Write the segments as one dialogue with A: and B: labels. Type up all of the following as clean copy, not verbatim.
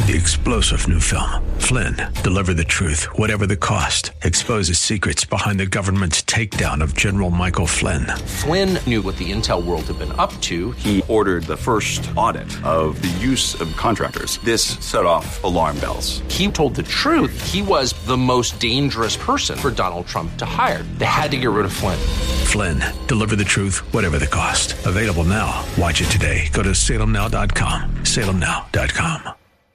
A: The explosive new film, Flynn, deliver the truth, whatever the cost, exposes secrets behind the government's takedown of General Michael Flynn.
B: Flynn knew what the intel world had been up to.
C: He ordered the first audit of the use of contractors. This set off alarm bells.
B: He told the truth. He was the most dangerous person for Donald Trump to hire. They had to get rid of Flynn.
A: Flynn, deliver the truth, whatever the cost. Available now. Watch it today. Go to salemnow.com. salemnow.com.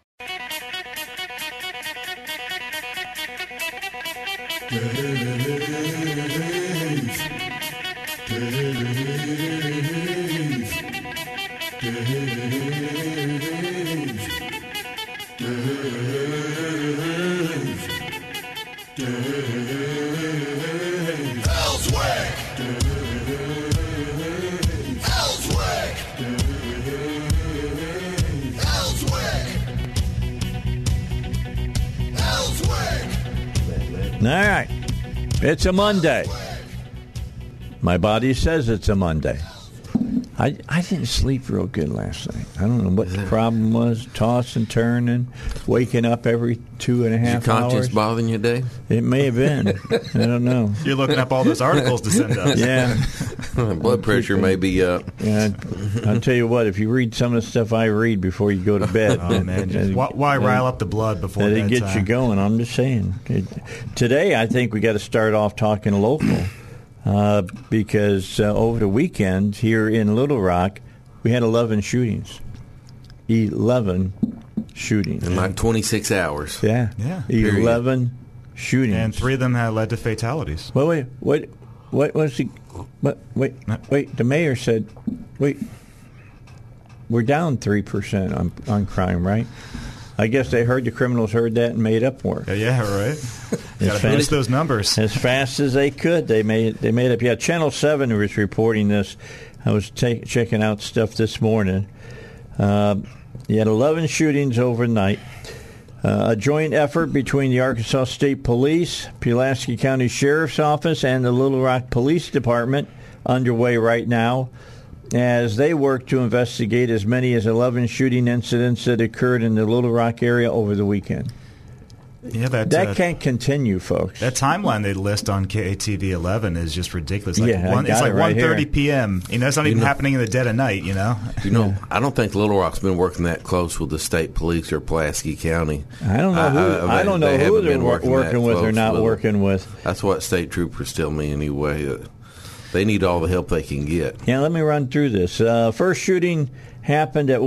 D: All right. It's a Monday. My body says it's a Monday. I didn't sleep real good last night. I don't know what the problem was. Toss and turning, waking up every 2.5 hours.
E: Your conscience bothering you, Dave?
D: It may have been. I don't know.
F: You're looking up all those articles to send us.
D: Yeah.
E: Blood pressure may be up.
D: Yeah, I'll tell you what, if you read some of the stuff I read before you go to bed.
F: Oh, man. Why rile up the blood before bedtime?
D: It gets you going. I'm just saying. Today, I think we got to start off talking local. Because over the weekend here in Little Rock, we had 11 shootings. 11 shootings.
E: In like 26 hours.
D: Yeah. 11 shootings.
F: And 3 of them had led to fatalities.
D: Well, wait, what was he? Wait, the mayor said, we're down 3% on crime, right? I guess they heard the criminals heard that and made up more.
F: Yeah, right. Got to boost those numbers
D: as fast as they could. They made up. Yeah, Channel 7 was reporting this. I was checking out stuff this morning. You had 11 shootings overnight. A joint effort between the Arkansas State Police, Pulaski County Sheriff's Office, and the Little Rock Police Department underway right now, as they work to investigate as many as 11 shooting incidents that occurred in the Little Rock area over the weekend.
F: Yeah,
D: that can't continue, folks.
F: That timeline they list on KATV 11 is just ridiculous.
D: It's
F: like 1:30 p.m. It's not even happening in the dead of night.
E: I don't think Little Rock's been working that close with the state police or Pulaski County.
D: I don't know who they're working with or not working with.
E: That's what state troopers tell me anyway. They need all the help they can get.
D: Yeah, let me run through this. First shooting happened at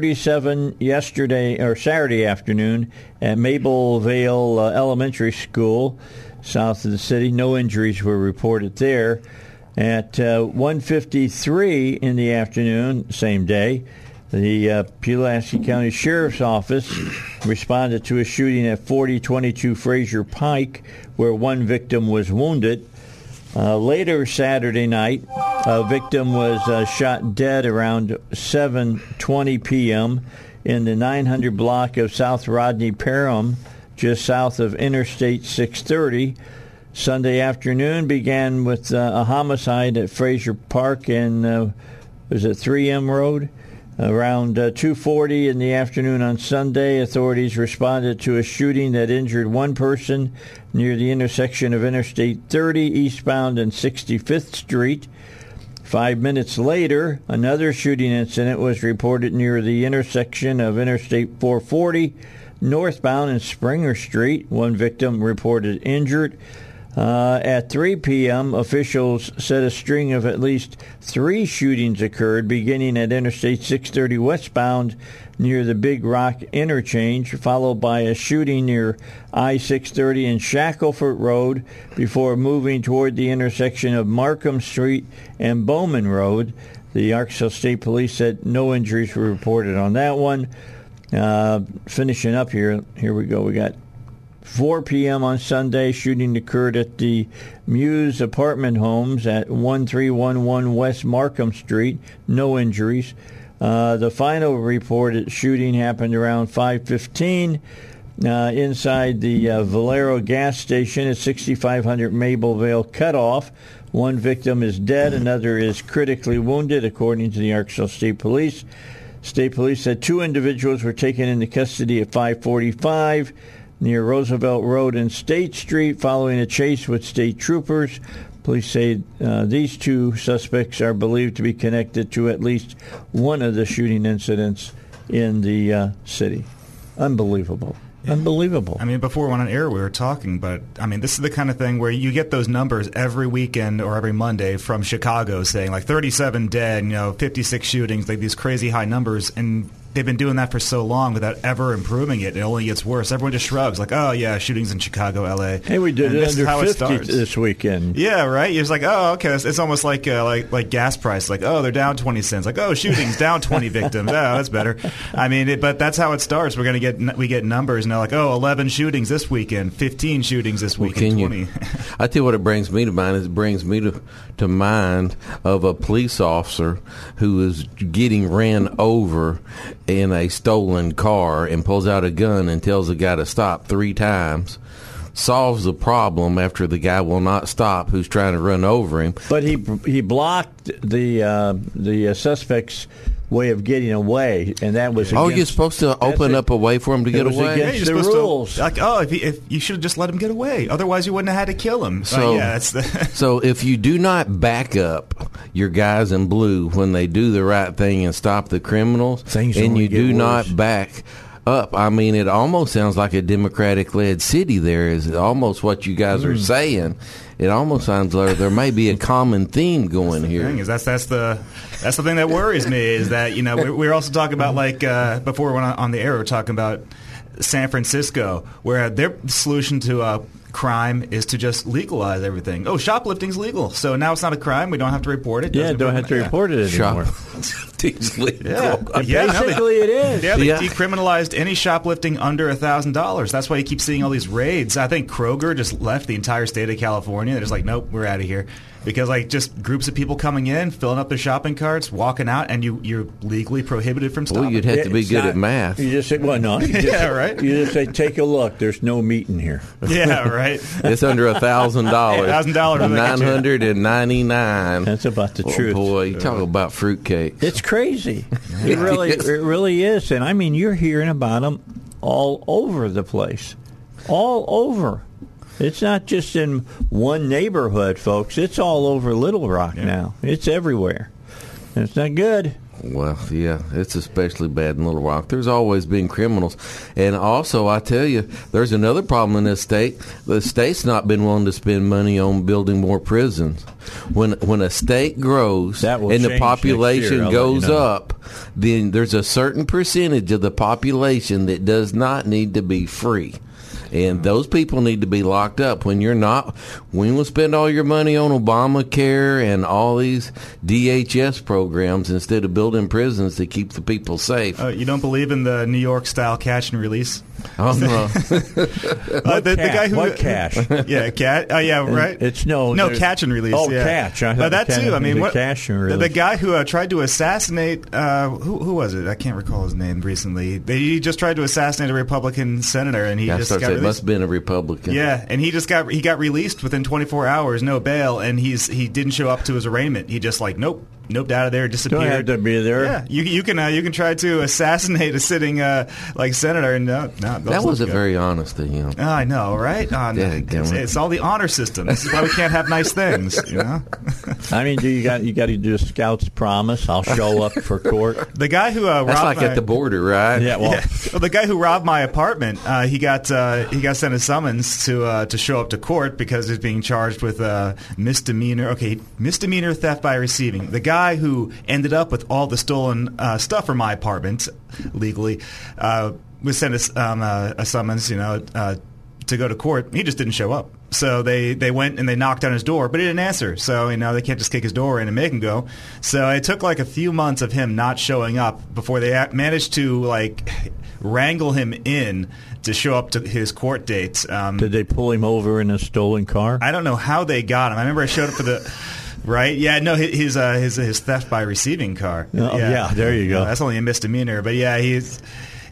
D: 1:37 Saturday afternoon at Maple Vale Elementary School, south of the city. No injuries were reported there. At 1:53 in the afternoon, same day, the Pulaski County Sheriff's Office responded to a shooting at 4022 Fraser Pike, where one victim was wounded. Later Saturday night, a victim was shot dead around 7:20 p.m. in the 900 block of South Rodney Parham, just south of Interstate 630. Sunday afternoon began with a homicide at Fraser Park and 3M Road. Around 2:40 in the afternoon on Sunday, authorities responded to a shooting that injured one person near the intersection of Interstate 30 eastbound and 65th Street. 5 minutes later, another shooting incident was reported near the intersection of Interstate 440 northbound and Springer Street. One victim reported injured. At 3 p.m., officials said a string of at least 3 shootings occurred, beginning at Interstate 630 westbound near the Big Rock interchange, followed by a shooting near I-630 and Shackleford Road before moving toward the intersection of Markham Street and Bowman Road. The Arkansas State Police said no injuries were reported on that one. Finishing up here we go. We got 4 p.m. on Sunday, shooting occurred at the Muse apartment homes at 1311 West Markham Street. No injuries. The final reported shooting happened around 5:15 inside the Valero gas station at 6500 Maplevale Cutoff. One victim is dead. Another is critically wounded, according to the Arkansas State Police. State police said 2 individuals were taken into custody at 5:45 near Roosevelt Road and State Street following a chase with state troopers. Police say these 2 suspects are believed to be connected to at least one of the shooting incidents in the city. Unbelievable. Unbelievable.
F: I mean, before we went on air, we were talking, but I mean, this is the kind of thing where you get those numbers every weekend or every Monday from Chicago saying like 37 dead, 56 shootings, like these crazy high numbers, and they've been doing that for so long without ever improving it. It only gets worse. Everyone just shrugs like, oh, yeah, shootings in Chicago, L.A.
D: Hey, we did it under 50 this weekend.
F: Yeah, right? You're just like, oh, okay. It's almost like gas price. Like, oh, they're down 20 cents. Like, oh, shootings, down 20 victims. Oh, that's better. I mean, but that's how it starts. We get numbers, and they're like, oh, 11 shootings this weekend, 15 shootings this weekend, 20.
E: I tell you what it brings me to mind is it brings me to mind of a police officer who is getting ran over in a stolen car and pulls out a gun and tells the guy to stop 3 times, solves the problem after the guy will not stop who's trying to run over him.
D: But he blocked the suspect's way of getting away, and that was against,
E: you're supposed to open up a way for him to get away?
D: Against the rules.
F: If you should have just let him get away. Otherwise, you wouldn't have had to kill him.
E: So if you do not back up your guys in blue when they do the right thing and stop the criminals, and you do not back up, I mean, it almost sounds like a Democratic-led city there is almost what you guys are saying. It almost sounds like there may be a common theme going here.
F: That's the thing that worries me is that, we're also talking about, like, before we went on the air, we were talking about San Francisco, where their solution to crime is to just legalize everything. Oh, shoplifting's legal, so now it's not a crime. We don't have to report it.
D: Don't have to report it anymore.
E: Shoplifting's legal.
D: Basically, it is.
F: Yeah, they decriminalized any shoplifting under $1,000. That's why you keep seeing all these raids. I think Kroger just left the entire state of California. They're just like, nope, we're out of here. Because, like, just groups of people coming in, filling up their shopping carts, walking out, and you're legally prohibited from stopping.
E: Well, you'd have to be good at math.
D: You just say, right. You just say, take a look. There's no meat in here.
F: Yeah, right.
E: It's under $1,000.
F: $1,000.
E: $999.
D: That's about the truth.
E: Boy, you talk about fruitcake.
D: It's crazy. It really is. And, I mean, you're hearing about them all over the place. All over. It's not just in one neighborhood, folks. It's all over Little Rock now. It's everywhere. It's not good.
E: Well, yeah, it's especially bad in Little Rock. There's always been criminals. And also, I tell you, there's another problem in this state. The state's not been willing to spend money on building more prisons. When a state grows and the population goes up, then there's a certain percentage of the population that does not need to be free. And those people need to be locked up. When you spend all your money on Obamacare and all these DHS programs instead of building prisons to keep the people safe.
F: You don't believe in the New York-style catch and release?
E: Oh, no.
F: The guy who
D: what cash?
F: Yeah, cat. Right.
D: It's
F: catch and release.
D: Oh,
F: yeah.
D: catch.
F: But that too. I mean,
D: cash and release.
F: The guy who tried to assassinate who was it? I can't recall his name recently. He just tried to assassinate a Republican senator, and he just got released.
E: It must have been a Republican.
F: Yeah, and he got released within 24 hours, no bail, and he didn't show up to his arraignment. He just nope, out of there, disappeared.
D: Don't have to be there.
F: Yeah, you can try to assassinate a sitting senator, and no.
E: That wasn't very honest of him.
F: I know, right? It's all the honor system. This is why we can't have nice things,
D: I mean, you got to do a scout's promise. I'll show up for court.
F: The guy who
E: that's like at the border, right?
F: Yeah. Well, the guy who robbed my apartment, he got sent a summons to show up to court because he's being charged with misdemeanor theft by receiving. The guy who ended up with all the stolen stuff from my apartment legally was sent a summons, to go to court. He just didn't show up. So they went and they knocked on his door, but he didn't answer. So, they can't just kick his door in and make him go. So it took like a few months of him not showing up before they managed to wrangle him in to show up to his court date.
D: Did they pull him over in a stolen car?
F: I don't know how they got him. I remember I showed up for the... Right? Yeah, no, his theft by receiving car.
D: Oh, yeah, there you go.
F: That's only a misdemeanor. But yeah,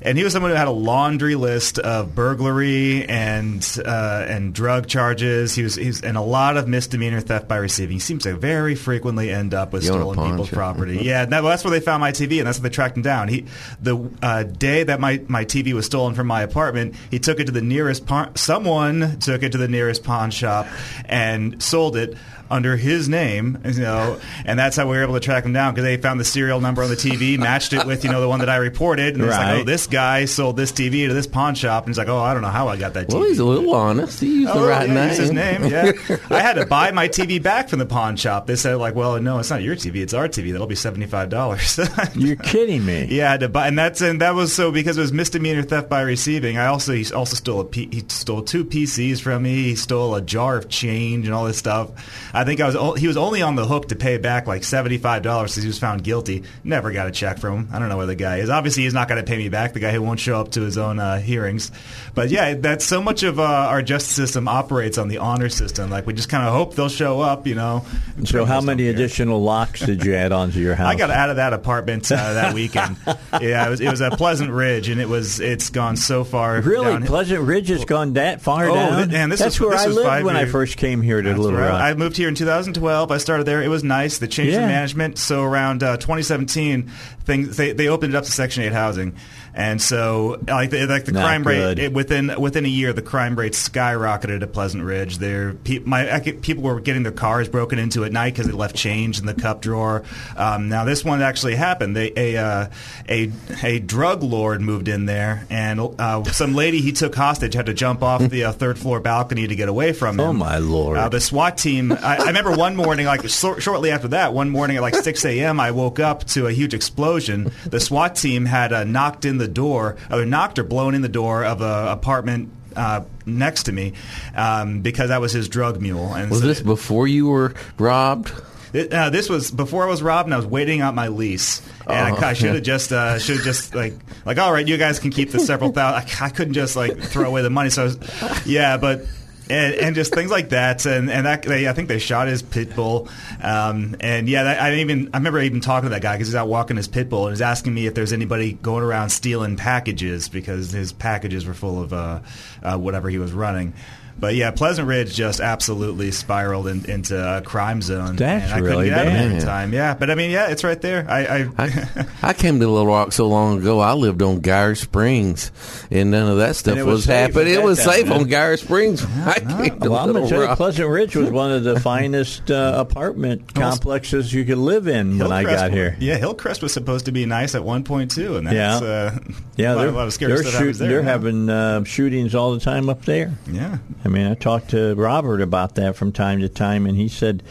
F: And he was someone who had a laundry list of burglary and drug charges. He's and a lot of misdemeanor theft by receiving. He seems to very frequently end up with stolen people's property. Yeah, that's where they found my TV, and that's where they tracked him down. The day that my TV was stolen from my apartment, he took it to the nearest someone took it to the nearest pawn shop and sold it under his name, and that's how we were able to track him down, because they found the serial number on the TV, matched it with, the one that I reported, and it's like, this guy sold this TV to this pawn shop, and he's like, I don't know how I got that TV.
E: Well, he's a little honest. He used the right name.
F: He used his name, yeah. I had to buy my TV back from the pawn shop. They said, no, it's not your TV, it's our TV. That'll be $75.
D: You're kidding me.
F: Yeah, I had to buy, and that was so because it was misdemeanor theft by receiving. He also stole he stole 2 PCs from me. He stole a jar of change and all this stuff. I think he was only on the hook to pay back like $75 because he was found guilty. Never got a check from him. I don't know where the guy is. Obviously, he's not going to pay me back, the guy who won't show up to his own hearings. But yeah, that's so much of our justice system operates on the honor system. Like, we just kind of hope they'll show up,
D: So how many additional locks did you add onto your house?
F: I got out of that apartment that weekend. Yeah, it was a Pleasant Ridge, and it's gone so far.
D: Really?
F: Down.
D: Pleasant Ridge has gone that far down?
F: And
D: that's where I lived when I first came here to Little Rock.
F: I moved here in 2012. I started there. It was nice. They changed the management. So around 2017, they opened it up to Section 8 housing. And so, the crime rate within a year, the crime rate skyrocketed at Pleasant Ridge. People were getting their cars broken into at night because they left change in the cup drawer. Now, this one actually happened. A drug lord moved in there, and some lady he took hostage had to jump off the 3rd floor balcony to get away from him.
D: Oh my Lord!
F: The SWAT team. I remember one morning, shortly after that, one morning at 6 a.m., I woke up to a huge explosion. The SWAT team had knocked in the door, knocked or blown in the door of an apartment next to me because I was his drug mule. And
E: was this before you were robbed?
F: This was before I was robbed, and I was waiting out my lease. And I should have just all right, you guys can keep the several thousand. I couldn't just throw away the money. So and just things like that, and that I think they shot his pit bull, I remember even talking to that guy because he's out walking his pit bull and he's asking me if there's anybody going around stealing packages because his packages were full of whatever he was running. But yeah, Pleasant Ridge just absolutely spiraled into a crime zone.
D: That's
F: and
D: really
F: I couldn't get out of
D: bad.
F: it in time. Yeah, but it's right there.
E: I came to Little Rock so long ago. I lived on Geyer Springs, and none of that stuff was happening. It was safe on Geyer Springs.
D: I'm going to tell you, Pleasant Ridge was one of the finest apartment complexes you could live in when I got here.
F: Yeah, Hillcrest was supposed to be nice at one point too, and that's a lot of scary stuff happens there.
D: They're having shootings all the time up there.
F: Yeah.
D: I talked to Robert about that from time to time, and he said,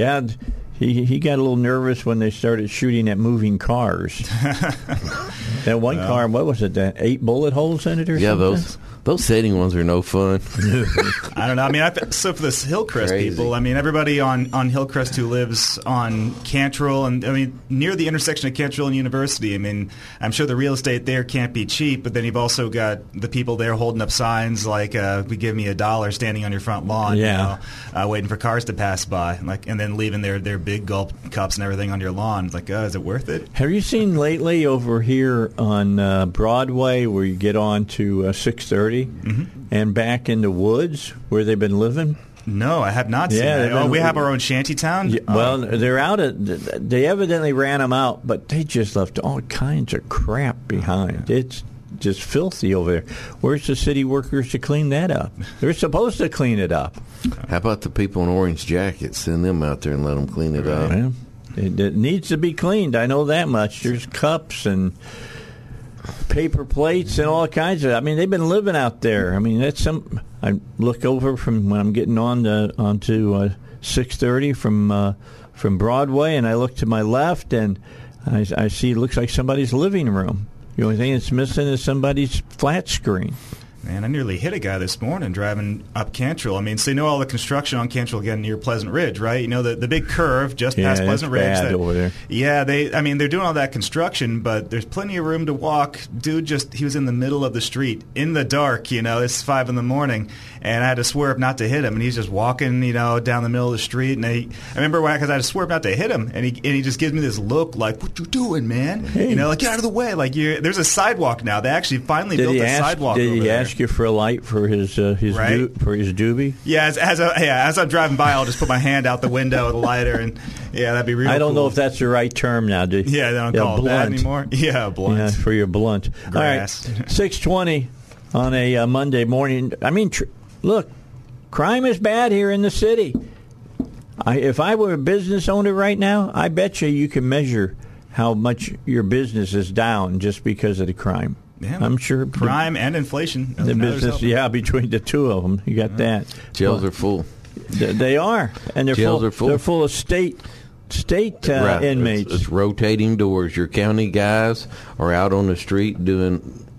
D: he got a little nervous when they started shooting at moving cars. That one car, what was it, 8 bullet holes in it or something?
E: Those setting ones are no fun.
F: I don't know. So for this Hillcrest people, everybody on Hillcrest who lives on Cantrell and near the intersection of Cantrell and University. I'm sure the real estate there can't be cheap, but then you've also got the people there holding up signs like "We give me $1," standing on your front lawn, waiting for cars to pass by, and then leaving their big gulp cups and everything on your lawn. It's is it worth it?
D: Have you seen lately over here on Broadway where you get on to 630? And back in the woods where they've been living?
F: No, I have not seen that. We have our own shanty town?
D: Yeah, well, they're out they evidently ran them out, but they just left all kinds of crap behind. Yeah. It's just filthy over there. Where's the city workers to clean that up? They're supposed to clean it up.
E: How about the people in orange jackets? Send them out there and let them clean it up.
D: Well, it needs to be cleaned. I know that much. There's cups and paper plates and all kinds of. They've been living out there. That's I look over from when I'm getting onto 630 from Broadway, and I look to my left, and I see it looks like somebody's living room. The only thing that's missing is somebody's flat screen.
F: Man, I nearly hit a guy this morning driving up Cantrell. I mean, so you know all the construction on Cantrell again near Pleasant Ridge, right? You know the big curve just past Pleasant Ridge.
D: Bad over there.
F: Yeah, they're doing all that construction, but there's plenty of room to walk. Dude, he was in the middle of the street in the dark. It's 5 a.m, and I had to swerve not to hit him, and he's just walking, down the middle of the street. And I remember because I had to swerve not to hit him, and he just gives me this look like, "What you doing, man?"
D: Hey.
F: Like, get out of the way. Like, there's a sidewalk now. They actually finally built a sidewalk.
D: Did
F: over
D: he
F: there.
D: ask you for a light for his doobie?
F: Yeah, as I'm driving by, I'll just put my hand out the window with a lighter, and that'd be real.
D: I don't
F: cool.
D: know if that's the right term now.
F: Yeah, they don't call it that anymore. Yeah, blunt.
D: Yeah, for your blunt.
F: Grass.
D: All right, 6:20 on a Monday morning. I mean, look, crime is bad here in the city. If I were a business owner right now, I bet you can measure how much your business is down just because of the crime.
F: Yeah,
D: I'm sure
F: crime and inflation.
D: The business, between the two of them, you got that.
E: Jails are full.
D: They are, and they're
E: Jails are full.
D: They're full of state
E: right.
D: Inmates.
E: It's rotating doors. Your county guys are out on the street doing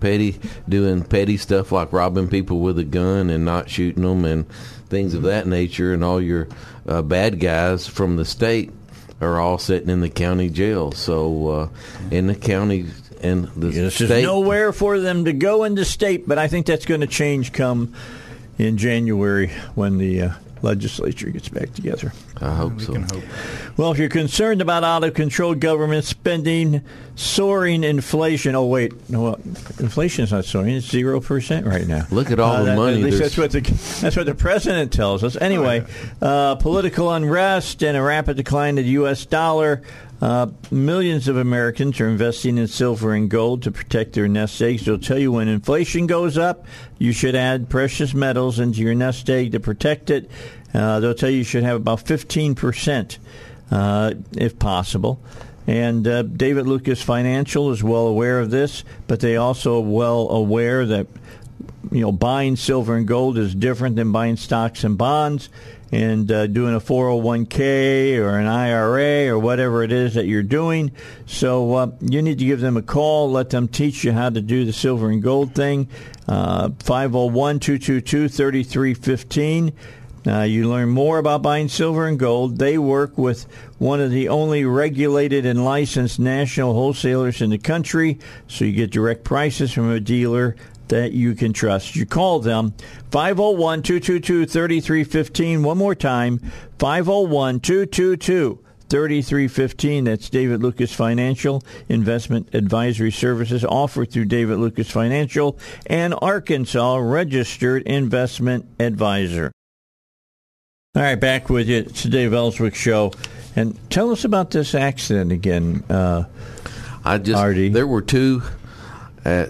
E: petty stuff like robbing people with a gun and not shooting them and things of that nature. And all your bad guys from the state are all sitting in the county jail. So in the county and the state,
D: there's nowhere for them to go in the state. But I think that's going to change come in January when the legislature gets back together.
E: I hope so.
F: Can hope.
D: Well, if you're concerned about out-of-control government spending, soaring inflation... Oh, wait. No, inflation is not soaring. It's 0% right now.
E: Look at all the money.
D: At least that's what the president tells us. Anyway, political unrest and a rapid decline of the U.S. dollar. Millions of Americans are investing in silver and gold to protect their nest eggs. They'll tell you when inflation goes up, you should add precious metals into your nest egg to protect it. They'll tell you should have about 15%, if possible. And David Lucas Financial is well aware of this, but they also are well aware that buying silver and gold is different than buying stocks and bonds. And doing a 401k or an IRA or whatever it is that you're doing. So you need to give them a call. Let them teach you how to do the silver and gold thing. 501-222-3315. You learn more about buying silver and gold. They work with one of the only regulated and licensed national wholesalers in the country, so you get direct prices from a dealer that you can trust. You call them 501-222-3315. One more time, 501-222-3315. That's David Lucas Financial. Investment advisory services offered through David Lucas Financial and Arkansas Registered Investment Advisor. All right, back with you. It's the Dave Ellswick Show. And tell us about this accident again, Artie.
E: There were two at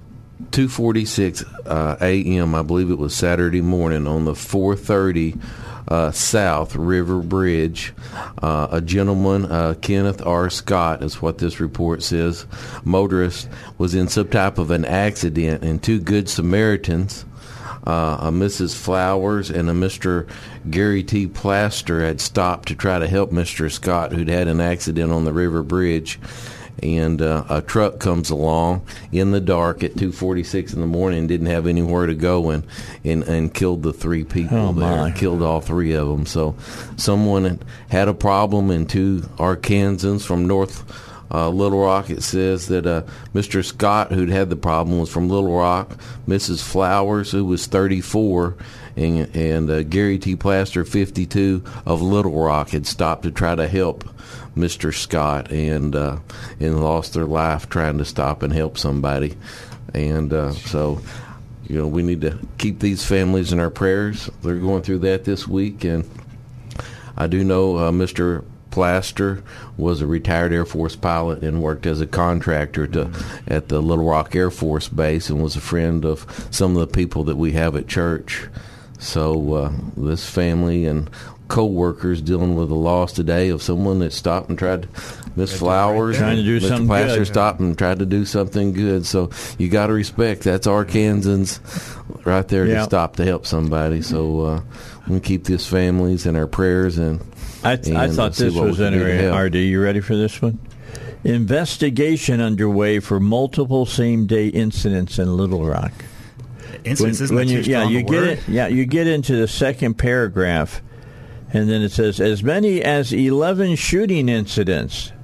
E: 2:46 a.m., I believe it was Saturday morning, on the 430 South River Bridge. A gentleman, Kenneth R. Scott, is what this report says, motorist, was in some type of an accident, and two Good Samaritans, a Mrs. Flowers and a Mr. Gary T. Plaster, had stopped to try to help Mr. Scott, who'd had an accident on the river bridge. And a truck comes along in the dark at 2:46 in the morning and didn't have anywhere to go and killed the three people there. Killed all three of them. So someone had a problem, and two Arkansans from North Little Rock. It says that Mr. Scott, who'd had the problem, was from Little Rock. Mrs. Flowers, who was 34, and Gary T. Plaster, 52, of Little Rock, had stopped to try to help Mr. Scott and lost their life trying to stop and help somebody. And so we need to keep these families in our prayers. They're going through that this week. And I do know Mr. Plaster was a retired Air Force pilot and worked as a contractor at the Little Rock Air Force Base, and was a friend of some of the people that we have at church. So this family and co-workers dealing with the loss today of someone that stopped and tried to, Miss Flowers,
D: trying to do
E: Mr.
D: something
E: Plaster
D: good.
E: stopped and tried to do something good. So you got to respect that's Arkansans right there to stop to help somebody. So we keep these families in our prayers. And
D: I thought this was interesting. RD, you ready for this one? Investigation underway for multiple same-day incidents in Little Rock.
F: Incidents isn't that too strong a word?
D: You get into the second paragraph, and then it says, as many as 11 shooting incidents,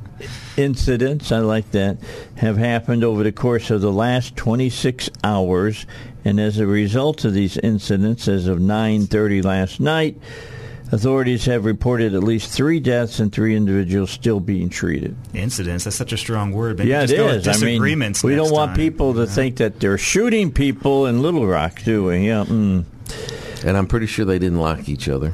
D: I like that, have happened over the course of the last 26 hours, and as a result of these incidents, as of 9:30 last night, authorities have reported at least 3 deaths and 3 individuals still being treated.
F: Incidents, that's such a strong word. Maybe
D: yeah,
F: just
D: it
F: go
D: is.
F: with disagreements
D: we don't want
F: time.
D: people to think that they're shooting people in Little Rock, do we? Yeah.
E: And I'm pretty sure they didn't like each other.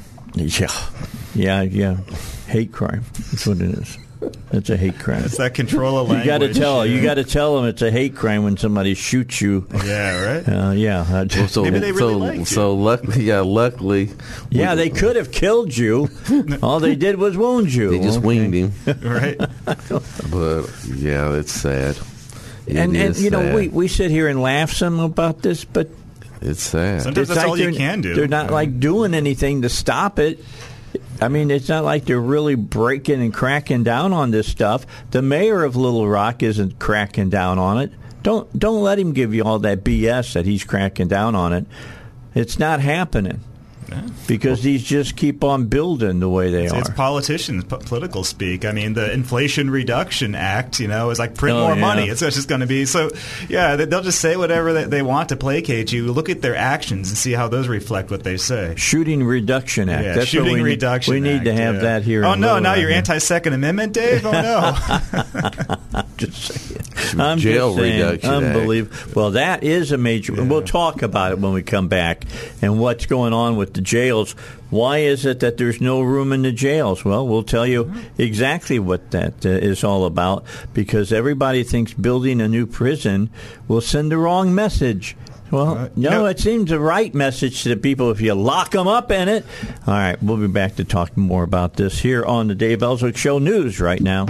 D: Yeah. Hate crime. That's what it is. It's a hate crime.
F: It's that control of language.
D: You got to tell them it's a hate crime when somebody shoots you.
F: Yeah, right.
E: Maybe
F: they really liked you.
E: So luckily.
D: Yeah, they could have killed you. All they did was wound you.
E: They just winged him.
F: Right.
E: But yeah, it's sad.
D: And you know, we sit here and laugh some about this, but
E: it's sad.
F: Sometimes that's all you can do.
D: They're not like doing anything to stop it. I mean, it's not like they're really breaking and cracking down on this stuff. The mayor of Little Rock isn't cracking down on it. Don't let him give you all that BS that he's cracking down on it. It's not happening. Because these just keep on building the way they are.
F: It's politicians, political speak. I mean, the Inflation Reduction Act, is like print more money. It's just going to be so. Yeah, they'll just say whatever they want to placate you. Look at their actions and see how those reflect what they say.
D: Shooting Reduction Act.
F: Yeah,
D: That's
F: Shooting
D: what
F: Reduction
D: Act. We need to have that here.
F: Oh no! Now you're anti-Second Amendment, Dave. Oh no!
D: Just saying.
E: Jail Reduction
D: Unbelievable.
E: Act.
D: Well, that is a major. We'll talk about it when we come back and what's going on with the jails. Why is it that there's no room in the jails? Well, we'll tell you exactly what that is all about, because everybody thinks building a new prison will send the wrong message. Well, it seems the right message to the people if you lock them up in it. All right, we'll be back to talk more about this here on the Dave Ellswick Show News right now.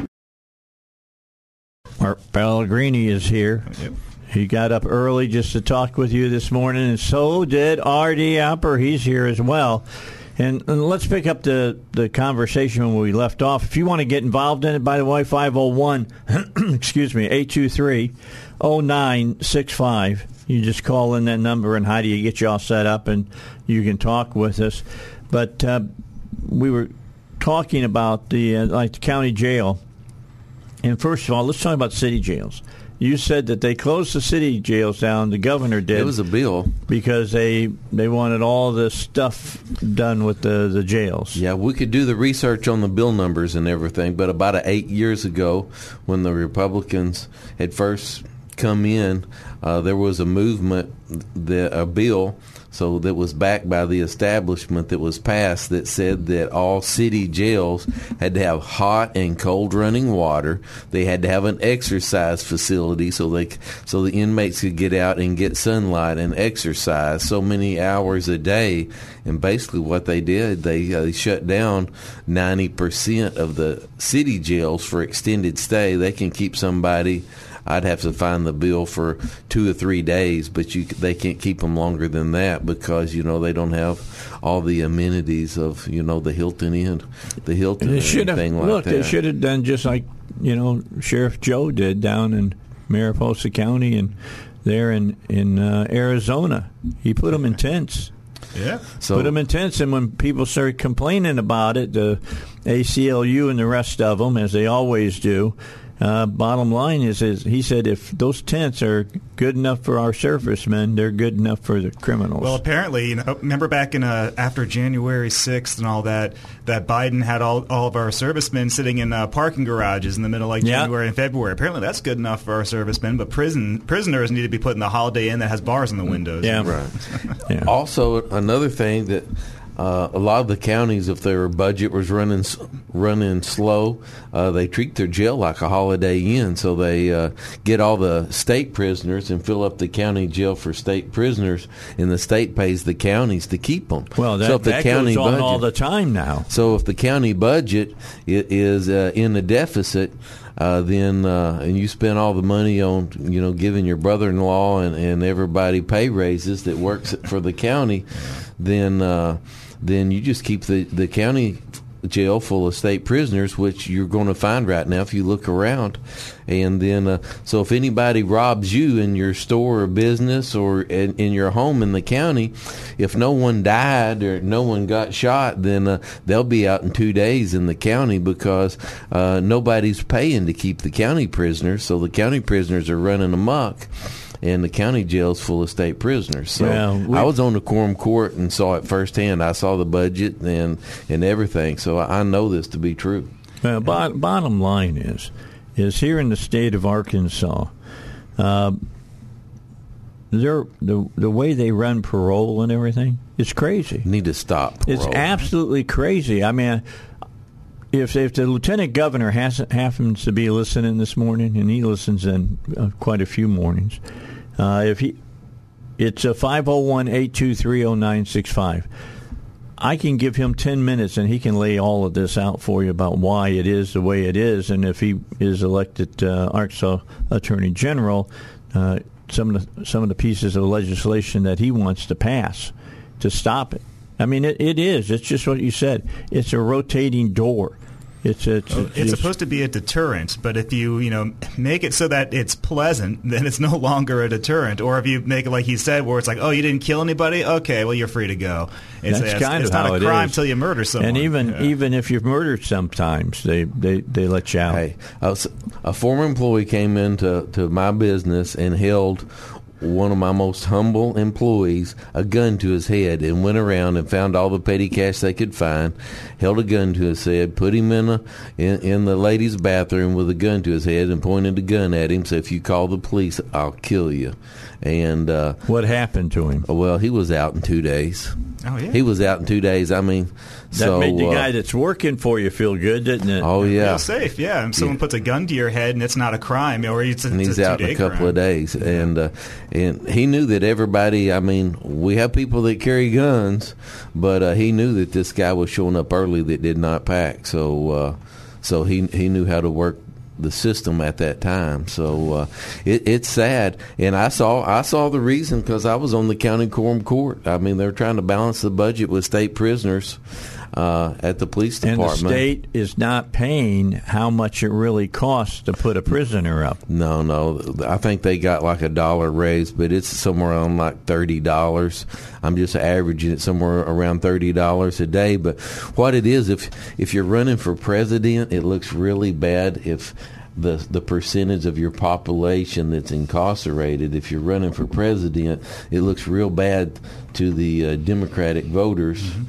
D: Mark Pellegrini is here.
F: Yep.
D: He got up early just to talk with you this morning, and so did R.D. Upper. He's here as well. And let's pick up the conversation when we left off. If you want to get involved in it, by the way, 501, 823-0965. You just call in that number, and Heidi will get you all set up, and you can talk with us. But we were talking about the county jail. And first of all, let's talk about city jails. You said that they closed the city jails down. The governor did.
E: It was a bill.
D: Because they wanted all this stuff done with the jails.
E: Yeah, we could do the research on the bill numbers and everything, but about 8 years ago, when the Republicans had first come in, there was a movement, a bill, so that was backed by the establishment, that was passed, that said that all city jails had to have hot and cold running water. They had to have an exercise facility so the inmates could get out and get sunlight and exercise so many hours a day. And basically what they did, they shut down 90% of the city jails for extended stay. They can keep somebody, I'd have to find the bill, for 2 or 3 days, but they can't keep them longer than that because, they don't have all the amenities of, the Hilton Inn, and anything like that.
D: They should have done just like, Sheriff Joe did down in Mariposa County and there in Arizona. He put them in tents.
F: Yeah.
D: Put them in tents, and when people started complaining about it, the ACLU and the rest of them, as they always do, bottom line is he said if those tents are good enough for our servicemen, they're good enough for the criminals.
F: Well, apparently, remember back in after January 6th and all that Biden had all of our servicemen sitting in parking garages in the middle of January and February. Apparently, that's good enough for our servicemen, but prisoners need to be put in the Holiday Inn that has bars in the windows.
D: Yeah,
E: right. Yeah. Also, another thing that a lot of the counties, if their budget was running slow, they treat their jail like a Holiday Inn. So they get all the state prisoners and fill up the county jail for state prisoners, and the state pays the counties to keep them.
D: Well, that goes on all the time now.
E: So if the county budget is in a deficit, then and you spend all the money on giving your brother-in-law and everybody pay raises that works for the county, then you just keep the county jail full of state prisoners, which you're going to find right now if you look around. And then, so if anybody robs you in your store or business or in your home in the county, if no one died or no one got shot, then they'll be out in 2 days in the county because nobody's paying to keep the county prisoners. So the county prisoners are running amok. And the county jail's full of state prisoners. So I was on the quorum court and saw it firsthand. I saw the budget and everything. So I know this to be true.
D: Bottom line is here in the state of Arkansas, the way they run parole and everything is crazy.
E: Need to stop parole.
D: It's absolutely crazy. I mean, if the lieutenant governor happens to be listening this morning, and he listens in quite a few mornings, it's a 501-823-0965. I can give him 10 minutes, and he can lay all of this out for you about why it is the way it is, and if he is elected Arkansas Attorney General, some of the pieces of legislation that he wants to pass to stop it. I mean, it is. It's just what you said. It's a rotating door. It's
F: supposed to be a deterrent, but if you make it so that it's pleasant, then it's no longer a deterrent. Or if you make it like he said, where it's like, oh, you didn't kill anybody, okay, well, you're free to go. It's not a crime till you murder someone.
D: And even if you've murdered, sometimes they let you out.
E: Hey, a former employee came into my business and held one of my most humble employees a gun to his head and went around and found all the petty cash they could find, held a gun to his head, put him in the ladies' bathroom with a gun to his head and pointed a gun at him, said, if you call the police, I'll kill you. And
D: what happened to him?
E: Well, he was out in 2 days.
F: Oh, yeah.
E: He was out in 2 days. I mean,
D: that made the guy that's working for you feel good, didn't it?
E: Oh, yeah.
F: Feel safe, yeah. If someone puts a gun to your head and it's not a crime, or he's
E: out in a couple of days. And he knew that everybody, I mean, we have people that carry guns, but he knew that this guy was showing up early that did not pack. So he knew how to work the system at that time. So it's sad, and I saw the reason because I was on the county quorum court. I mean, they're trying to balance the budget with state prisoners at the police department.
D: And the state is not paying how much it really costs to put a prisoner up.
E: No. I think they got like $1 raise, but it's somewhere around like $30. I'm just averaging it somewhere around $30 a day. But what it is, if you're running for president, it looks really bad if the percentage of your population that's incarcerated. If you're running for president, it looks real bad to the Democratic voters. Mm-hmm.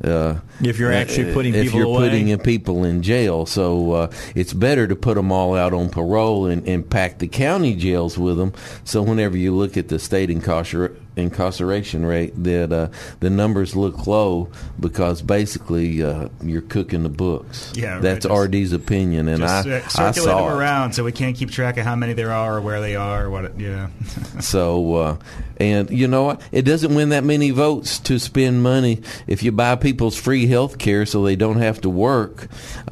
D: If you're actually putting
E: if
D: people
E: you're
D: away.
E: putting people in jail, so it's better to put them all out on parole and pack the county jails with them. So whenever you look at the state incarceration rate, that the numbers look low because basically you're cooking the books.
F: Yeah,
E: that's RD's opinion, and I
F: circulate
E: saw
F: them around so we can't keep track of how many there are or where they are or what.
E: So and you know what? It doesn't win that many votes to spend money if you buy people's free health care so they don't have to work.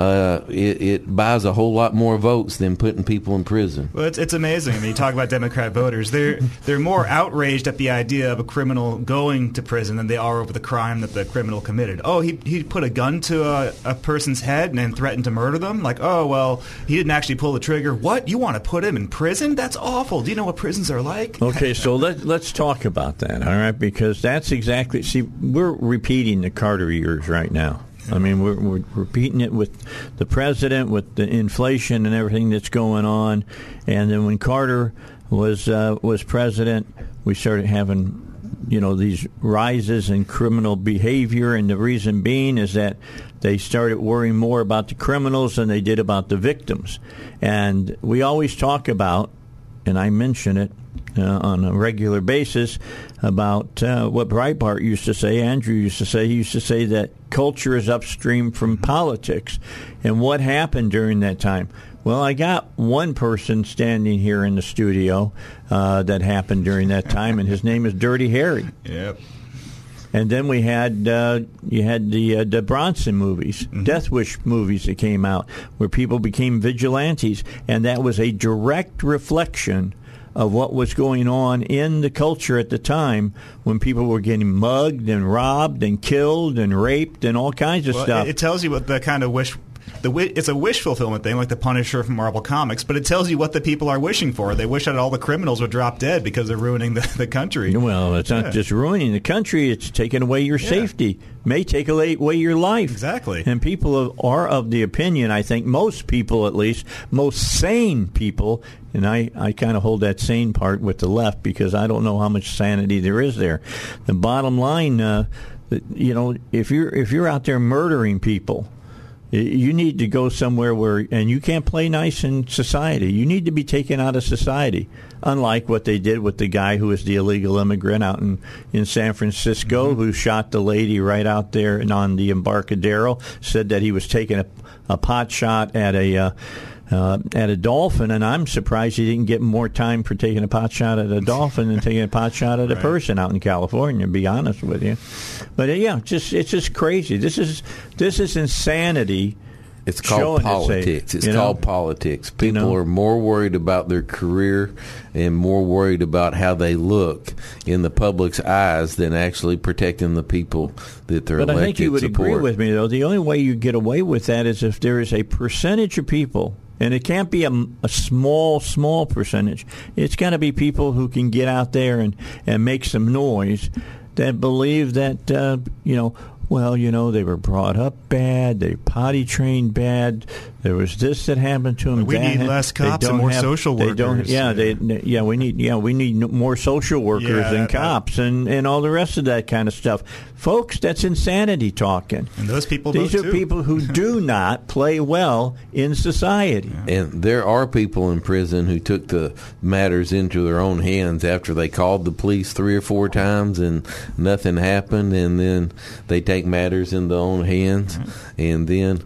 E: It buys a whole lot more votes than putting people in prison.
F: Well, it's amazing. I mean, you talk about Democrat voters; they're more outraged at the idea of a criminal going to prison than they are over the crime that the criminal committed. Oh, he put a gun to a person's head and then threatened to murder them. Like, oh well, he didn't actually pull the trigger. What? You want to put him in prison? That's awful. Do you know what prisons are like?
D: Okay, so let's talk about that, all right? Because that's exactly. See, we're repeating the Carter years right now. I mean, we're repeating it with the president, with the inflation and everything that's going on. And then when Carter was president, we started having, these rises in criminal behavior. And the reason being is that they started worrying more about the criminals than they did about the victims. And we always talk about, and I mention it on a regular basis, about what Breitbart used to say, Andrew used to say. He used to say that culture is upstream from politics. And what happened during that time? Well, I got one person standing here in the studio that happened during that time, and his name is Dirty Harry.
F: Yep.
D: And then we had you had the Bronson movies, Death Wish movies that came out, where people became vigilantes, and that was a direct reflection of what was going on in the culture at the time when people were getting mugged and robbed and killed and raped and all kinds of stuff.
F: It tells you what the kind of wish. It's a wish fulfillment thing, like the Punisher from Marvel Comics, but it tells you what the people are wishing for. They wish that all the criminals would drop dead because they're ruining the country.
D: Well, it's not just ruining the country; it's taking away your safety. May take away your life.
F: Exactly.
D: And people are of the opinion, I think, most people at least, most sane people, and I kind of hold that sane part with the left because I don't know how much sanity there is there. The bottom line, if you're out there murdering people, you need to go somewhere and you can't play nice in society. You need to be taken out of society, unlike what they did with the guy who was the illegal immigrant out in San Francisco who shot the lady right out there and on the Embarcadero, said that he was taking a pot shot at a dolphin, and I'm surprised he didn't get more time for taking a pot shot at a dolphin than taking a pot shot at a person out in California, to be honest with you. But it's just crazy. This is insanity.
E: It's called politics. It's called politics. People are more worried about their career and more worried about how they look in the public's eyes than actually protecting the people that they're elected to support. But I think you would agree with me, though. The only way you get away with that is if there is a percentage of people, and it can't be a small percentage. It's got to be people who can get out there and make some noise that believe that, they were brought up bad, they potty trained bad, there was this that happened to them.
F: We need less cops and more social workers.
D: We need more social workers and cops and all the rest of that kind of stuff. Folks, that's insanity talking.
F: And those people
D: These are people who do not play well in society.
E: Yeah. And there are people in prison who took the matters into their own hands after they called the police 3 or 4 times and nothing happened, and then they take matters in their own hands, and then,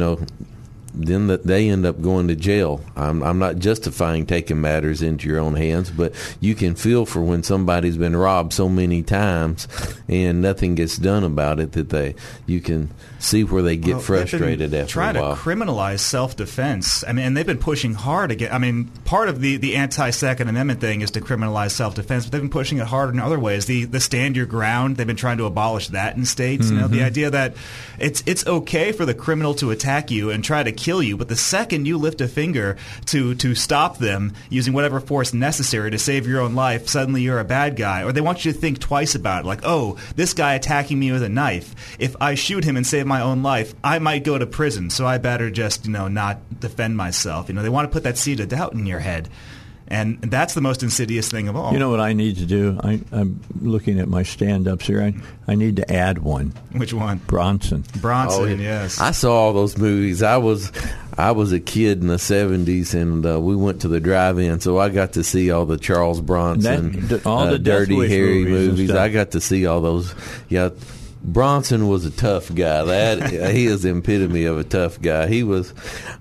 E: then they end up going to jail. I'm not justifying taking matters into your own hands, but you can feel for when somebody's been robbed so many times and nothing gets done about it that you can see where they get frustrated after a while.
F: Trying to criminalize self-defense. I mean, and they've been pushing hard again. I mean, part of the anti-Second Amendment thing is to criminalize self-defense, but they've been pushing it hard in other ways. The stand your ground, they've been trying to abolish that in states.
D: Mm-hmm.
F: The idea that it's okay for the criminal to attack you and try to kill you, but the second you lift a finger to stop them using whatever force necessary to save your own life, suddenly you're a bad guy. Or they want you to think twice about it, like, oh, this guy attacking me with a knife, if I shoot him and save my own life, I might go to prison, so I better just not defend myself. They want to put that seed of doubt in your head. And that's the most insidious thing of all.
D: You know what I need to do? I'm looking at my stand-ups here. I need to add one.
F: Which one?
D: Bronson.
F: Yes.
E: I saw all those movies. I was a kid in the 70s, and we went to the drive-in, so I got to see all the Charles Bronson,
D: all the
E: Dirty Harry movies. I got to see all those. Yeah. Bronson was a tough guy. He is the epitome of a tough guy. He was,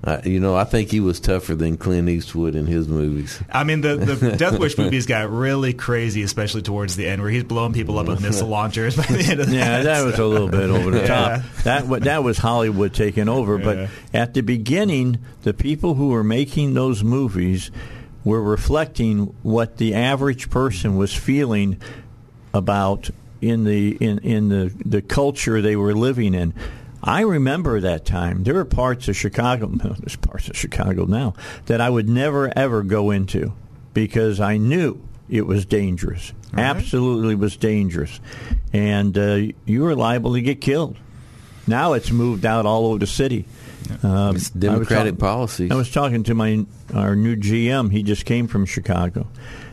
E: I think he was tougher than Clint Eastwood in his movies.
F: I mean, the Death Wish movies got really crazy, especially towards the end, where he's blowing people up with missile launchers by the end of that.
D: Yeah, that was a little bit over the top. That was Hollywood taking over. But at the beginning, the people who were making those movies were reflecting what the average person was feeling about in the culture they were living in. I remember that time. There were parts of Chicago, there's parts of Chicago now, that I would never, ever go into because I knew it was dangerous. Right. Absolutely was dangerous. And you were liable to get killed. Now it's moved out all over the city.
E: It's Democratic policies.
D: I was talking to our new GM. He just came from Chicago.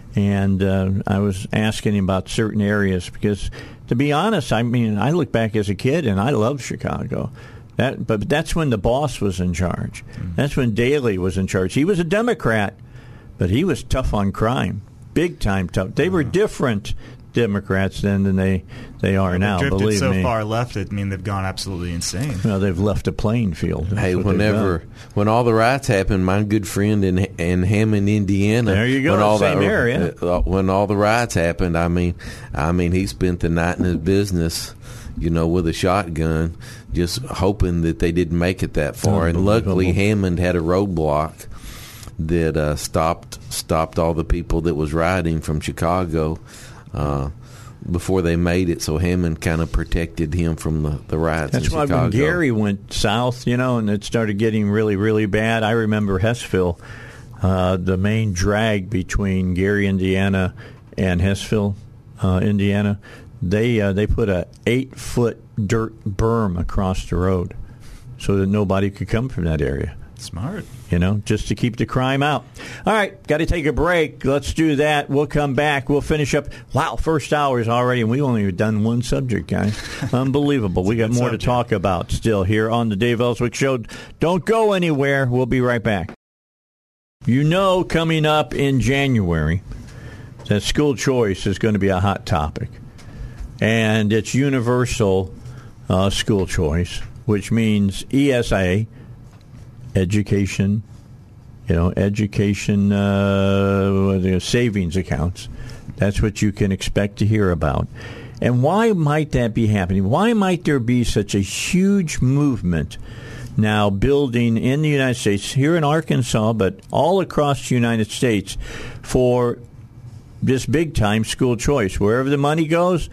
D: And I was asking him about certain areas because, to be honest, I look back as a kid and I loved Chicago. But that's when the boss was in charge. That's when Daley was in charge. He was a Democrat, but he was tough on crime, big time tough. They were different Democrats then than they are now.
F: They've
D: believe
F: drifted
D: me.
F: So far left, they've gone absolutely insane.
D: Well, they've left a playing field.
E: Hey, when all the riots happened, my good friend in Hammond, Indiana.
D: There you go, same area.
E: When all the riots happened, I mean, he spent the night in his business, with a shotgun, just hoping that they didn't make it that far. And luckily, Hammond had a roadblock that stopped all the people that was rioting from Chicago before they made it. So Hammond kind of protected him from the riots in Chicago.
D: That's why when Gary went south, and it started getting really, really bad, I remember Hessville, the main drag between Gary, Indiana, and Hessville, Indiana, they put a 8-foot dirt berm across the road so that nobody could come from that area.
F: Smart.
D: Just to keep the crime out. All right, got to take a break. Let's do that. We'll come back. We'll finish up. Wow, first hour is already, and we've only done one subject, guys. Unbelievable. We got more to talk about still here on the Dave Ellswick Show. Don't go anywhere. We'll be right back. Coming up in January, that school choice is going to be a hot topic. And it's universal school choice, which means ESA, education, savings accounts. That's what you can expect to hear about. And why might that be happening? Why might there be such a huge movement now building in the United States, here in Arkansas, but all across the United States, for this big-time school choice? Wherever the money goes,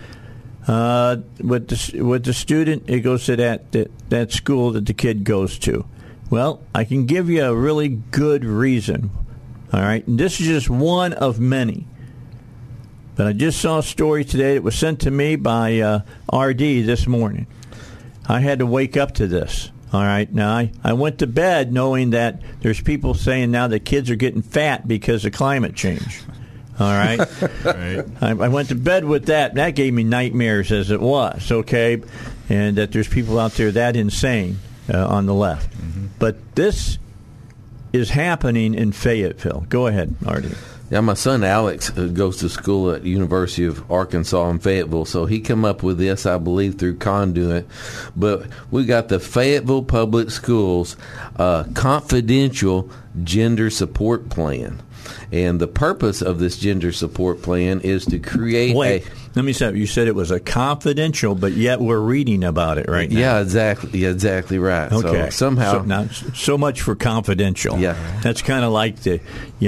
D: with the student, it goes to that school that the kid goes to. Well, I can give you a really good reason. All right, and this is just one of many. But I just saw a story today that was sent to me by RD this morning. I had to wake up to this. All right, now I went to bed knowing that there's people saying now that kids are getting fat because of climate change. All right.
F: Right.
D: I went to bed with that. That gave me nightmares as it was, okay? And that there's people out there that insane on the left. Mm-hmm. But this is happening in Fayetteville. Go ahead, Artie.
E: Yeah, my son Alex goes to school at University of Arkansas in Fayetteville, so he come up with this, I believe, through Conduit. But we got the Fayetteville Public Schools confidential gender support plan. And the purpose of this gender support plan is to create
D: let me say, you said it was a confidential, but yet we're reading about it right now.
E: Yeah, exactly. Yeah, exactly right.
D: Okay.
E: So somehow.
D: So much for confidential.
E: Yeah.
D: That's kind of like the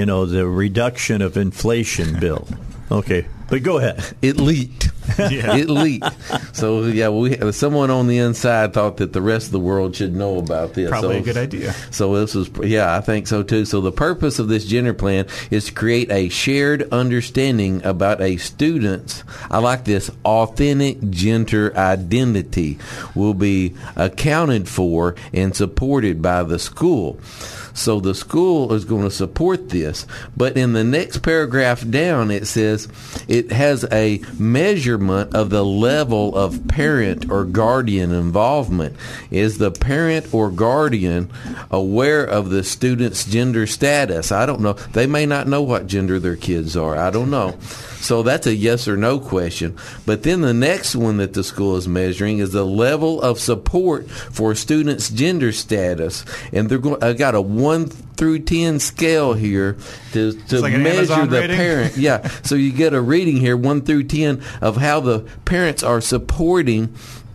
D: reduction of inflation bill. Okay. But go ahead.
E: It leaked.
F: Yeah.
E: It leaked. So, someone on the inside thought that the rest of the world should know about this.
F: Probably a good idea.
E: So this was, I think so too. So the purpose of this gender plan is to create a shared understanding about a student's, I like this, authentic gender identity will be accounted for and supported by the school. So the school is going to support this. But in the next paragraph down, it says it has a measurement of the level of parent or guardian involvement. Is the parent or guardian aware of the student's gender status? I don't know. They may not know what gender their kids are. I don't know. So that's a yes or no question. But then the next one that the school is measuring is the level of support for a student's gender status. And I got a 1 through 10 scale here to
F: like
E: measure the
F: rating?
E: parent. Yeah. So you get a reading here, 1 through 10, of how the parents are supporting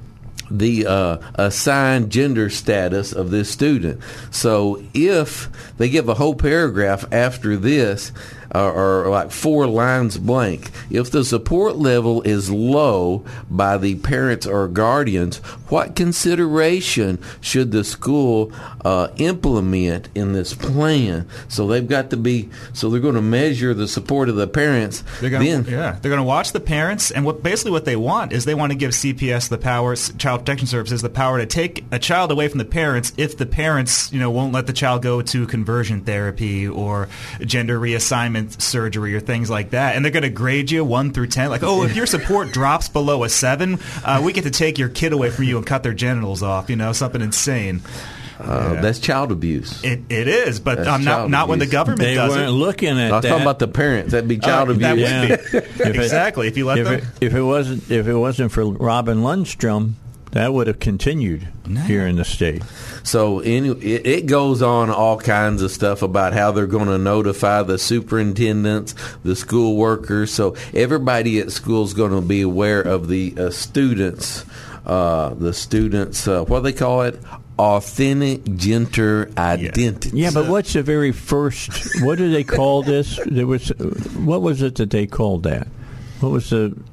E: the assigned gender status of this student. So if they give a whole paragraph after this, or like 4 lines blank, if the support level is low by the parents or guardians, what consideration should the school implement in this plan? So they've got to be. So they're going to measure the support of the parents.
F: They're going to watch the parents, and what they want is they want to give CPS the power, Child Protection Services, the power to take a child away from the parents if the parents, won't let the child go to conversion therapy or gender reassignment surgery or things like that. And they're going to grade you 1 through 10. Like, if your support drops below a 7, we get to take your kid away from you and cut their genitals off. Something insane.
E: That's child abuse.
F: It is, but not when the government does it.
D: They weren't looking at that.
E: I was talking about the parents. That'd be child abuse.
F: That would be. Exactly. If you let them.
D: If it wasn't for Robin Lundstrom, that would have continued here in the state.
E: So it goes on all kinds of stuff about how they're going to notify the superintendents, the school workers. So everybody at school is going to be aware of the students. What do they call it? authentic gender identity.
D: Yeah, but what's the very first? What do they call this? What was it that they called that? What was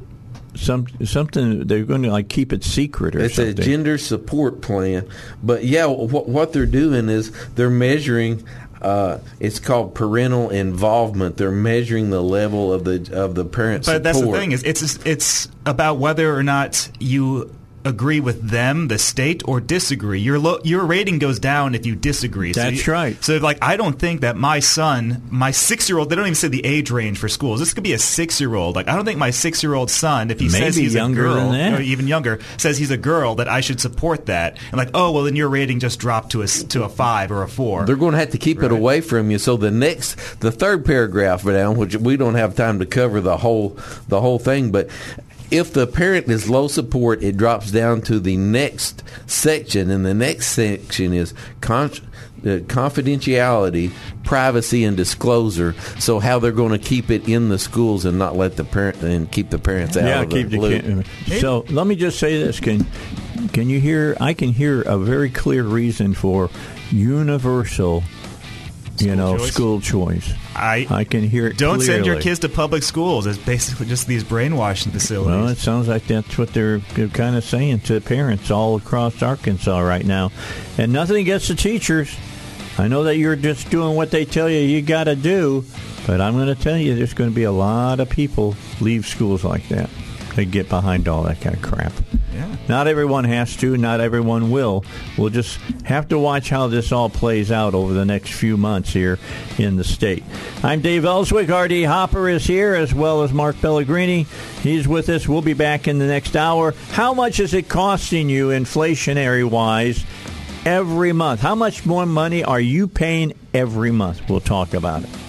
D: something they're going to keep it secret or something?
E: It's a gender support plan. But yeah, what they're doing is they're measuring. It's called parental involvement. They're measuring the level of the parent support.
F: But that's the thing is, it's about whether or not you agree with them, the state, or disagree. Your rating goes down if you disagree.
D: That's right.
F: So, I don't think that my son, my 6-year-old, they don't even say the age range for schools. This could be a 6-year-old. I don't think my 6-year-old son, if he says he's a girl, or even younger, says he's a girl, that I should support that. And then your rating just dropped to a 5 or a 4.
E: They're going to have to keep it away from you. So the third paragraph down, which we don't have time to cover the whole thing, but if the parent is low support, it drops down to the next section, and the next section is confidentiality, privacy, and disclosure. So how they're going to keep it in the schools and not let the parent and keep the parents out of the loop.
D: So let me just say this: Can you hear? I can hear a very clear reason for universal. School choice. I can hear it
F: Don't
D: clearly.
F: Send your kids to public schools. It's basically just these brainwashing facilities.
D: Well, it sounds like that's what they're kind of saying to parents all across Arkansas right now. And nothing against the teachers. I know that you're just doing what they tell you got to do, but I'm going to tell you there's going to be a lot of people leave schools like that. They get behind all that kind of crap.
F: Yeah.
D: Not everyone has to. Not everyone will. We'll just have to watch how this all plays out over the next few months here in the state. I'm Dave Ellswick. R.D. Hopper is here, as well as Mark Pellegrini. He's with us. We'll be back in the next hour. How much is it costing you, inflationary-wise, every month? How much more money are you paying every month? We'll talk about it.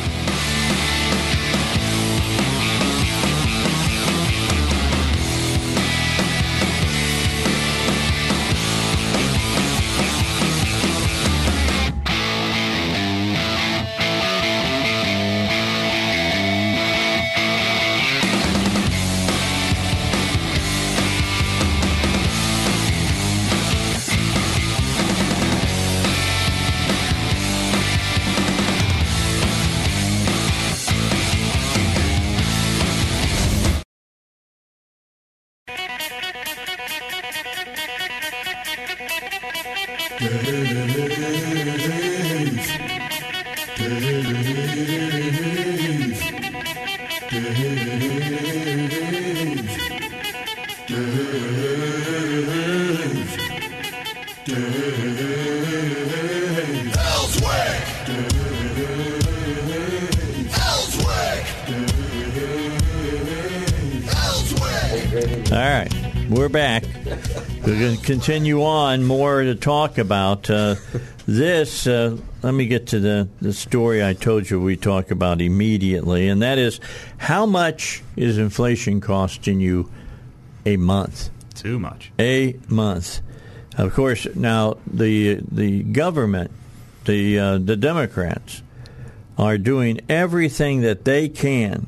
D: All right, we're back. We're going to continue on more to talk about this. Let me get to the story I told you we talk about immediately, and that is, how much is inflation costing you a month?
F: Too much.
D: A month. Of course, now the government, the Democrats, are doing everything that they can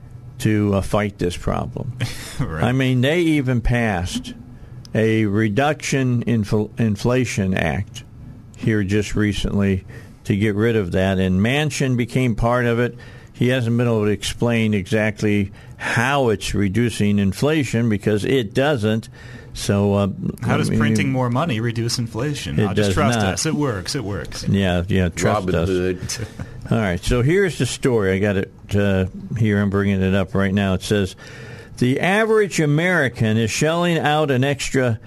D: to fight this problem.
F: Right.
D: I mean, they even passed a Reduction Inflation Act here just recently to get rid of that, and Manchin became part of it. He hasn't been able to explain exactly how it's reducing inflation, because it doesn't. So
F: how does printing more money reduce inflation? Just trust us. It works.
D: Yeah, trust
E: Robin
D: us.
E: Hood.
D: All right, so here's the story. I got it here. I'm bringing it up right now. It says, the average American is shelling out an extra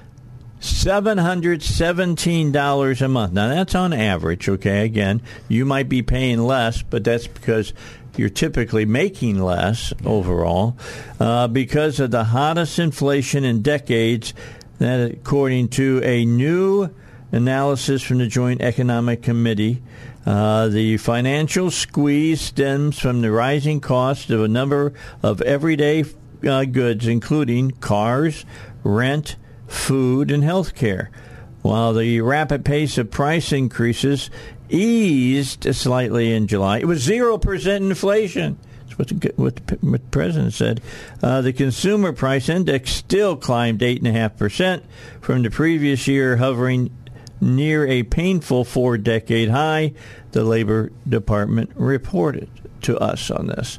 D: $717 a month. Now, that's on average, okay? Again, you might be paying less, but that's because you're typically making less overall because of the hottest inflation in decades, that according to a new analysis from the Joint Economic Committee. The financial squeeze stems from the rising cost of a number of everyday goods, including cars, rent, food, and health care. While the rapid pace of price increases eased slightly in July, it was 0% inflation. That's what the president said. The consumer price index still climbed 8.5% from the previous year, hovering near a painful 4-decade high, the Labor Department reported to us on this.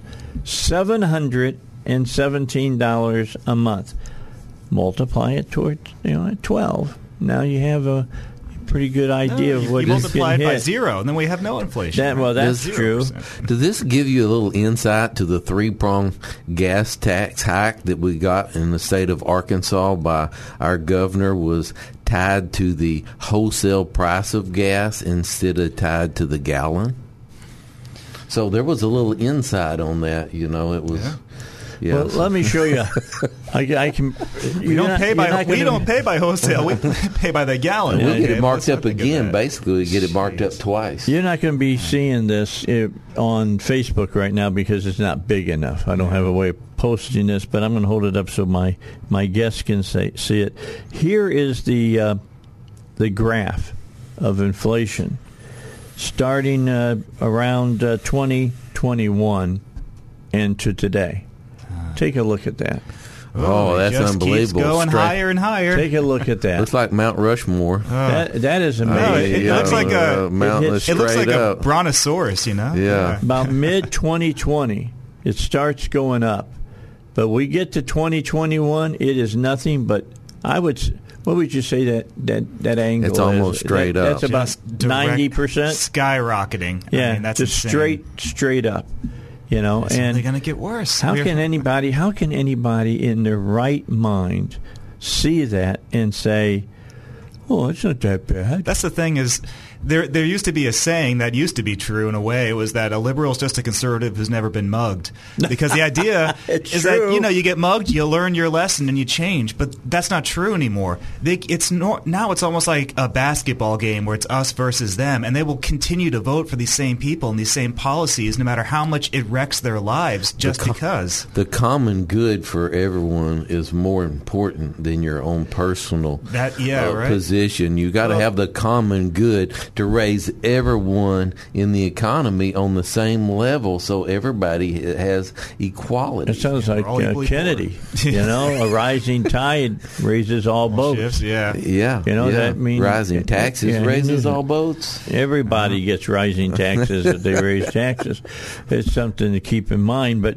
D: $717 a month. Multiply it towards 12. Now you have a pretty good idea of what
F: you multiply it by
D: hit.
F: 0, and then we have no inflation.
D: That's true.
E: Does this give you a little insight to the 3-prong gas tax hike that we got in the state of Arkansas by our governor was tied to the wholesale price of gas instead of tied to the gallon? So there was a little insight on that. It was... Yeah. Yeah.
D: Well, let me show you. I can.
F: We don't pay by wholesale. We pay by the gallon.
E: We get it marked up again. Basically, we get it marked up twice.
D: You're not going to be seeing this on Facebook right now because it's not big enough. I don't have a way of posting this, but I'm going to hold it up so my guests can see it. Here is the graph of inflation starting around 2021 and to to Take a look at that.
E: Oh, that's unbelievable.
F: Keeps going higher and higher.
D: Take a look at that.
E: Looks like Mount Rushmore.
D: That is amazing.
F: It looks like a
E: mountain.
F: It looks like a brontosaurus,
E: Yeah.
D: About mid 2020, it starts going up, but we get to 2021, it is nothing but what would you say that angle?
E: It's almost straight up.
D: That's about 90%,
F: skyrocketing.
D: Yeah,
F: I mean, that's
D: just
F: insane.
D: straight up.
F: It's
D: and
F: only going to get worse.
D: How can anybody in their right mind see that and say, "Oh, it's not that bad"?
F: That's the thing is, there used to be a saying that used to be true in a way. It was that a liberal is just a conservative who's never been mugged. Because the idea is
D: true.
F: that you get mugged, you learn your lesson, and you change. But that's not true anymore. Now it's almost like a basketball game where it's us versus them, and they will continue to vote for these same people and these same policies, no matter how much it wrecks their lives, just because.
E: The common good for everyone is more important than your own personal position. You got to have the common good to raise everyone in the economy on the same level so everybody has equality.
D: It sounds like Kennedy. A rising tide raises all boats. That means
E: rising taxes raises all boats.
D: Everybody gets rising taxes if they raise taxes. It's something to keep in mind. But,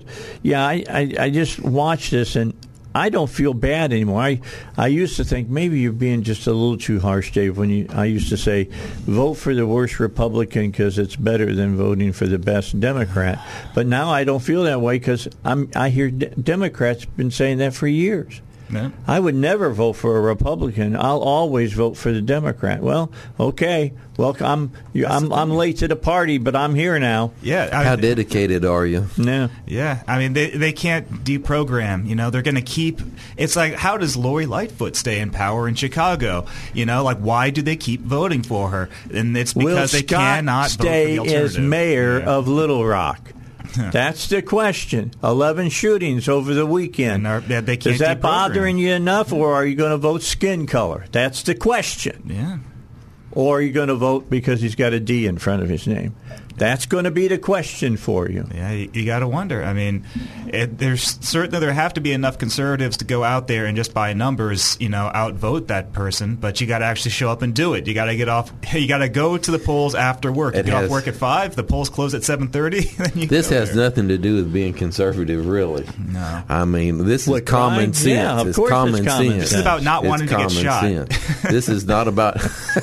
D: I just watch this and I don't feel bad anymore. I used to think maybe you're being just a little too harsh, Dave, I used to say vote for the worst Republican because it's better than voting for the best Democrat. But now I don't feel that way because I hear Democrats been saying that for years.
F: Yeah.
D: I would never vote for a Republican. I'll always vote for the Democrat. Well, okay. Well, I'm late to the party, but I'm here now.
F: Yeah.
E: How dedicated are you?
D: Yeah.
F: Yeah. I mean, they can't deprogram. They're going to keep. It's like, how does Lori Lightfoot stay in power in Chicago? Why do they keep voting for her? And it's because they cannot
D: stay
F: vote for the alternative.
D: as mayor of Little Rock. That's the question. 11 shootings over the weekend.
F: They can't
D: Is that bothering you enough, or are you going to vote skin color? That's the question.
F: Yeah.
D: Or are you going to vote because he's got a D in front of his name? That's going to be the question for you.
F: Yeah, you got to wonder. I mean, there's certainly there have to be enough conservatives to go out there and just by numbers, outvote that person. But you got to actually show up and do it. You got to get off. You got to go to the polls after work. You get off work at 5. The polls close at 7:30.
E: This has nothing to do with being conservative, really.
F: No.
E: I mean, this is common sense.
D: Yeah, of course
E: it's common sense.
F: This is about not wanting to get shot.
E: This is not about.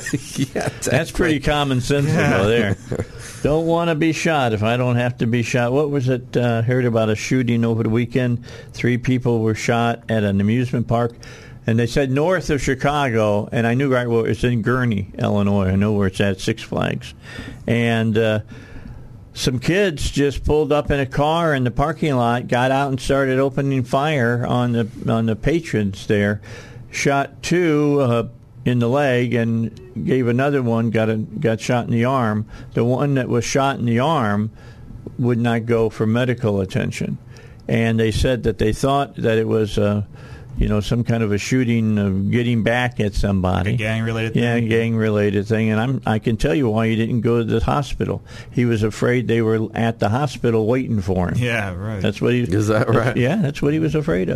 D: That's pretty common sense there. Don't want to be shot if I don't have to be shot. What was it? Heard about a shooting over the weekend. 3 people were shot at an amusement park. And they said north of Chicago, and I knew right where it's in Gurnee, Illinois. I know where it's at, Six Flags. And some kids just pulled up in a car in the parking lot, got out and started opening fire on the patrons there. Shot 2 in the leg and gave another one, got shot in the arm. The one that was shot in the arm would not go for medical attention. And they said that they thought that it was some kind of a shooting of getting back at somebody.
F: Like a gang-related thing?
D: Yeah, gang-related thing. And I can tell you why he didn't go to the hospital. He was afraid they were at the hospital waiting for him.
F: Yeah, right.
D: That's what he.
E: Is that right?
D: Yeah, that's what he was afraid of.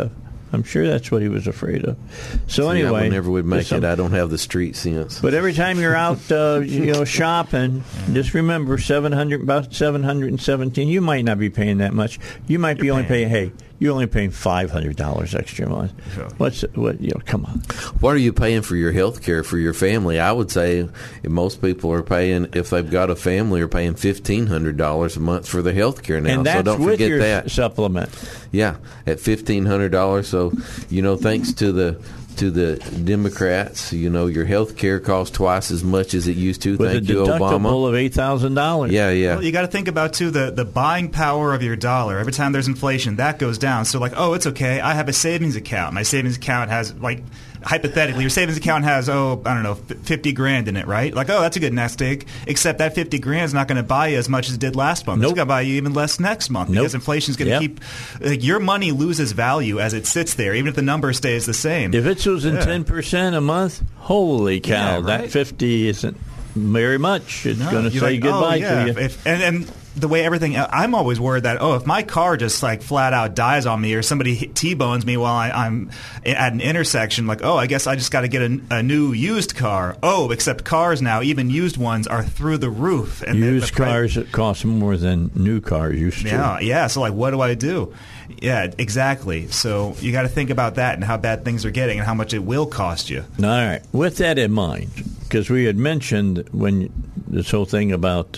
D: I'm sure that's what he was afraid of. So
E: See,
D: anyway,
E: I never would make it. I don't have the street sense.
D: But every time you're out, shopping, just remember about 717. You might not be paying that much. You might be only paying. You're only paying $500 extra a month. Sure. Come on.
E: What are you paying for your health care for your family? I would say most people are paying, if they've got a family, are paying $1,500 a month for their health care now.
D: And that's
E: so don't
D: with
E: forget
D: your
E: that
D: supplement.
E: Yeah, at $1,500. So thanks to the Democrats, your health care costs twice as much as it used to.
D: With
E: Thank you,
D: Obama.
E: With a deductible
D: of $8,000.
E: Yeah.
F: Well, you got to think about, too, the buying power of your dollar. Every time there's inflation, that goes down. So, it's okay. I have a savings account. My savings account has, hypothetically, your savings account has, $50,000 in it, right? That's a good nest egg. Except that $50,000 is not going to buy you as much as it did last month.
D: Nope.
F: It's going to buy you even less next month because inflation is going to keep. Your money loses value as it sits there, even if the number stays the same.
D: If it's losing 10% a month, holy cow!
F: Right?
D: That 50 isn't very much. It's going to say goodbye to you.
F: And the way everything, I'm always worried that, if my car just flat out dies on me or somebody T-bones me while I'm at an intersection, I guess I just got to get a new used car. Except cars now, even used ones, are through the roof. And
D: used cars cost more than new cars used to.
F: Yeah. So what do I do? Yeah, exactly. So you got to think about that and how bad things are getting and how much it will cost you.
D: All right. With that in mind, because we had mentioned when this whole thing about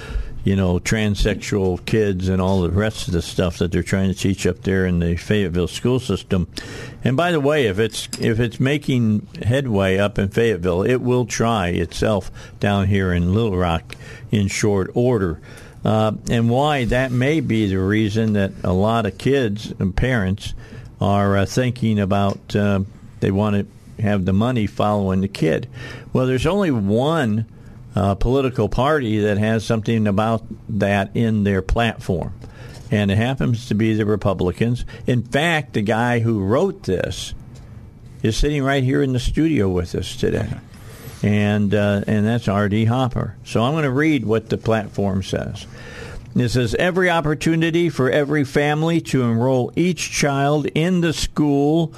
D: transsexual kids and all the rest of the stuff that they're trying to teach up there in the Fayetteville school system. And by the way, if it's making headway up in Fayetteville, it will try itself down here in Little Rock in short order. And why that may be the reason that a lot of kids and parents are thinking about they want to have the money following the kid. Well, there's only one political party that has something about that in their platform, and it happens to be the Republicans. In fact, the guy who wrote this is sitting right here in the studio with us today, and that's R.D. Hopper. So I'm going to read what the platform says. It says, every opportunity for every family to enroll each child in the school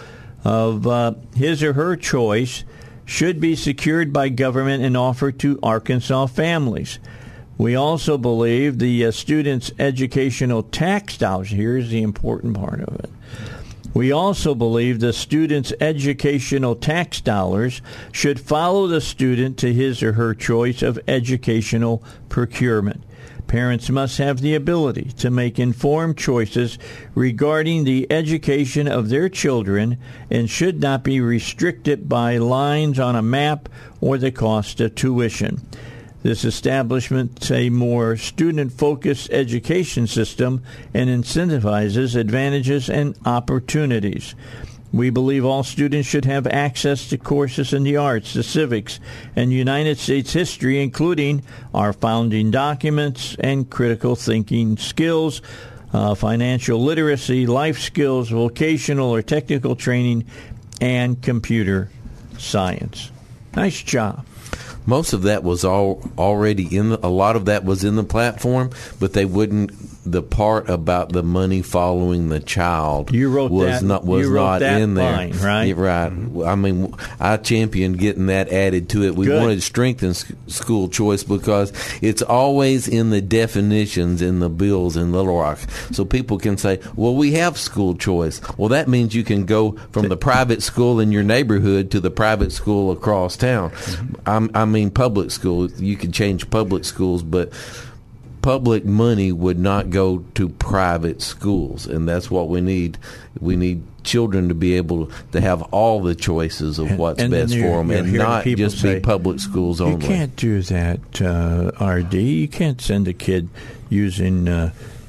D: of his or her choice should be secured by government and offered to Arkansas families. We also believe the students' educational tax dollars, here's the important part of it. We also believe the student's educational tax dollars should follow the student to his or her choice of educational procurement. Parents must have the ability to make informed choices regarding the education of their children and should not be restricted by lines on a map or the cost of tuition. This establishment a more student-focused education system and incentivizes advantages and opportunities. We believe all students should have access to courses in the arts, the civics, and United States history, including our founding documents and critical thinking skills, financial literacy, life skills, vocational or technical training, and computer science. Nice job.
E: Most of that was already a lot of that was in the platform, but they wouldn't. The part about the money following the child was not in there.
D: Line, right?
E: Yeah, right. I mean, I championed getting that added to it. We wanted to strengthen school choice because it's always in the definitions in the bills in Little Rock. So people can say, well, we have school choice. Well, that means you can go from the private school in your neighborhood to the private school across town. I mean, public school. You can change public schools, but public money would not go to private schools, and that's what we need. We need children to be able to have all the choices of what's best for them, and not just be public schools only.
D: You can't do that, RD. You can't send a kid using,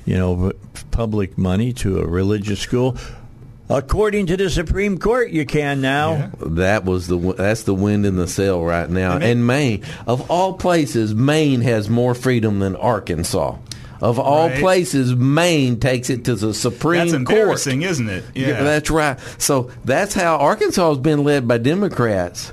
D: public money to a religious school. According to the Supreme Court, you can now.
E: Yeah. That's the wind in the sail right now. And Maine, of all places, Maine has more freedom than Arkansas. Of all places, Maine takes it to the Supreme Court.
F: That's embarrassing, isn't it?
E: Yeah, that's right. So that's how Arkansas has been led by Democrats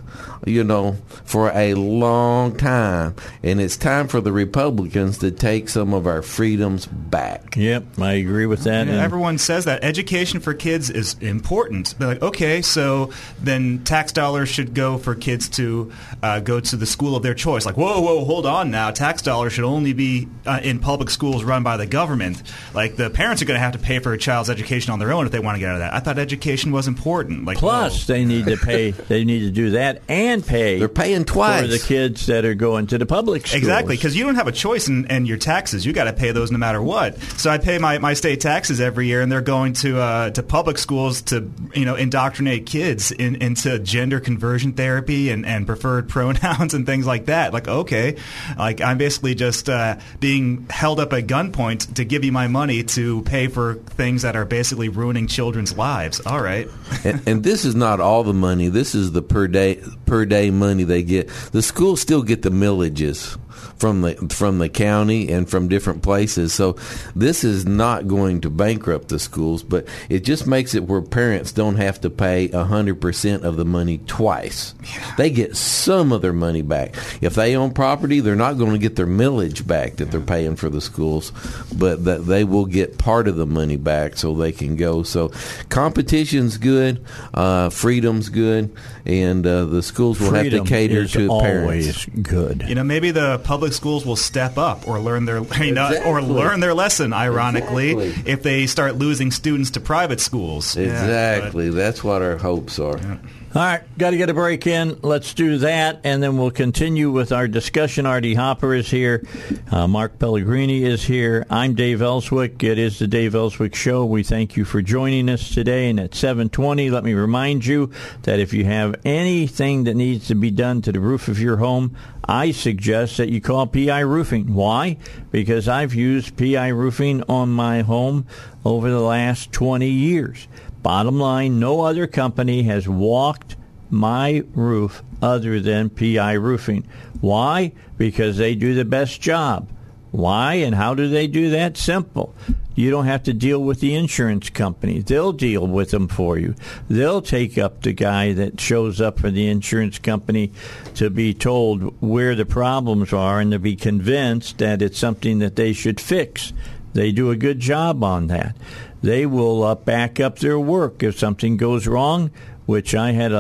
E: for a long time. And it's time for the Republicans to take some of our freedoms back.
D: Yep, I agree with that.
F: Yeah, everyone says that education for kids is important. They're like, okay, so then tax dollars should go for kids to go to the school of their choice. Like, whoa, hold on now. Tax dollars should only be in public schools run by the government. Like, the parents are going to have to pay for a child's education on their own if they want to get out of that. I thought education was important. Like,
D: plus, they need to pay. They need to do that and pay.
E: They're paying twice
D: for the kids that are going to the public schools.
F: Exactly, because you don't have a choice in your taxes. You got to pay those no matter what. So I pay my state taxes every year, and they're going to public schools to indoctrinate kids into gender conversion therapy and preferred pronouns and things like that. Like, okay, like I'm basically just being held up at gunpoint to give you my money to pay for things that are basically ruining children's lives. All right.
E: and this is not all the money. This is the per day money they get. The schools still get the millages from the county and from different places. So this is not going to bankrupt the schools, but it just makes it where parents don't have to pay 100% of the money twice. Yeah. They get some of their money back. If they own property, they're not going to get their millage back that they're paying for the schools, but that they will get part of the money back so they can go. So competition's good, freedom's good, and the schools will have to cater to parents.
D: Always good.
F: Maybe the public schools will step up or learn their learn their lesson, ironically, if they start losing students to private schools.
E: Exactly. That's what our hopes are. Yeah.
D: All right, got to get a break in. Let's do that, and then we'll continue with our discussion. Artie Hopper is here. Mark Pellegrini is here. I'm Dave Ellswick. It is the Dave Ellswick Show. We thank you for joining us today. And at 7:20, let me remind you that if you have anything that needs to be done to the roof of your home, I suggest that you call PI Roofing. Why? Because I've used PI Roofing on my home over the last 20 years. Bottom line, no other company has walked my roof other than PI Roofing. Why? Because they do the best job. Why and how do they do that? Simple. You don't have to deal with the insurance company. They'll deal with them for you. They'll take up the guy that shows up for the insurance company to be told where the problems are and to be convinced that it's something that they should fix. They do a good job on that. They will back up their work if something goes wrong, which I had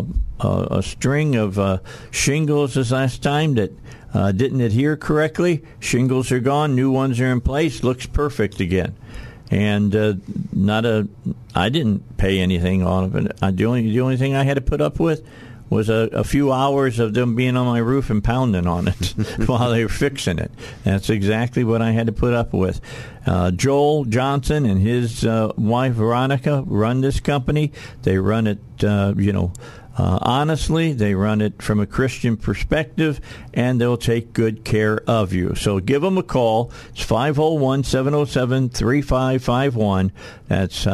D: a string of shingles this last time that didn't adhere correctly. Shingles are gone, new ones are in place, looks perfect again. And I didn't pay anything on it. The only thing I had to put up with was a few hours of them being on my roof and pounding on it while they were fixing it. That's exactly what I had to put up with. Joel Johnson and his wife Veronica run this company. They run it, honestly. They run it from a Christian perspective, and they'll take good care of you. So give them a call. It's 501-707-3551. That's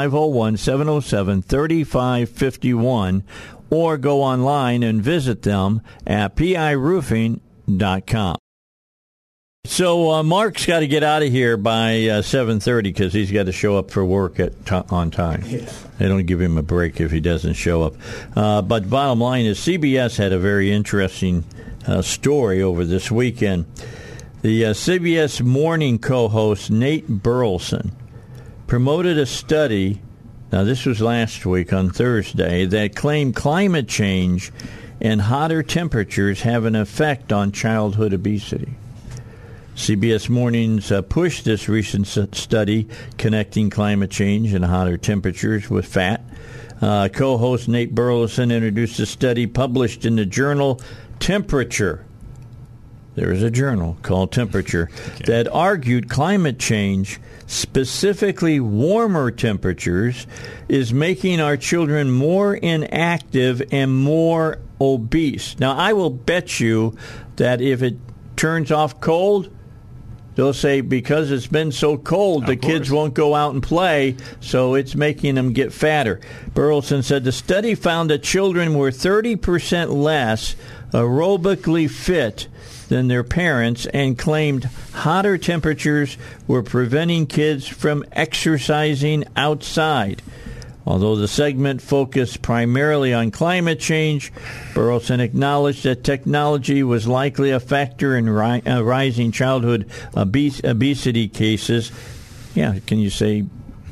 D: 501-707-3551. Or go online and visit them at piroofing.com. So Mark's got to get out of here by 7:30 because he's got to show up for work on time. Yeah. They don't give him a break if he doesn't show up. But bottom line is CBS had a very interesting story over this weekend. The CBS morning co-host Nate Burleson promoted a study. Now, this was last week on Thursday, that claimed climate change and hotter temperatures have an effect on childhood obesity. CBS Mornings pushed this recent study connecting climate change and hotter temperatures with fat. Co-host Nate Burleson introduced a study published in the journal Temperature. There is a journal called Temperature that argued climate change, specifically warmer temperatures, is making our children more inactive and more obese. Now, I will bet you that if it turns off cold, they'll say because it's been so cold, the kids won't go out and play, so it's making them get fatter. Burleson said the study found that children were 30% less aerobically fit than their parents and claimed hotter temperatures were preventing kids from exercising outside. Although the segment focused primarily on climate change, Burleson acknowledged that technology was likely a factor in rising childhood obesity cases. Yeah, can you say,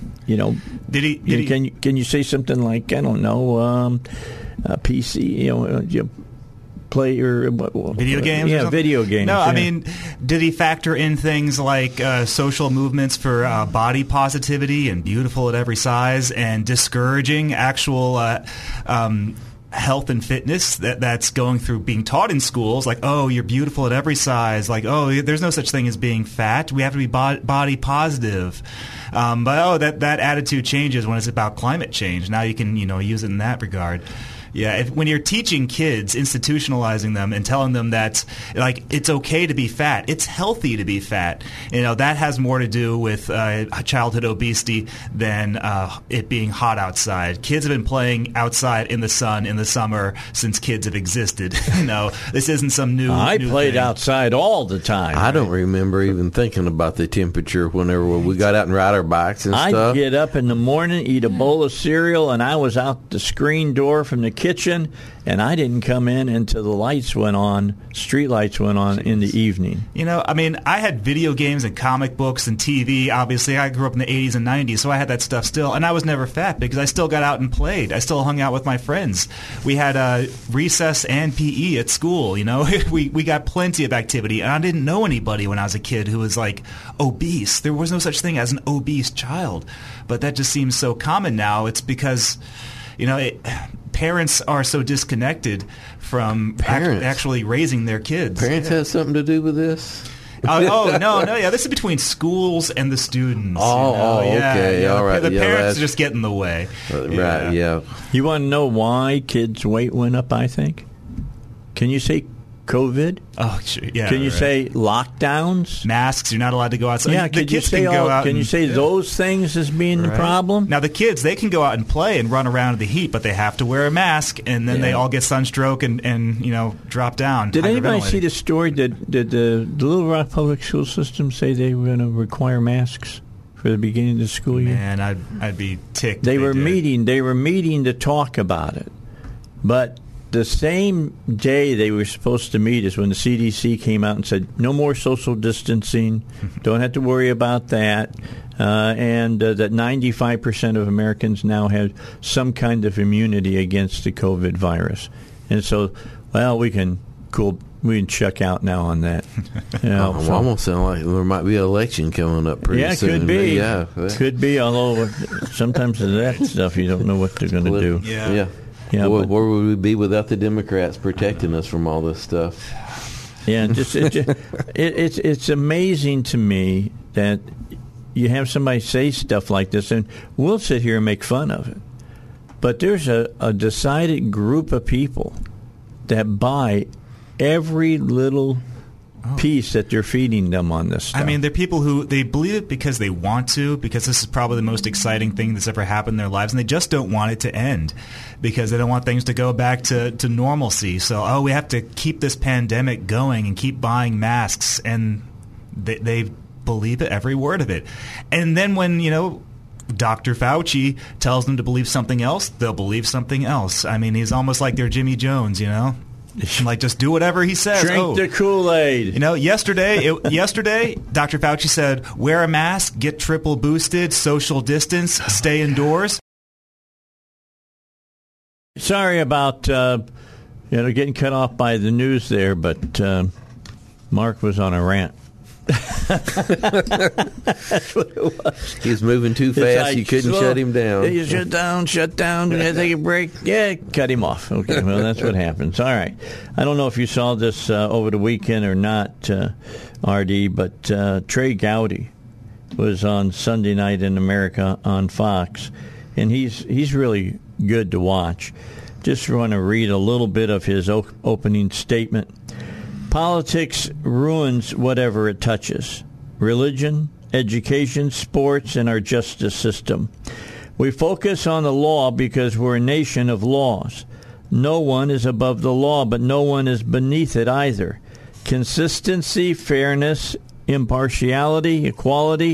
D: can you say something like, I don't know, PC, play or
F: video games?
D: Yeah, video games.
F: No,
D: yeah.
F: I mean, did he factor in things like social movements for body positivity and beautiful at every size, and discouraging actual health and fitness that's going through being taught in schools? Like, oh, you're beautiful at every size. Like, oh, there's no such thing as being fat. We have to be body positive. But that attitude changes when it's about climate change. Now you can use it in that regard. Yeah, when you're teaching kids, institutionalizing them and telling them that, like, it's okay to be fat, it's healthy to be fat, that has more to do with childhood obesity than it being hot outside. Kids have been playing outside in the sun in the summer since kids have existed. This isn't some new
D: I played
F: thing.
D: outside all the time.
E: I don't remember even thinking about the temperature whenever we got out and ride our bikes and stuff.
D: I'd get up in the morning, eat a bowl of cereal, and I was out the screen door from the kitchen, and I didn't come in until the lights went on, street lights went on in the evening.
F: I had video games and comic books and TV. Obviously, I grew up in the 80s and 90s, so I had that stuff still. And I was never fat because I still got out and played. I still hung out with my friends. We had recess and PE at school, We got plenty of activity. And I didn't know anybody when I was a kid who was, like, obese. There was no such thing as an obese child. But that just seems so common now. It's because, parents are so disconnected from actually raising their kids.
E: Parents have something to do with this?
F: Yeah, this is between schools and the students.
E: Okay, all right.
F: The parents just get in the way.
E: Right, yeah.
D: You want to know why kids' weight went up, I think? Can you say COVID?
F: Oh, sure. Yeah.
D: Can you say lockdowns?
F: Masks, you're not allowed to go outside.
D: Yeah,
F: the kids can go out.
D: Can you say those things as being the problem?
F: Now, the kids, they can go out and play and run around in the heat, but they have to wear a mask, and then they all get sunstroke and drop down.
D: Did anybody see the story? Did the Little Rock Public School System say they were going to require masks for the beginning of the school year?
F: Man, I'd be ticked.
D: They were meeting to talk about it, but the same day they were supposed to meet is when the CDC came out and said, no more social distancing, don't have to worry about that, and that 95% of Americans now have some kind of immunity against the COVID virus. And so, we can check out now on that.
E: Almost sound like there might be an election coming up pretty soon.
D: Could be. Yeah, could be, although sometimes that stuff you don't know what they're going to do.
F: Yeah.
D: Yeah,
E: where would we be without the Democrats protecting us from all this stuff?
D: Yeah, it's amazing to me that you have somebody say stuff like this, and we'll sit here and make fun of it. But there's a decided group of people that buy every little piece that they're feeding them on this stuff.
F: I mean, they're people who they believe it because they want to, because this is probably the most exciting thing that's ever happened in their lives, and they just don't want it to end because they don't want things to go back to normalcy. So, we have to keep this pandemic going and keep buying masks, and they believe it, every word of it. And then when, Dr. Fauci tells them to believe something else, they'll believe something else. I mean, he's almost like they're Jimmy Jones, Like, just do whatever he says.
D: Drink the Kool-Aid.
F: Yesterday, Dr. Fauci said, wear a mask, get triple boosted, social distance, stay indoors.
D: Sorry about getting cut off by the news there, but Mark was on a rant. That's what it was.
E: He was moving too fast.
D: Like,
E: you couldn't shut him down.
D: You shut down. Take a break. Yeah, cut him off. Okay, well, that's what happens. All right. I don't know if you saw this over the weekend or not, RD, but Trey Gowdy was on Sunday Night in America on Fox, and he's really good to watch. Just want to read a little bit of his opening statement. Politics ruins whatever it touches. Religion, education, sports, and our justice system. We focus on the law because we're a nation of laws. No one is above the law, but no one is beneath it either. Consistency, fairness, impartiality, equality,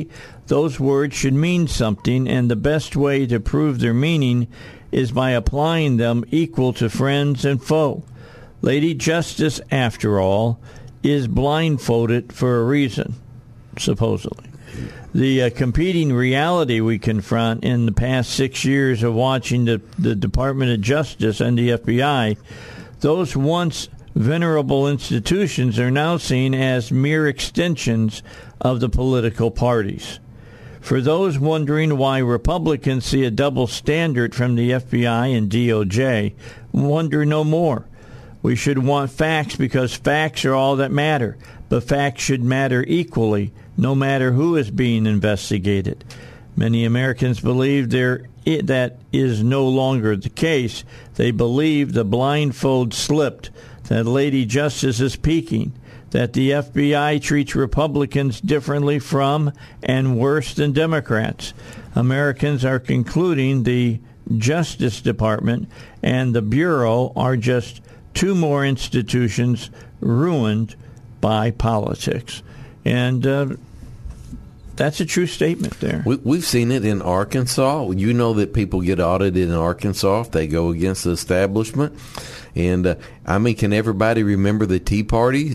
D: those words should mean something, and the best way to prove their meaning is by applying them equal to friends and foe. Lady Justice, after all, is blindfolded for a reason, supposedly. The competing reality we confront in the past 6 years of watching the Department of Justice and the FBI, those once venerable institutions are now seen as mere extensions of the political parties. For those wondering why Republicans see a double standard from the FBI and DOJ, wonder no more. We should want facts because facts are all that matter, but facts should matter equally, no matter who is being investigated. Many Americans believe that is no longer the case. They believe the blindfold slipped, that Lady Justice is peaking, that the FBI treats Republicans differently from and worse than Democrats. Americans are concluding the Justice Department and the Bureau are just two more institutions ruined by politics. And that's a true statement there.
E: We've seen it in Arkansas. You know that people get audited in Arkansas if they go against the establishment. And, can everybody remember the Tea Party,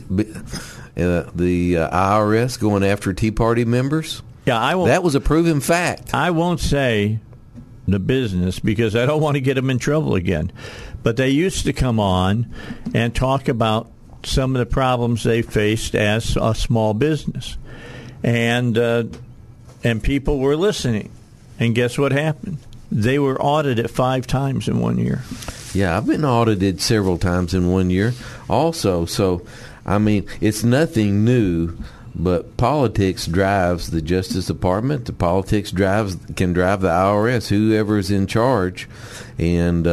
E: the IRS going after Tea Party members?
D: Yeah, I won't.
E: That was a proven fact.
D: I won't say the business because I don't want to get them in trouble again. But they used to come on and talk about some of the problems they faced as a small business. And people were listening. And guess what happened? They were audited 5 times in 1 year.
E: Yeah, I've been audited several times in 1 year also. So, it's nothing new, but politics drives the Justice Department. The politics can drive the IRS, whoever's in charge. And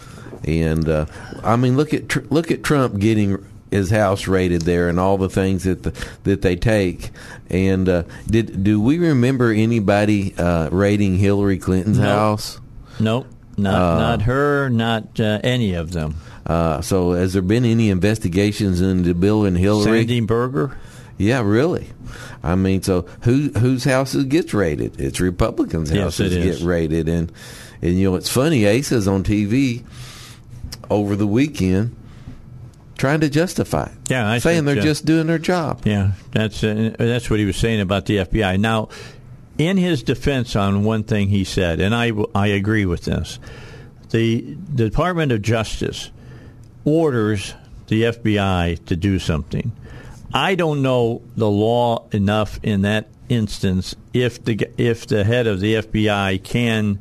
E: look at Trump getting his house raided there and all the things that they take. And do we remember anybody raiding Hillary Clinton's house?
D: Nope. Not her, not any of them.
E: So has there been any investigations into Bill and Hillary?
D: Sandy Berger?
E: Yeah, really. So whose houses gets raided? It's Republicans' houses get raided. And it's funny, Asa's on TV over the weekend trying to justify it.
D: Yeah,
E: saying they're just doing their job.
D: Yeah, that's what he was saying about the FBI. Now, in his defense on one thing he said, and I agree with this, the Department of Justice orders the FBI to do something. I don't know the law enough in that instance if the head of the FBI can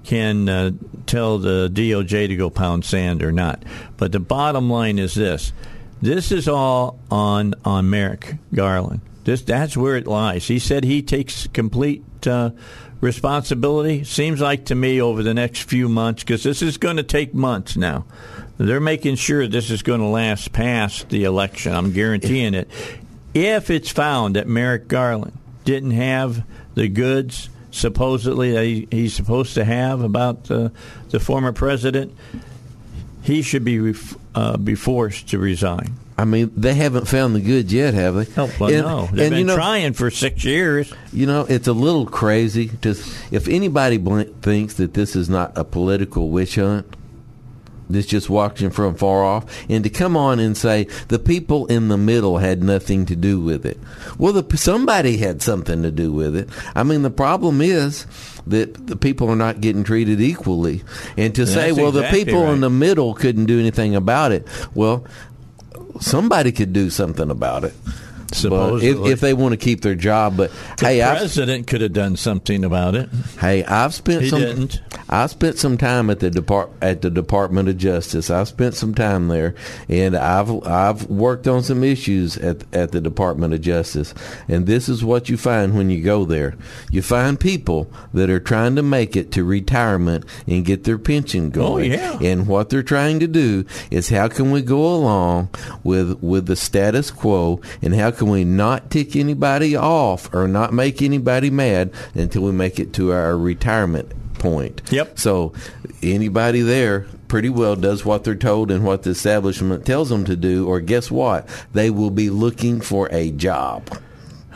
D: tell the DOJ to go pound sand or not. But the bottom line is this. This is all on Merrick Garland. That's where it lies. He said he takes complete responsibility. Seems like to me over the next few months, because this is going to take months now. They're making sure this is going to last past the election. I'm guaranteeing it. If it's found that Merrick Garland didn't have the goods supposedly that he's supposed to have about the former president, he should be forced to resign.
E: They haven't found the goods yet, have they?
D: Oh, well, no. They've been trying for 6 years.
E: It's a little crazy. If anybody thinks that this is not a political witch hunt, this just watching from far off, and to come on and say the people in the middle had nothing to do with it. Well, somebody had something to do with it. The problem is that the people are not getting treated equally. And to say, well, the people in the middle couldn't do anything about it, well, somebody could do something about it. Supposedly. If they want to keep their job. But
D: the president could have done something about it.
E: Hey, I spent some time at the Department of Justice. I've spent some time there, and I've worked on some issues at the Department of Justice. And this is what you find when you go there. You find people that are trying to make it to retirement and get their pension going.
D: Oh, yeah.
E: And what they're trying to do is how can we go along with the status quo, and how can we not tick anybody off or not make anybody mad until we make it to our retirement point.
D: Yep.
E: So anybody there pretty well does what they're told and what the establishment tells them to do, or guess what? They will be looking for a job.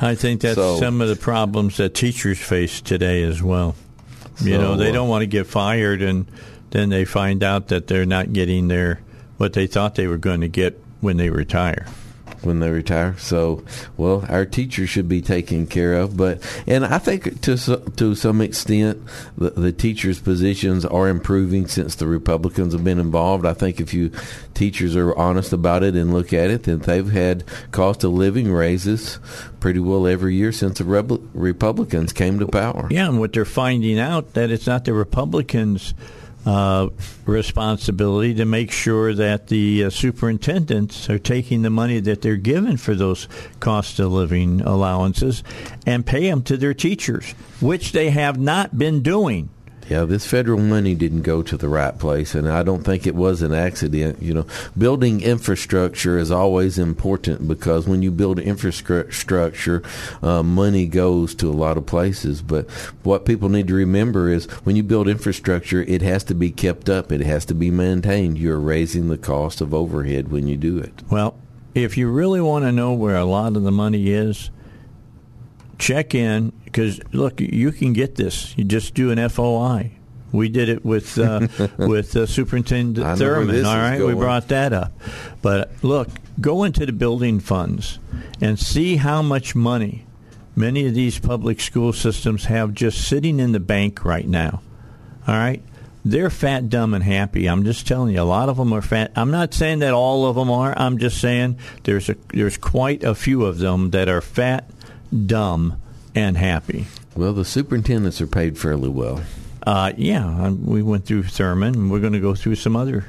D: I think that's some of the problems that teachers face today as well. They don't want to get fired, and then they find out that they're not getting what they thought they were going to get when they retire.
E: So, our teachers should be taken care of. And I think to some extent, the teachers' positions are improving since the Republicans have been involved. I think if teachers are honest about it and look at it, then they've had cost of living raises pretty well every year since the Republicans came to power.
D: Yeah, and what they're finding out that it's not the Republicans' responsibility to make sure that the superintendents are taking the money that they're given for those cost of living allowances and pay them to their teachers, which they have not been doing.
E: Yeah, this federal money didn't go to the right place, and I don't think it was an accident. Building infrastructure is always important because when you build infrastructure, money goes to a lot of places. But what people need to remember is when you build infrastructure, it has to be kept up. It has to be maintained. You're raising the cost of overhead when you do it.
D: Well, if you really want to know where a lot of the money is, check in, because look, you can get this. You just do an FOI. We did it with Superintendent Thurman. All right, we brought that up. But look, go into the building funds and see how much money many of these public school systems have just sitting in the bank right now. All right, they're fat, dumb, and happy. I'm just telling you, a lot of them are fat. I'm not saying that all of them are. I'm just saying there's quite a few of them that are fat, dumb, and happy.
E: Well, the superintendents are paid fairly well.
D: We went through Thurman, and we're going to go through some other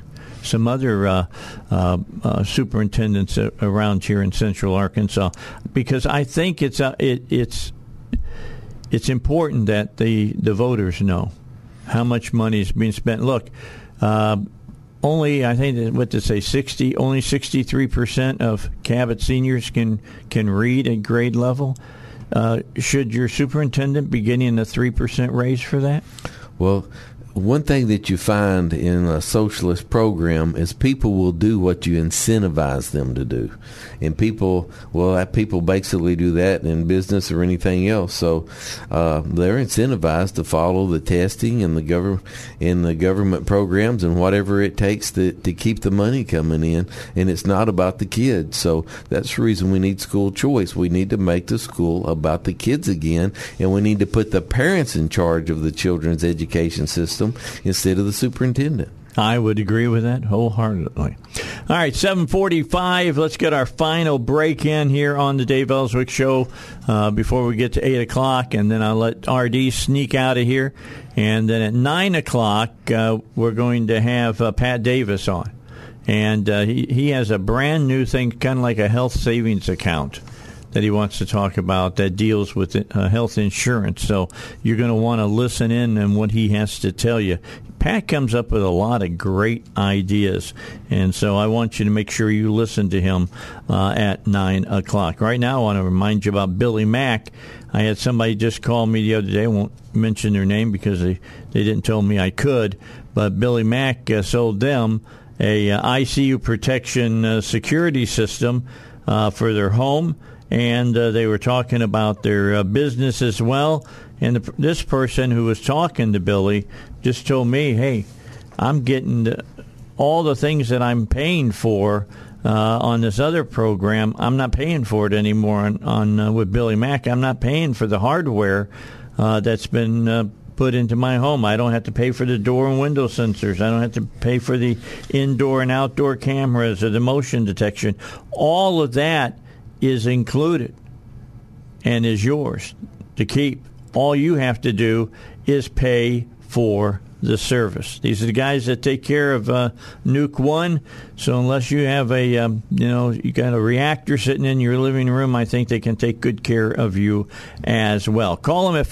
D: superintendents around here in Central Arkansas, because I think it's important that the voters know how much money is being spent. Look, only, I think, only 63% of Cabot seniors can read at grade level. Should your superintendent be getting a 3% raise for that?
E: Well, one thing that you find in a socialist program is people will do what you incentivize them to do. And people basically do that in business or anything else. So they're incentivized to follow the testing and the government programs and whatever it takes to keep the money coming in. And it's not about the kids. So that's the reason we need school choice. We need to make the school about the kids again, and we need to put the parents in charge of the children's education system instead of the superintendent.
D: I would agree with that wholeheartedly. All right, 7:45. Let's get our final break in here on the Dave Ellswick Show before we get to 8 o'clock, and then I'll let RD sneak out of here. And then at 9 o'clock, we're going to have Pat Davis on. And he has a brand new thing, kind of like a health savings account, that he wants to talk about that deals with health insurance. So you're going to want to listen in on what he has to tell you. Pat comes up with a lot of great ideas, and so I want you to make sure you listen to him at 9 o'clock. Right now, I want to remind you about Billy Mack. I had somebody just call me the other day. I won't mention their name because they didn't tell me I could, but Billy Mack sold them a ICU protection security system for their home. And they were talking about their business as well. And this person who was talking to Billy just told me, hey, I'm getting all the things that I'm paying for on this other program. I'm not paying for it anymore on with Billy Mack. I'm not paying for the hardware that's been put into my home. I don't have to pay for the door and window sensors. I don't have to pay for the indoor and outdoor cameras or the motion detection. All of that is included and is yours to keep. All you have to do is pay for the service. These are the guys that take care of Nuke One. So unless you have you got a reactor sitting in your living room, I think they can take good care of you as well. Call them at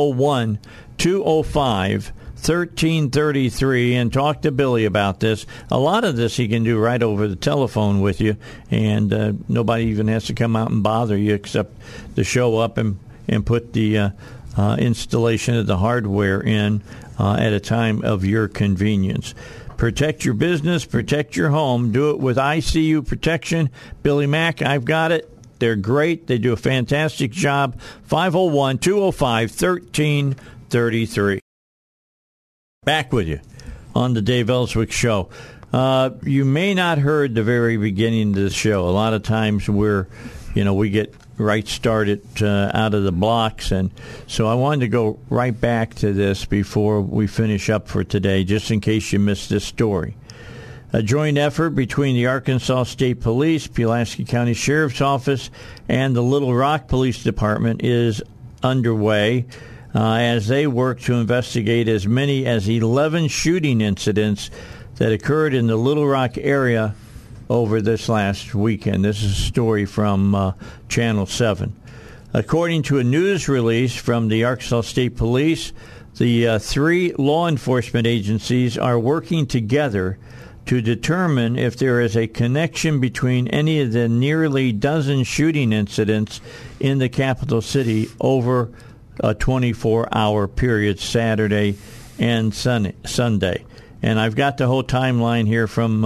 D: 501-205-1333 and talk to Billy about this. A lot of this he can do right over the telephone with you, and nobody even has to come out and bother you except to show up and put the installation of the hardware in at a time of your convenience. Protect your business, protect your home. Do it with ICU protection. Billy Mack, I've got it. They're great. They do a fantastic job. 501-205-1333. Back with you on the Dave Ellswick Show. You may not heard the very beginning of the show. A lot of times we get right started out of the blocks, and so I wanted to go right back to this before we finish up for today, just in case you missed this story. A joint effort between the Arkansas State Police, Pulaski County Sheriff's Office, and the Little Rock Police Department is underway as they work to investigate as many as 11 shooting incidents that occurred in the Little Rock area over this last weekend. This is a story from Channel 7. According to a news release from the Arkansas State Police, the three law enforcement agencies are working together to determine if there is a connection between any of the nearly dozen shooting incidents in the capital city over a 24-hour period, Saturday and Sunday. And I've got the whole timeline here from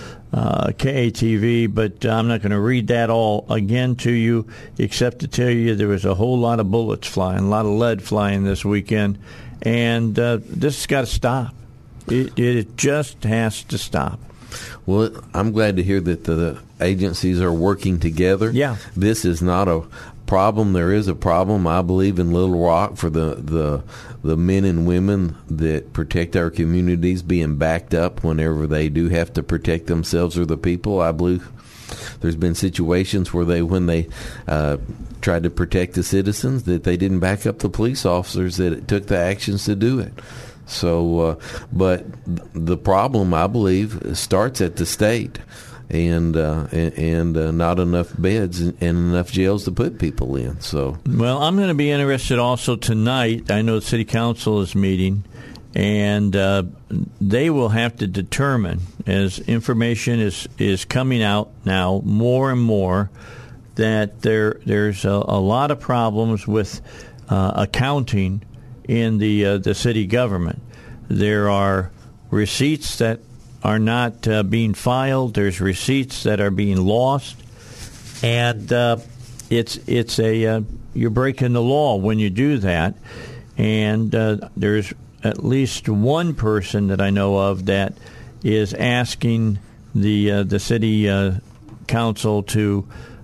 D: KATV, but I'm not going to read that all again to you, except to tell you there was a whole lot of bullets flying, a lot of lead flying this weekend, and this has got to stop. It just has to stop.
E: Well, I'm glad to hear that the agencies are working together.
D: Yeah.
E: This is not a problem. There is a problem, I believe, in Little Rock for the men and women that protect our communities being backed up whenever they do have to protect themselves or the people. I believe there's been situations where when they tried to protect the citizens, that they didn't back up the police officers that took the actions to do it. So, but the problem, I believe, starts at the state, and not enough beds and enough jails to put people in. So,
D: well, I'm going to be interested also tonight. I know the city council is meeting, and they will have to determine, as information is coming out now more and more, that there's a lot of problems with accounting in the city government. There are receipts that are not being filed. There's receipts that are being lost, and it's you're breaking the law when you do that. And there's at least one person that I know of that is asking the city council to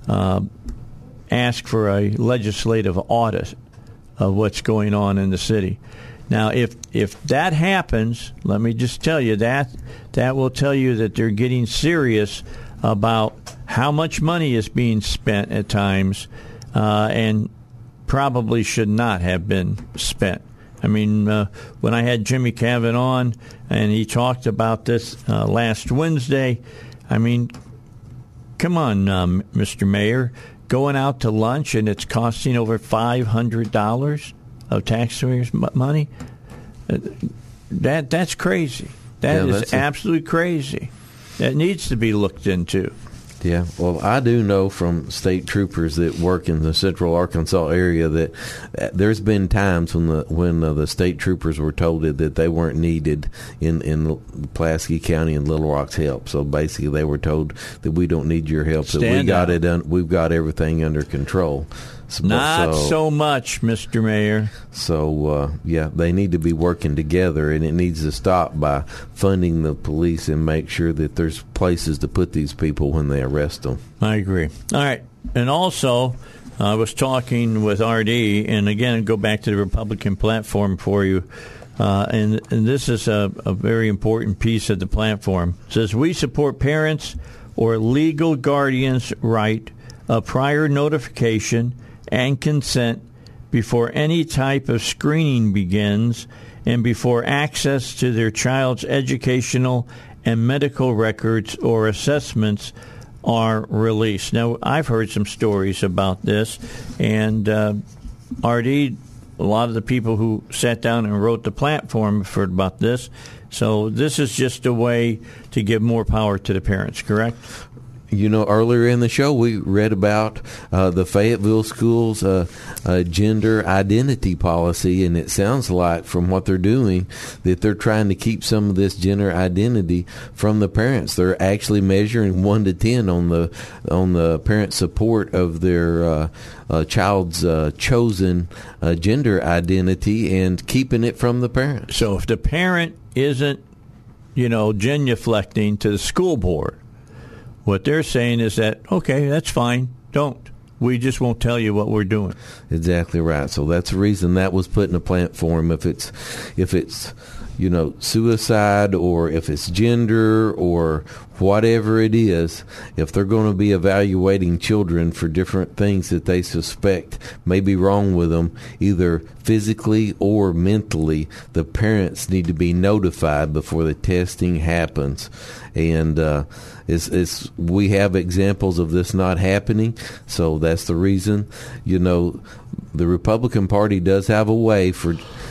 D: ask for a legislative audit of what's going on in the city. Now, if that happens, let me just tell you that will tell you that they're getting serious about how much money is being spent at times, and probably should not have been spent. I mean, when I had Jimmy Cavan on and he talked about this last Wednesday, I mean, come on, Mr. Mayor. Going out to lunch and it's costing over $500 of taxpayers' money. That's crazy. That is absolutely crazy. That needs to be looked into.
E: Yeah, well, I do know from state troopers that work in the central Arkansas area that there's been times when the state troopers were told that they weren't needed in Pulaski County and Little Rock's help. So basically, they were told that we don't need your help. We've got everything under control.
D: Not so much, Mr. Mayor.
E: So, they need to be working together, and it needs to stop by funding the police and make sure that there's places to put these people when they arrest them.
D: I agree. All right. And also, I was talking with RD, and again, go back to the Republican platform for you, and this is a very important piece of the platform. It says, we support parents or legal guardians' right of prior notification and consent before any type of screening begins and before access to their child's educational and medical records or assessments are released. Now, I've heard some stories about this, and RD, a lot of the people who sat down and wrote the platform have heard about this. So this is just a way to give more power to the parents, correct?
E: earlier in the show, we read about the Fayetteville Schools gender identity policy, and it sounds like, from what they're doing, that they're trying to keep some of this gender identity from the parents. They're actually measuring 1 to 10 on the parent support of their child's chosen gender identity and keeping it from the parents.
D: So if the parent isn't, genuflecting to the school board, what they're saying is that, okay, that's fine, don't. We just won't tell you what we're doing.
E: Exactly right. So that's the reason that was put in a platform. If it's suicide, or if it's gender, or whatever it is, if they're going to be evaluating children for different things that they suspect may be wrong with them, either physically or mentally, the parents need to be notified before the testing happens. And we have examples of this not happening, so that's the reason. The Republican Party does have a way for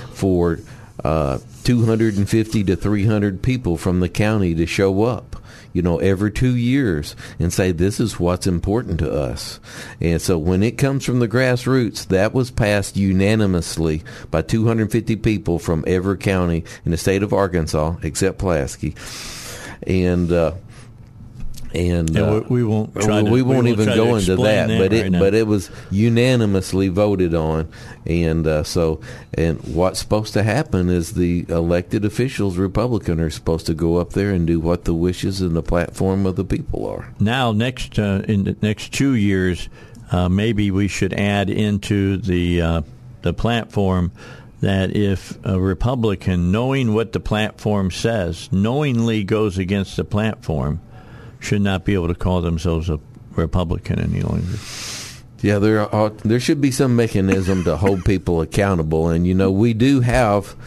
E: 250 to 300 people from the county to show up, every 2 years and say, this is what's important to us. And so when it comes from the grassroots, that was passed unanimously by 250 people from every county in the state of Arkansas, except Pulaski. And
D: we won't try to,
E: we won't even go into that, but it was unanimously voted on, and what's supposed to happen is the elected officials, Republican, are supposed to go up there and do what the wishes and the platform of the people are.
D: Now, in the next 2 years, maybe we should add into the platform that if a Republican, knowing what the platform says, knowingly goes against the platform, should not be able to call themselves a Republican any longer.
E: Yeah, there should be some mechanism to hold people accountable, and we do have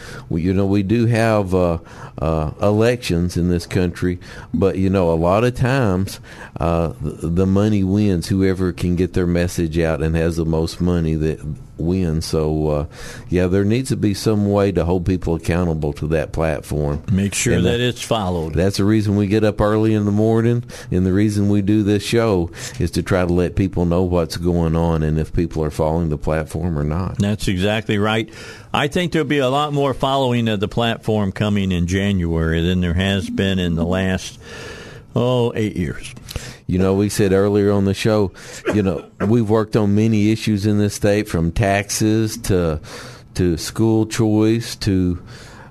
E: elections in this country, but a lot of times the money wins. Whoever can get their message out and has the most money that wins. So there needs to be some way to hold people accountable to that platform.
D: Make sure that it's followed.
E: That's the reason we get up early in the morning, and the reason we do this show is to try to let people know what's going on and if people are following the platform or not.
D: That's exactly right. I think there'll be a lot more following of the platform coming in January than there has been in the last 8 years.
E: We said earlier on the show, we've worked on many issues in this state, from taxes to school choice to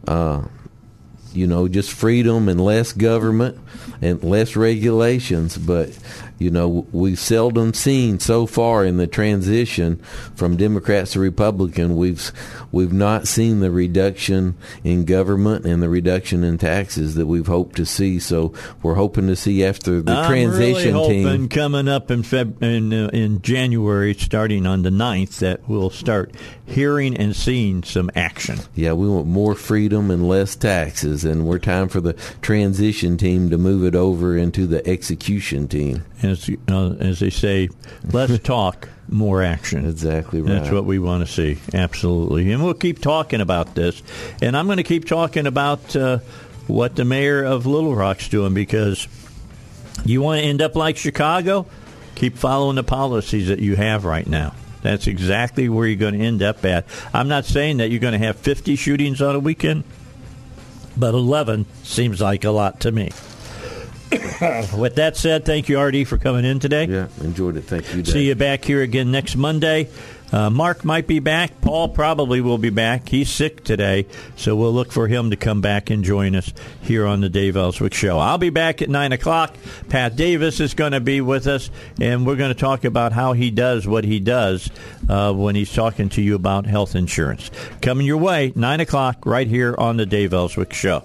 E: just freedom and less government and less regulations. But we've seldom seen so far in the transition from Democrats to Republican, we've not seen the reduction in government and the reduction in taxes that we've hoped to see. So we're hoping to see after the transition
D: I'm really hoping
E: team
D: coming up in January, starting on the 9th, that we'll start hearing and seeing some action.
E: Yeah, we want more freedom and less taxes, and we're time for the transition team to move it over into the execution team.
D: As they say, less talk, more action.
E: Exactly right.
D: That's what we want to see, absolutely. And we'll keep talking about this. And I'm going to keep talking about what the mayor of Little Rock's doing, because you want to end up like Chicago? Keep following the policies that you have right now. That's exactly where you're going to end up at. I'm not saying that you're going to have 50 shootings on a weekend, but 11 seems like a lot to me. With that said, thank you, RD, for coming in today.
E: Yeah, enjoyed it. Thank you, Dave.
D: See you back here again next Monday. Mark might be back. Paul probably will be back. He's sick today, so we'll look for him to come back and join us here on the Dave Ellswick Show. I'll be back at 9 o'clock. Pat Davis is going to be with us, and we're going to talk about how he does what he does when he's talking to you about health insurance. Coming your way, 9 o'clock, right here on the Dave Ellswick Show.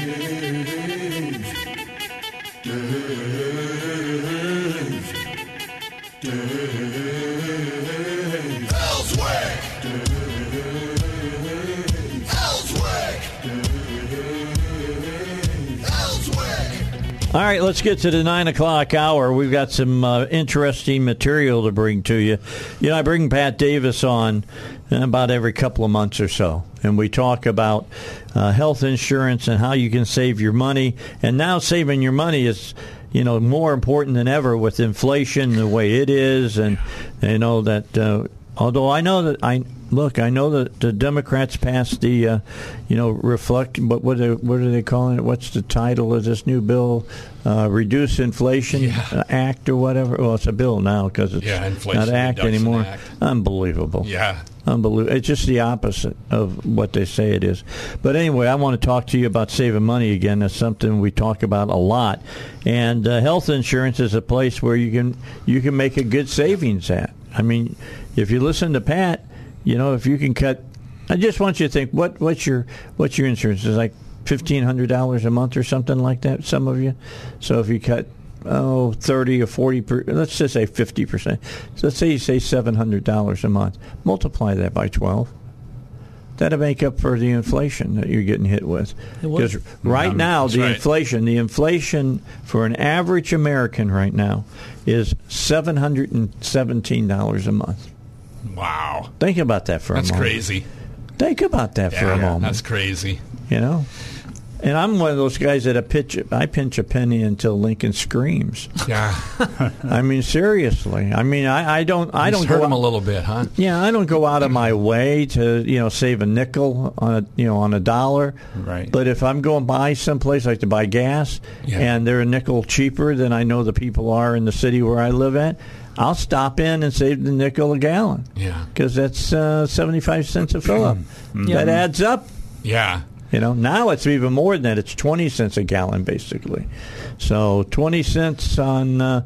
D: All right, let's get to the 9 o'clock hour. We've got some interesting material to bring to you. You know, I bring Pat Davis on about every couple of months or so, and we talk about health insurance and how you can save your money. And now saving your money is, you know, more important than ever with inflation the way it is. And you know that although I know that I know that the Democrats passed the, reflect. But what are they calling it? What's the title of this new bill? Reduce Inflation Act or whatever. Well, it's a bill now because it's
G: Inflation
D: not act
G: Reduction
D: anymore.
G: Act.
D: Unbelievable.
G: Yeah.
D: Unbelievable. It's just the opposite of what they say it is. But anyway, I want to talk to you about saving money again. That's something we talk about a lot. And health insurance is a place where you can make a good savings at. I mean, if you listen to Pat, you know, if you can cut, I just want you to think, what's your insurance? Is like $1,500 a month or something like that, some of you. So if you cut 30 or 40, let's just say 50%. So let's say you say $700 a month. Multiply that by 12. That'll make up for the inflation that you're getting hit with. Because right now, the inflation for an average American right now is $717 a month.
G: Wow.
D: Think about that for a moment.
G: That's crazy.
D: Think about that for a moment.
G: That's crazy.
D: You know? And I'm one of those guys that I pinch a penny until Lincoln screams.
G: Yeah.
D: I mean, seriously. I mean, I don't
G: hurt him a little bit, huh?
D: Yeah, I don't go out of my way to, save a nickel on a dollar.
F: Right.
D: But if I'm going by someplace like to buy gas and they're a nickel cheaper than I know the people are in the city where I live at, I'll stop in and save the nickel a gallon.
G: Yeah.
D: Because that's 75 cents a fill-up. That adds up.
G: Yeah.
D: You know, now it's even more than that. It's 20 cents a gallon, basically. So 20 cents on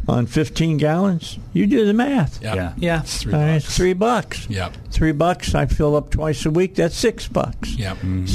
D: 15 gallons. You do the math.
G: Yeah.
F: It's
D: $3. All right, it's $3.
G: Yep.
D: $3. I fill up twice a week. That's $6.
G: Yep.
D: Mm-hmm.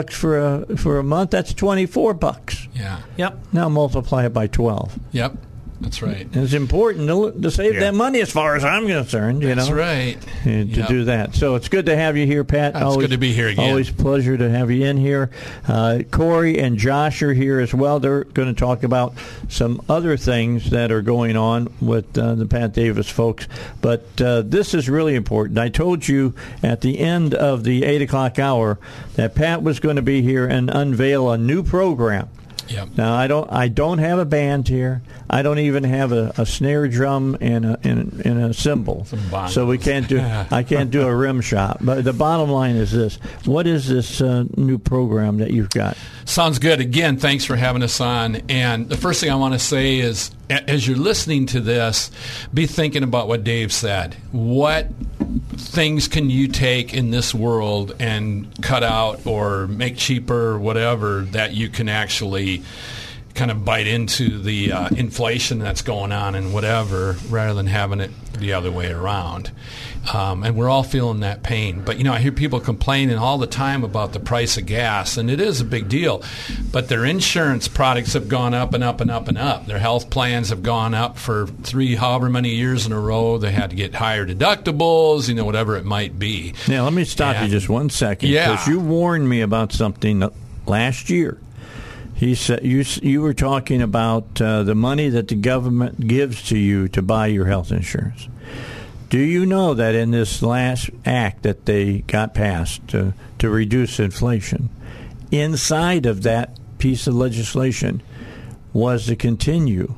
D: $6 for a month. That's $24.
G: Yeah.
F: Yep.
D: Now multiply it by 12.
G: Yep. That's right.
D: And it's important to save that money, as far as I'm concerned.
G: That's right.
D: To do that. So it's good to have you here, Pat.
G: It's good to be here again.
D: Always a pleasure to have you in here. Corey and Josh are here as well. They're going to talk about some other things that are going on with the Pat Davis folks. But this is really important. I told you at the end of the 8 o'clock hour that Pat was going to be here and unveil a new program.
G: Yep.
D: Now I don't have a band here. I don't even have a snare drum and a cymbal. So we can't do. I can't do a rim shot. But the bottom line is this: what is this new program that you've got?
G: Sounds good. Again, thanks for having us on. And the first thing I want to say is, as you're listening to this, be thinking about what Dave said. What things can you take in this world and cut out or make cheaper or whatever that you can actually kind of bite into the inflation that's going on and whatever, rather than having it the other way around. And we're all feeling that pain. But, I hear people complaining all the time about the price of gas, and it is a big deal. But their insurance products have gone up and up and up and up. Their health plans have gone up for however many years in a row. They had to get higher deductibles, whatever it might be.
D: Now, let me stop you just 1 second.
G: Yeah.
D: Because you warned me about something last year. He said you were talking about the money that the government gives to you to buy your health insurance. Do you know that in this last act that they got passed to reduce inflation, inside of that piece of legislation was to continue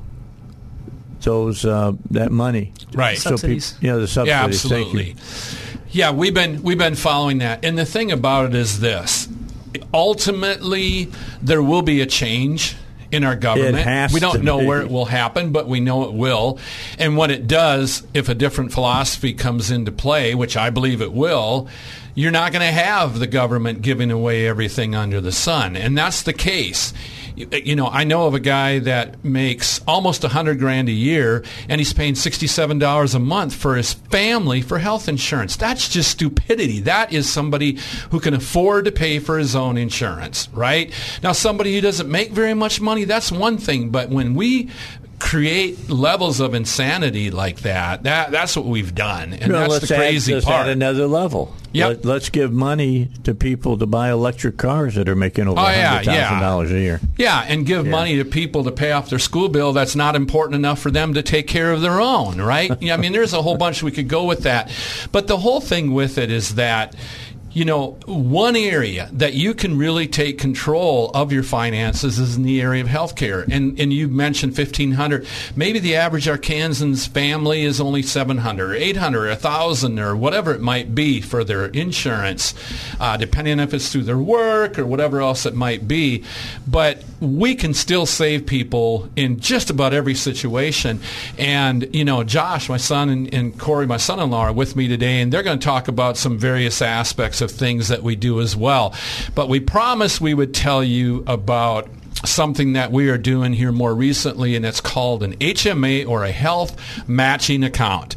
D: those that money,
G: right?
F: Subsidies.
D: The subsidies.
G: Yeah, absolutely. Yeah, we've been following that, and the thing about it is this. Ultimately, there will be a change in our government. We don't know where it will happen, but we know it will. And what it does, if a different philosophy comes into play, which I believe it will, you're not going to have the government giving away everything under the sun. And that's the case. I know of a guy that makes almost $100,000 a year, and he's paying $67 a month for his family for health insurance. That's just stupidity. That is somebody who can afford to pay for his own insurance, right? Now, somebody who doesn't make very much money, that's one thing, but when we create levels of insanity like that's what we've done, and that's the crazy part.
D: At another level.
G: Yep.
D: Let's give money to people to buy electric cars that are making over $100,000 a year.
G: Yeah, and give money to people to pay off their school bill that's not important enough for them to take care of their own, right? I mean, there's a whole bunch we could go with that. But the whole thing with it is that, one area that you can really take control of your finances is in the area of healthcare. And you mentioned $1,500. Maybe the average Arkansan's family is only $700 or $800 or $1,000 or whatever it might be for their insurance, depending on if it's through their work or whatever else it might be. But we can still save people in just about every situation. And, Josh, my son, and Corey, my son-in-law, are with me today, and they're going to talk about some various aspects of things that we do as well. But we promised we would tell you about something that we are doing here more recently, and it's called an HMA, or a health matching account.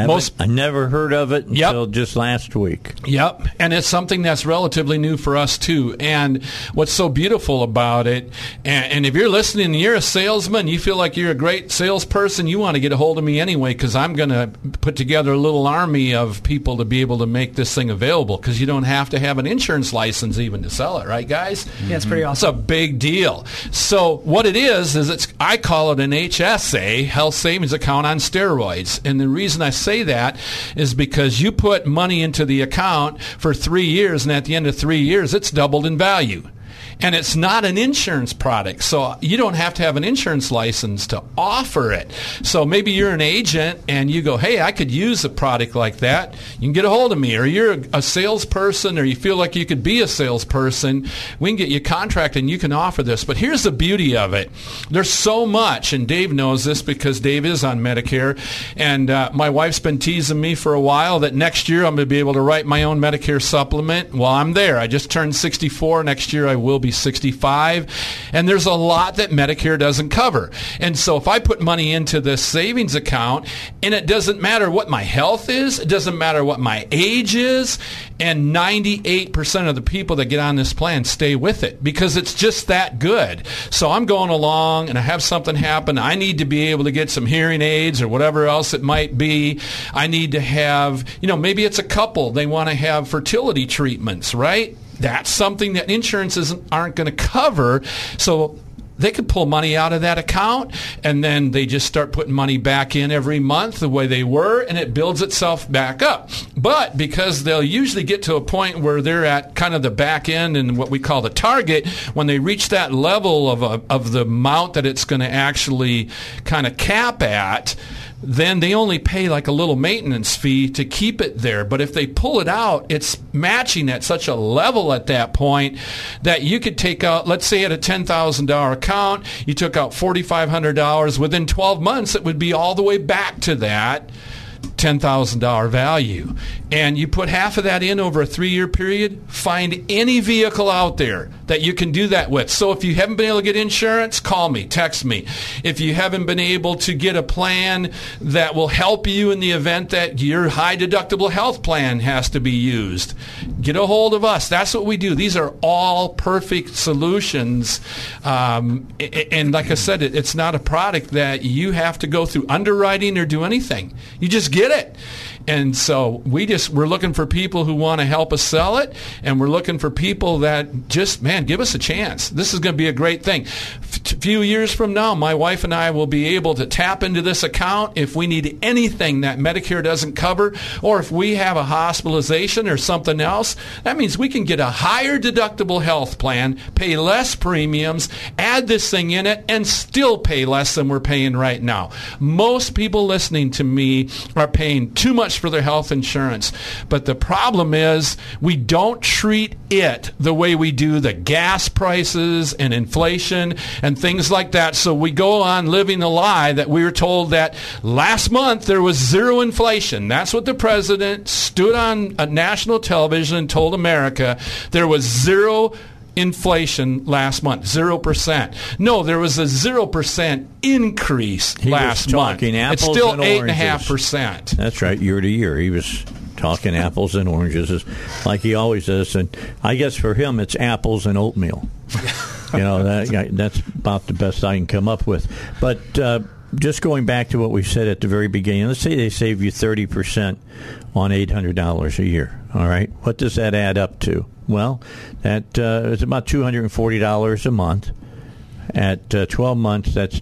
D: I never heard of it until just last week.
G: Yep, and it's something that's relatively new for us too. And what's so beautiful about it, and if you're listening and you're a salesman, you feel like you're a great salesperson, you want to get a hold of me anyway, because I'm going to put together a little army of people to be able to make this thing available, because you don't have to have an insurance license even to sell it, right, guys?
H: Yeah, it's pretty awesome.
G: It's a big deal. So what it is I call it an HSA, health savings account on steroids. And the reason I say that is because you put money into the account for 3 years, and at the end of 3 years, it's doubled in value. And it's not an insurance product, so you don't have to have an insurance license to offer it. So maybe you're an agent and you go, hey, I could use a product like that. You can get a hold of me. Or you're a salesperson, or you feel like you could be a salesperson. We can get you a contract and you can offer this. But here's the beauty of it. There's so much, and Dave knows this because Dave is on Medicare. And my wife's been teasing me for a while that next year I'm going to be able to write my own Medicare supplement. Well, I'm there. I just turned 64. Next year I will be 65, and there's a lot that Medicare doesn't cover. And so if I put money into this savings account, and it doesn't matter what my health is, it doesn't matter what my age is, and 98% of the people that get on this plan stay with it because it's just that good. So I'm going along and I have something happen. I need to be able to get some hearing aids or whatever else it might be. I need to have, maybe it's a couple. They want to have fertility treatments, right? That's something that insurances aren't going to cover. So they could pull money out of that account, and then they just start putting money back in every month the way they were, and it builds itself back up. But because they'll usually get to a point where they're at kind of the back end and what we call the target, when they reach that level of the amount that it's going to actually kind of cap at, then they only pay like a little maintenance fee to keep it there. But if they pull it out, it's matching at such a level at that point that you could take out, let's say at a $10,000 account, you took out $4,500. Within 12 months, it would be all the way back to that $10,000 value. And you put half of that in over a 3-year period, find any vehicle out there that you can do that with. So if you haven't been able to get insurance, call me, text me. If you haven't been able to get a plan that will help you in the event that your high deductible health plan has to be used, get a hold of us. That's what we do. These are all perfect solutions. And like I said, it's not a product that you have to go through underwriting or do anything. You just get it. And so we're looking for people who want to help us sell it, and we're looking for people that just, give us a chance. This is going to be a great thing. A few years from now, my wife and I will be able to tap into this account if we need anything that Medicare doesn't cover, or if we have a hospitalization or something else. That means we can get a higher deductible health plan, pay less premiums, add this thing in it, and still pay less than we're paying right now. Most people listening to me are paying too much for their health insurance. But the problem is we don't treat it the way we do the gas prices and inflation and things like that. So we go on living the lie that we were told that last month there was zero inflation. That's what the president stood on national television and told America. There was zero inflation last month, 0%. No, there was a 0% increase last month. It's still 8.5%.
D: That's right, year to year. He was talking apples and oranges, like he always does. And I guess for him, it's apples and oatmeal. That's about the best I can come up with. But just going back to what we said at the very beginning, let's say they save you 30% on $800 a year. All right, what does that add up to? Well, that is about $240 a month. At 12 months, that's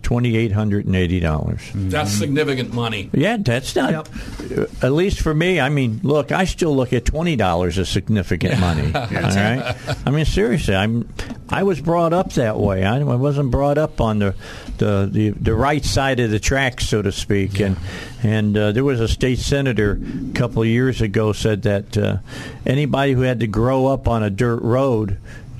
D: $2,880.
G: That's significant money.
D: Yeah, that's not, at least for me. I mean, look, I still look at $20 as significant money. All right? I mean, seriously, I was brought up that way. I wasn't brought up on the right side of the tracks, so to speak. Yeah. And there was a state senator a couple of years ago said that anybody who had to grow up on a dirt road,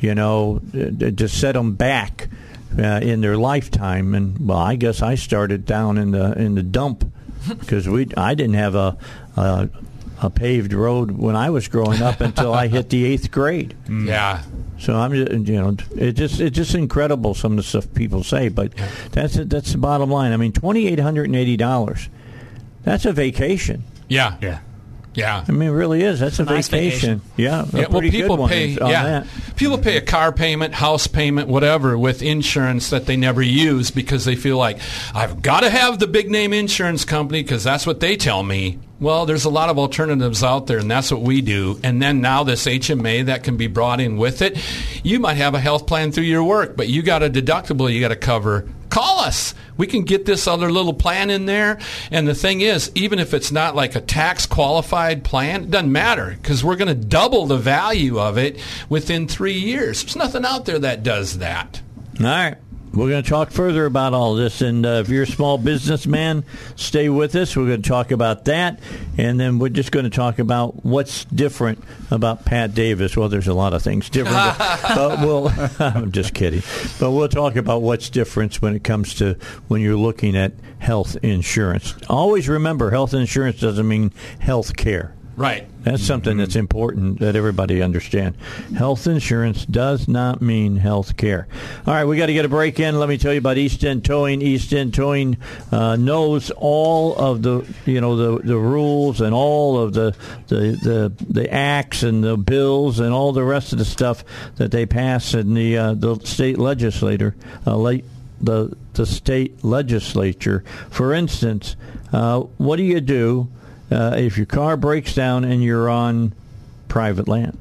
D: to set them back in their lifetime. And well, I guess I started down in the dump because I didn't have a paved road when I was growing up until I hit the 8th grade.
G: Yeah.
D: So I'm it's just incredible some of the stuff people say, but that's the bottom line. I mean, $2,880. That's a vacation.
G: Yeah. Yeah. Yeah,
D: I mean, it really is. That's a nice vacation. Yeah,
G: well, people pay. People pay a car payment, house payment, whatever, with insurance that they never use because they feel like I've got to have the big name insurance company because that's what they tell me. Well, there's a lot of alternatives out there, and that's what we do. And then now this HMA that can be brought in with it. You might have a health plan through your work, but you got a deductible you got to cover. Call us. We can get this other little plan in there. And the thing is, even if it's not like a tax-qualified plan, it doesn't matter because we're going to double the value of it within 3 years. There's nothing out there that does that.
D: All right. We're going to talk further about all this, and if you're a small businessman, stay with us. We're going to talk about that, and then we're just going to talk about what's different about Pat Davis. Well, there's a lot of things different, but I'm just kidding. But we'll talk about what's different when it comes to when you're looking at health insurance. Always remember, health insurance doesn't mean health care.
G: Right.
D: That's something that's important that everybody understand. Health insurance does not mean health care. All right, we got to get a break in. Let me tell you about East End Towing. East End Towing knows all of the the rules and all of the acts and the bills and all the rest of the stuff that they pass in the state legislature. The state legislature. For instance, what do you do if your car breaks down and you're on private land?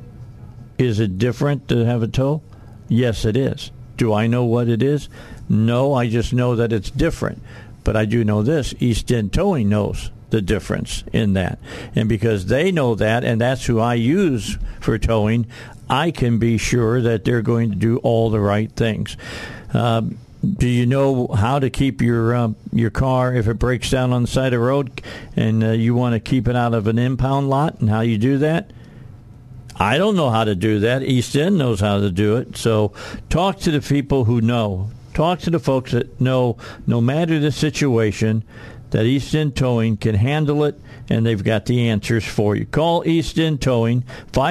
D: Is it different to have a tow? Yes, it is. Do I know what it is? No, I just know that it's different. But I do know this. East End Towing knows the difference in that. And because they know that, and that's who I use for towing, I can be sure that they're going to do all the right things. Do you know how to keep your car if it breaks down on the side of the road and you want to keep it out of an impound lot and how you do that? I don't know how to do that. East End knows how to do it. So talk to the people who know. Talk to the folks that know, no matter the situation, that East End Towing can handle it, and they've got the answers for you. Call East End Towing,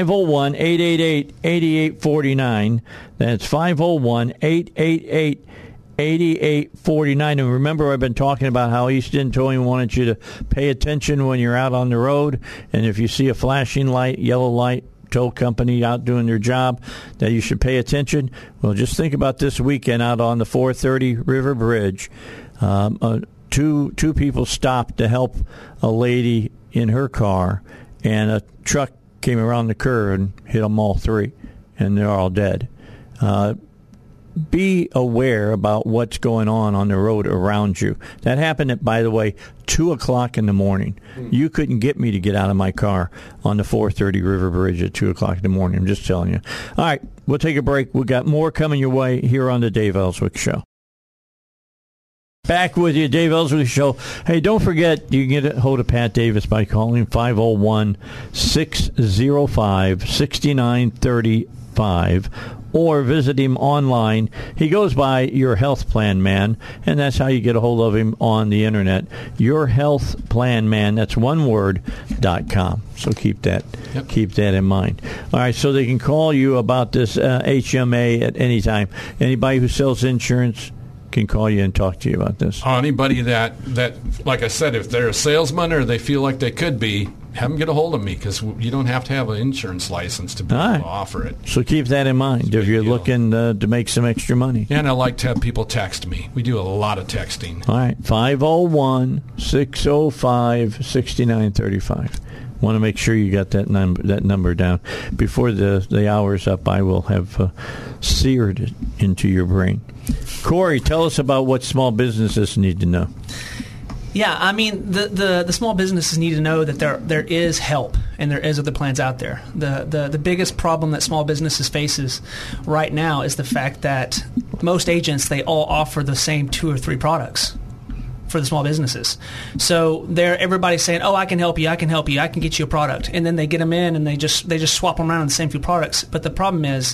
D: 501-888-8849. That's 501-888-8849. 8849. And remember, I've been talking about how East End Towing wanted you to pay attention when you're out on the road, and if you see a flashing light, yellow light, tow company out doing their job, that you should pay attention. Well, just think about this weekend out on the 430 River Bridge. Two people stopped to help a lady in her car, and a truck came around the curve and hit them all three, and they're all dead. Be aware about what's going on the road around you. That happened at, by the way, 2 o'clock in the morning. You couldn't get me to get out of my car on the 430 River Bridge at 2 o'clock in the morning. I'm just telling you. All right, we'll take a break. We've got more coming your way here on the Dave Ellswick Show. Back with you, Dave Ellswick Show. Hey, don't forget, you can get a hold of Pat Davis by calling 501-605-6935. or visit him online. He goes by Your Health Plan Man, and that's how you get a hold of him on the internet. Your Health Plan Man, that's one word, .com. So keep that in mind. All right, so they can call you about this HMA at any time. Anybody who sells insurance can call you and talk to you about this.
G: Anybody that, like I said, if they're a salesman or they feel like they could be, have them get a hold of me, because you don't have to have an insurance license to be able to offer it.
D: So keep that in mind if you're looking to make some extra money.
G: And I like to have people text me. We do a lot of texting.
D: All right, 501-605-6935. Want to make sure you got that number down. Before the hour's up, I will have seared it into your brain. Corey, tell us about what small businesses need to know.
H: Yeah, I mean, the small businesses need to know that there is help and there is other plans out there. The biggest problem that small businesses faces right now is the fact that most agents, they all offer the same 2 or 3 products for the small businesses. So everybody's saying, "Oh, I can help you, I can help you, I can get you a product," and then they get them in and they just swap them around in the same few products. But the problem is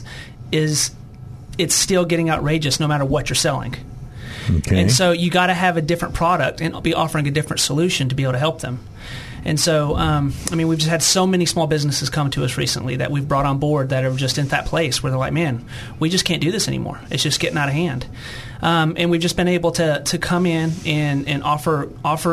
H: it's still getting outrageous no matter what you're selling.
D: Okay.
H: And so you got to have a different product and be offering a different solution to be able to help them. And so, I mean, we've just had so many small businesses come to us recently that we've brought on board that are just in that place where they're like, "Man, we just can't do this anymore. It's just getting out of hand." And we've just been able to come in and offer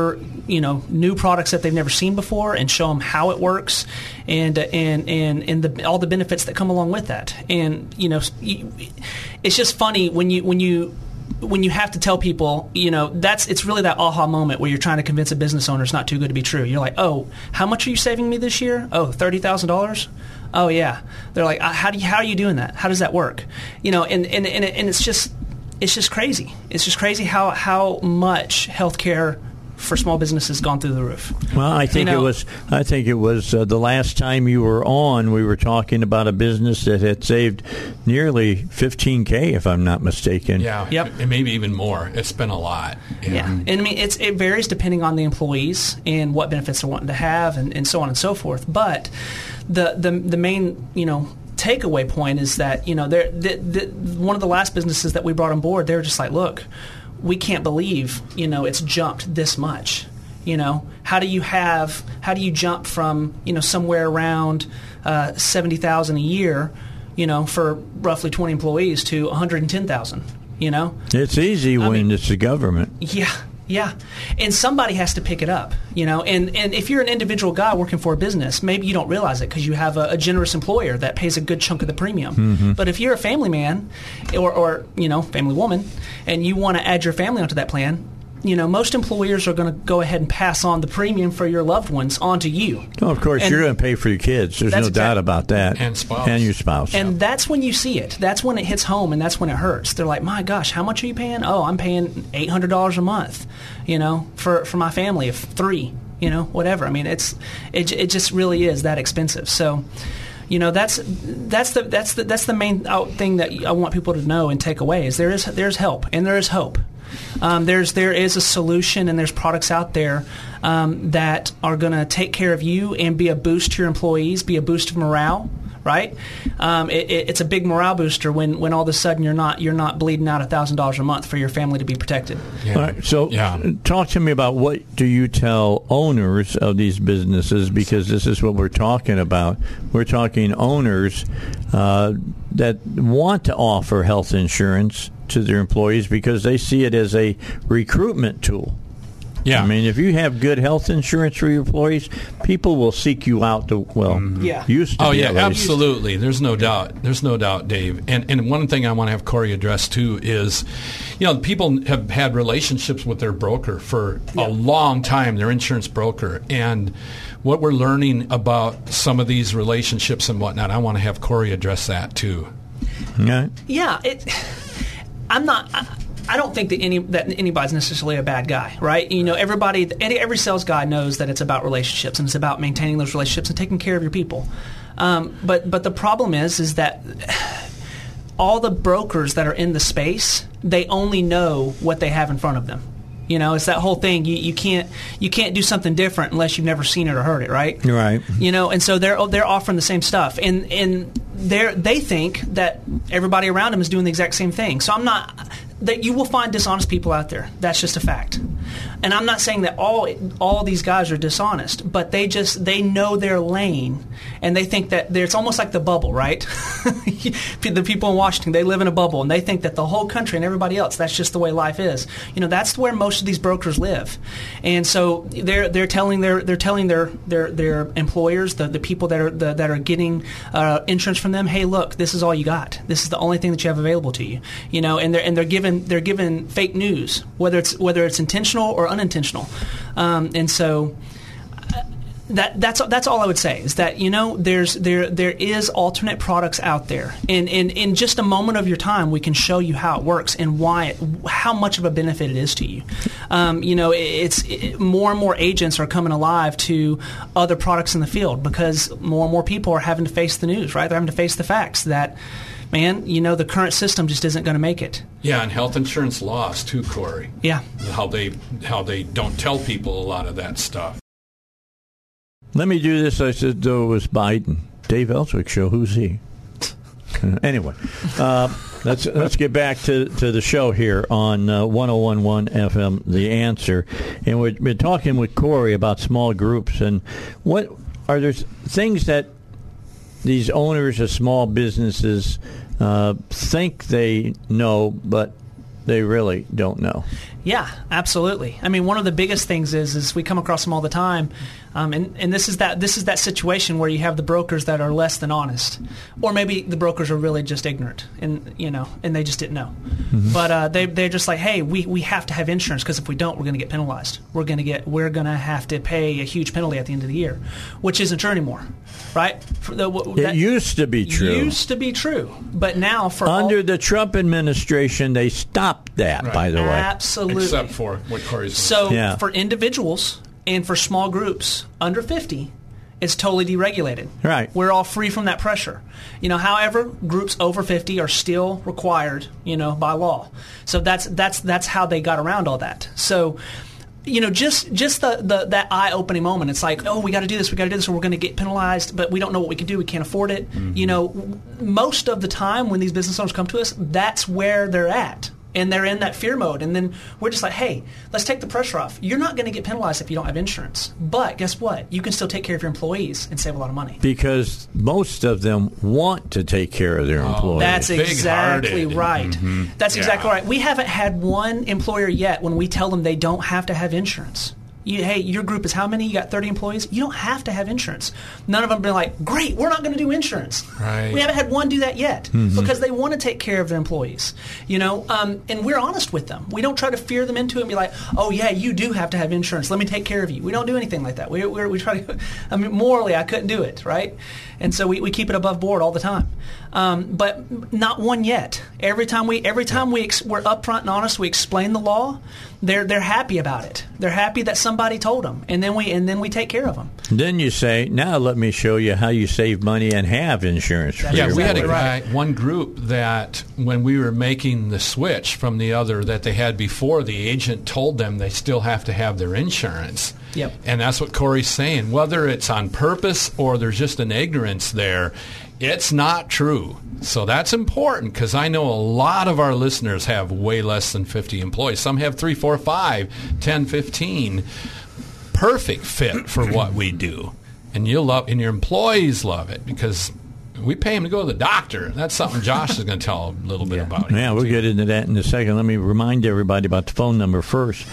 H: new products that they've never seen before and show them how it works and all the benefits that come along with that. And it's just funny when you have to tell people, it's really that aha moment where you're trying to convince a business owner it's not too good to be true. You're like, "Oh, how much are you saving me this year? Oh, $30,000? Oh, yeah." They're like, how are you doing that? How does that work? And it's just crazy. It's just crazy how much healthcare for small businesses gone through the roof.
D: Well, I think it was the last time you were on, we were talking about a business that had saved nearly $15K, if I'm not mistaken.
G: Yeah.
H: Yep.
G: And maybe even more. It's been a lot.
H: Yeah. And I mean, it varies depending on the employees and what benefits they're wanting to have and so on and so forth. But the main, takeaway point is that, one of the last businesses that we brought on board, they were just like, "Look, we can't believe, it's jumped this much. How do you jump from, somewhere around $70,000 a year, for roughly 20 employees to $110,000,
D: It's easy when it's the government.
H: Yeah. And somebody has to pick it up, and if you're an individual guy working for a business, maybe you don't realize it because you have a generous employer that pays a good chunk of the premium.
D: Mm-hmm.
H: But if you're a family man or family woman and you want to add your family onto that plan, most employers are going to go ahead and pass on the premium for your loved ones onto you.
D: Oh, of course, you're going to pay for your kids. There's no doubt about that.
G: And spouse.
D: And your spouse.
H: And that's when you see it. That's when it hits home, and that's when it hurts. They're like, "My gosh, how much are you paying?" "Oh, I'm paying $800 a month, for my family of 3, whatever." I mean, it just really is that expensive. So, that's the main thing that I want people to know and take away is there's help and there is hope. There is a solution and there's products out there that are going to take care of you and be a boost to your employees, be a boost of morale. Right? It's a big morale booster when all of a sudden you're not bleeding out $1,000 a month for your family to be protected.
D: Yeah. All right, so talk to me about what do you tell owners of these businesses, because this is what we're talking about. We're talking owners that want to offer health insurance to their employees because they see it as a recruitment tool.
G: Yeah.
D: I mean, if you have good health insurance for your employees, people will seek you out to, used to.
G: Oh, yeah, absolutely. There's no doubt. There's no doubt, Dave. And one thing I want to have Corey address, too, is, people have had relationships with their broker for a long time, their insurance broker. And what we're learning about some of these relationships and whatnot, I want to have Corey address that, too.
D: Okay.
H: Yeah. I don't think that anybody's necessarily a bad guy, right? Every sales guy knows that it's about relationships and it's about maintaining those relationships and taking care of your people. But the problem is that all the brokers that are in the space, they only know what they have in front of them. It's that whole thing. You can't do something different unless you've never seen it or heard it, right?
D: Right.
H: And so they're offering the same stuff, and they think that everybody around them is doing the exact same thing. So I'm not that you will find dishonest people out there. That's just a fact. And I'm not saying that all these guys are dishonest, but they know their lane, and they think that it's almost like the bubble, right? The people in Washington, they live in a bubble, and they think that the whole country and everybody else, that's just the way life is. That's where most of these brokers live, and so they're telling their employers, the people that are getting insurance from them, hey, look, this is all you got. This is the only thing that you have available to you. And they're given fake news, whether it's intentional or unintentional, and so that's all I would say is that there is alternate products out there, and in just a moment of your time we can show you how it works and how much of a benefit it is to you. More and more agents are coming alive to other products in the field because more and more people are having to face the news, right? They're having to face the facts that, man, the current system just isn't going to make it.
G: Yeah, and health insurance laws too, Corey.
H: Yeah.
G: How they don't tell people a lot of that stuff.
D: Let me do this. I said, though, it was Biden. Dave Ellswick Show. Who's he? Anyway, let's get back to the show here on 101.1 FM, The Answer. And we've been talking with Corey about small groups. And what are there things that these owners of small businesses think they know, but they really don't know?
H: Yeah, absolutely. I mean, one of the biggest things is we come across them all the time, and this is that situation where you have the brokers that are less than honest, or maybe the brokers are really just ignorant, and they just didn't know. Mm-hmm. But they're just like, hey, we have to have insurance because if we don't, we're going to get penalized. We're going to have to pay a huge penalty at the end of the year, which isn't true anymore, right?
D: It used to be true.
H: Used to be true, but now
D: under the Trump administration, they stopped that. Right. By the way,
H: absolutely.
G: Except for what Corey's saying.
H: For individuals and for small groups under 50, it's totally deregulated.
D: Right.
H: We're all free from that pressure. However, groups over 50 are still required, by law. So that's how they got around all that. So, just that eye-opening moment. It's like, oh, we got to do this, or we're going to get penalized, but we don't know what we can do. We can't afford it. Mm-hmm. Most of the time when these business owners come to us, that's where they're at. And they're in that fear mode. And then we're just like, hey, let's take the pressure off. You're not going to get penalized if you don't have insurance. But guess what? You can still take care of your employees and save a lot of money.
D: Because most of them want to take care of their employees.
H: That's exactly right.
G: Mm-hmm.
H: That's exactly right. We haven't had one employer yet when we tell them they don't have to have insurance. Hey, your group is how many? You got 30 employees? You don't have to have insurance. None of them have been like, great, we're not going to do insurance.
G: Right.
H: We haven't had one do that yet because they want to take care of their employees. And we're honest with them. We don't try to fear them into it and be like, oh, yeah, you do have to have insurance. Let me take care of you. We don't do anything like that. We try to, morally, I couldn't do it, right? And so we keep it above board all the time. But not one yet. Every time we're upfront and honest, we explain the law. They're happy about it. They're happy that somebody told them, and then we take care of them.
D: Then you say, now let me show you how you save money and have insurance. For
G: yeah,
D: your
G: we had
D: employees.
G: one group that when we were making the switch from the other that they had before, the agent told them they still have to have their insurance.
H: Yep.
G: And that's what Corey's saying. Whether it's on purpose or there's just an ignorance there, it's not true. So that's important because I know a lot of our listeners have way less than 50 employees. Some have 3, 4, 5, 10, 15. Perfect fit for what we do. And your employees love it because we pay them to go to the doctor. That's something Josh is going to tell a little bit about.
D: Yeah, we'll get into that in a second. Let me remind everybody about the phone number first.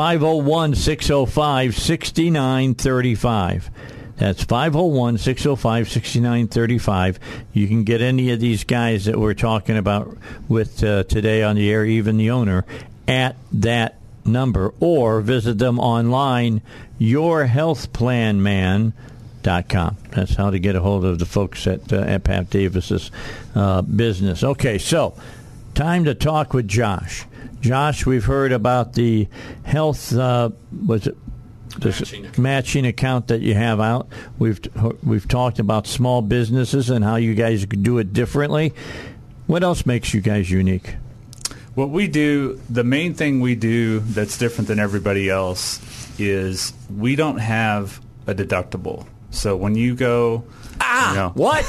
D: 501-605-6935. That's 501-605-6935. You can get any of these guys that we're talking about with today on the air, even the owner, at that number, or visit them online, yourhealthplanman.com. That's how to get a hold of the folks at Pat Davis's business. Okay, so time to talk with Josh. Josh, we've heard about the health, matching account that you have out. We've talked about small businesses and how you guys do it differently. What else makes you guys unique?
I: What we do, the main thing we do that's different than everybody else is we don't have a deductible. So when you go,
D: what?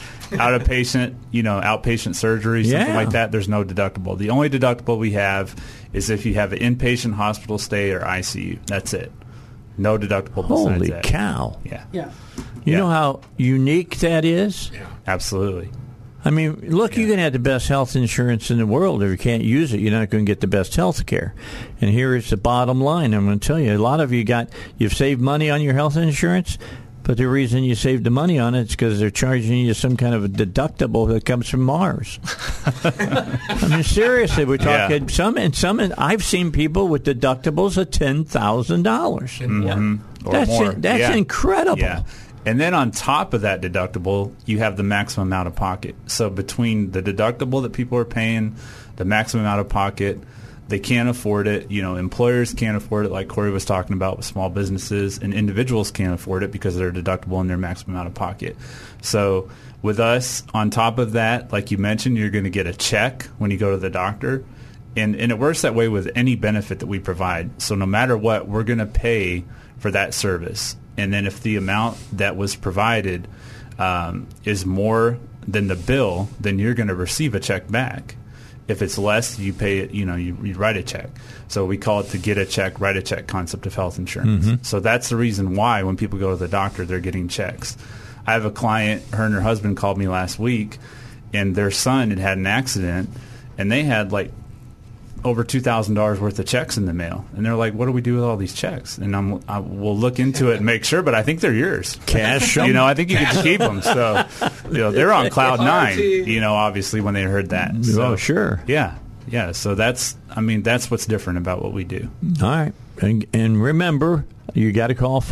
I: outpatient surgery, something like that, there's no deductible. The only deductible we have is if you have an inpatient hospital stay or ICU. That's it. No deductible besides
D: Holy
I: that.
D: cow.
H: Yeah.
D: You know how unique that is?
I: Yeah. Absolutely.
D: I mean, look, you can have the best health insurance in the world. If you can't use it, you're not going to get the best health care. And here is the bottom line. I'm going to tell you, a lot of you've saved money on your health insurance, but the reason you saved the money on it is because they're charging you some kind of a deductible that comes from Mars. I mean, seriously, we're talking some. I've seen people with deductibles of $10,000
I: or more.
D: That's incredible.
I: Yeah. And then on top of that deductible, you have the maximum out of pocket. So between the deductible that people are paying, the maximum out of pocket, they can't afford it. Employers can't afford it, like Corey was talking about with small businesses, and individuals can't afford it because of their deductible and their maximum out of pocket. So with us, on top of that, like you mentioned, you're going to get a check when you go to the doctor. And it works that way with any benefit that we provide. So no matter what, we're going to pay for that service. And then if the amount that was provided is more than the bill, then you're going to receive a check back. If it's less, you pay it, you write a check. So we call it the get a check, write a check concept of health insurance. Mm-hmm. So that's the reason why when people go to the doctor, they're getting checks. I have a client, her and her husband called me last week, and their son had an accident, and they had like over $2,000 worth of checks in the mail. And they're like, what do we do with all these checks? And we'll look into it and make sure, but I think they're yours.
D: Cash them?
I: I think you can keep them. So, they're on cloud nine, obviously when they heard that. So,
D: oh, sure.
I: Yeah. Yeah. So that's what's different about what we do.
D: All right. And remember, you got to call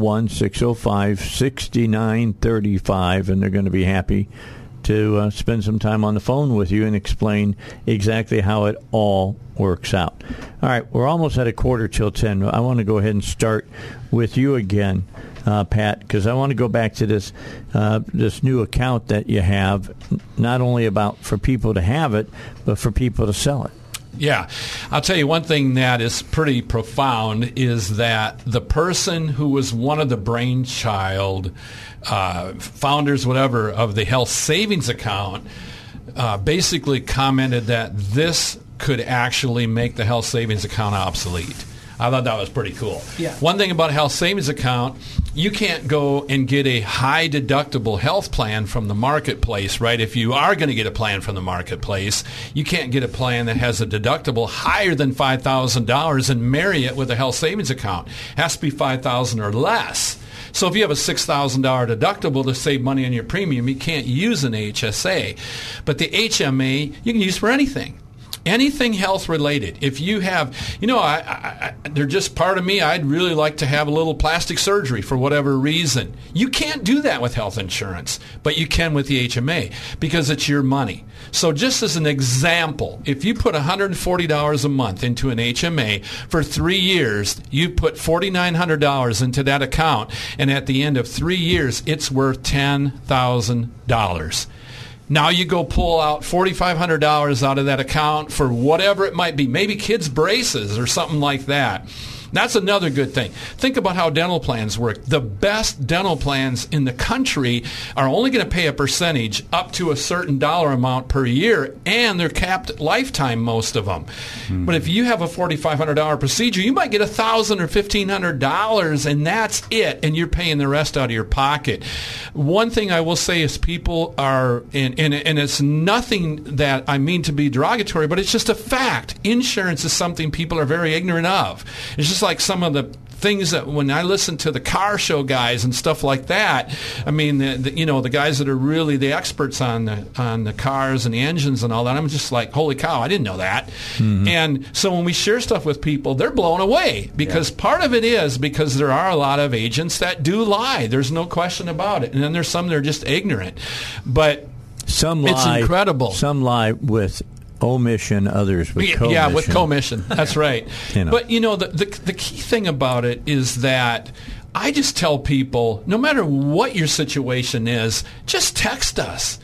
D: 501-605-6935, and they're going to be happy to spend some time on the phone with you and explain exactly how it all works out. All right, we're almost at 9:45. I want to go ahead and start with you again, Pat, because I want to go back to this new account that you have, not only about for people to have it, but for people to sell it.
G: Yeah. I'll tell you one thing that is pretty profound is that the person who was one of the brainchild founders, whatever, of the health savings account basically commented that this could actually make the health savings account obsolete. I thought that was pretty cool.
H: Yeah.
G: One thing about a health savings account, you can't go and get a high deductible health plan from the marketplace, right? If you are going to get a plan from the marketplace, you can't get a plan that has a deductible higher than $5,000 and marry it with a health savings account. It has to be $5,000 or less. So if you have a $6,000 deductible to save money on your premium, you can't use an HSA. But the HMA, you can use for anything. Anything health related. If you have, they're just part of me. I'd really like to have a little plastic surgery for whatever reason. You can't do that with health insurance, but you can with the HMA because it's your money. So just as an example, if you put $140 a month into an HMA for 3 years, you put $4,900 into that account, and at the end of 3 years, it's worth $10,000. Now you go pull out $4,500 out of that account for whatever it might be, maybe kids' braces or something like that. That's another good thing. Think about how dental plans work. The best dental plans in the country are only going to pay a percentage up to a certain dollar amount per year, and they're capped lifetime, most of them. Mm-hmm. But if you have a $4,500 procedure, you might get $1,000 or $1,500, and that's it, and you're paying the rest out of your pocket. One thing I will say is people are, and it's nothing that I mean to be derogatory, but it's just a fact. Insurance is something people are very ignorant of. It's just like some of the things that when I listen to the car show guys and stuff like that, I mean, the guys that are really the experts on the cars and the engines and all that, I'm just like, holy cow, I didn't know that. Mm-hmm. And so when we share stuff with people, they're blown away because part of it is because there are a lot of agents that do lie. There's no question about it. And then there's some that are just ignorant. But
D: some lie,
G: it's incredible.
D: Some lie with omission, others with commission.
G: Yeah, with commission. That's right. But, the key thing about it is that I just tell people, no matter what your situation is, just text us.